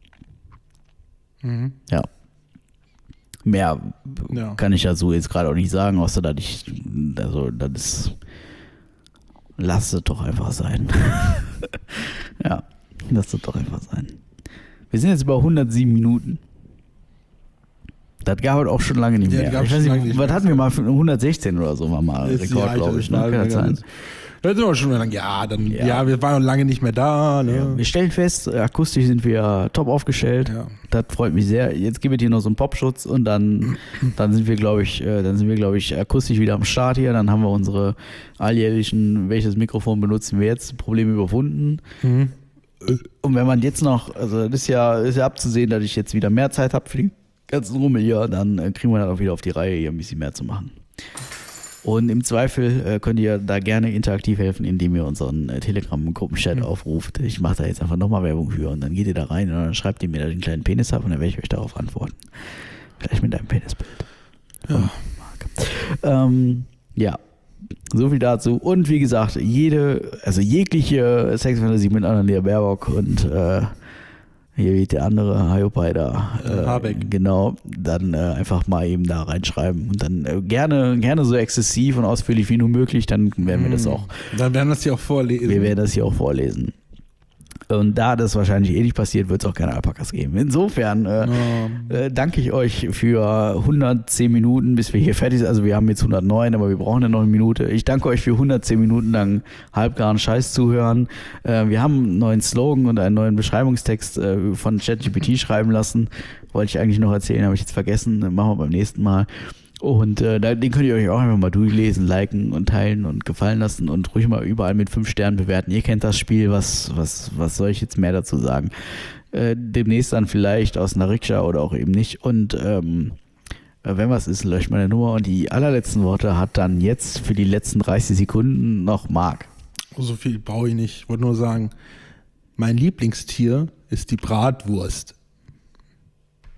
Ja. Mehr kann ich dazu jetzt gerade auch nicht sagen, außer dass lass es doch einfach sein. Ja, lass es doch einfach sein. Wir sind jetzt bei 107 Minuten. Das gab es auch schon lange nicht mehr. Ich weiß nicht, was hatten wir mal für 116 oder so war mal Rekord, glaube ich. Ne? Kann das sein? Das sind wir schon lange. Ja, wir waren noch lange nicht mehr da. Ne? Ja, wir stellen fest, akustisch sind wir top aufgestellt. Ja. Das freut mich sehr. Jetzt gibt es hier noch so einen Popschutz und dann sind wir, glaube ich, akustisch wieder am Start hier. Dann haben wir unsere alljährlichen, welches Mikrofon benutzen wir jetzt, Probleme überwunden. Mhm. Und wenn man jetzt noch, also das ist ja abzusehen, dass ich jetzt wieder mehr Zeit habe für die ganzen Rummel hier, dann kriegen wir dann auch wieder auf die Reihe, hier ein bisschen mehr zu machen. Und im Zweifel könnt ihr da gerne interaktiv helfen, indem ihr unseren Telegram-Gruppenchat aufruft. Ich mache da jetzt einfach nochmal Werbung für und dann geht ihr da rein und dann schreibt ihr mir da den kleinen Penis ab und dann werde ich euch darauf antworten. Vielleicht mit einem Penisbild. Ja. Ja, so viel dazu. Und wie gesagt, jegliche Sexfantasie mit Annalena Baerbock und hier wie der andere Hayopai da. Habeck. Genau, dann einfach mal eben da reinschreiben und dann gerne so exzessiv und ausführlich wie nur möglich, dann werden wir das auch. Dann werden wir das hier auch vorlesen. Wir werden das hier auch vorlesen. Und da das wahrscheinlich nicht passiert, wird es auch keine Alpakas geben. Insofern danke ich euch für 110 Minuten, bis wir hier fertig sind. Also wir haben jetzt 109, aber wir brauchen ja noch eine Minute. Ich danke euch für 110 Minuten lang halbgaren Scheiß zuhören. Wir haben einen neuen Slogan und einen neuen Beschreibungstext von ChatGPT schreiben lassen. Wollte ich eigentlich noch erzählen, habe ich jetzt vergessen. Machen wir beim nächsten Mal. Und den könnt ihr euch auch einfach mal durchlesen, liken und teilen und gefallen lassen und ruhig mal überall mit 5 Sternen bewerten. Ihr kennt das Spiel, was soll ich jetzt mehr dazu sagen? Demnächst dann vielleicht aus einer Rikscha oder auch eben nicht. Und wenn was ist, löscht meine Nummer. Und die allerletzten Worte hat dann jetzt für die letzten 30 Sekunden noch Marc. So viel brauche ich nicht. Ich wollte nur sagen, mein Lieblingstier ist die Bratwurst.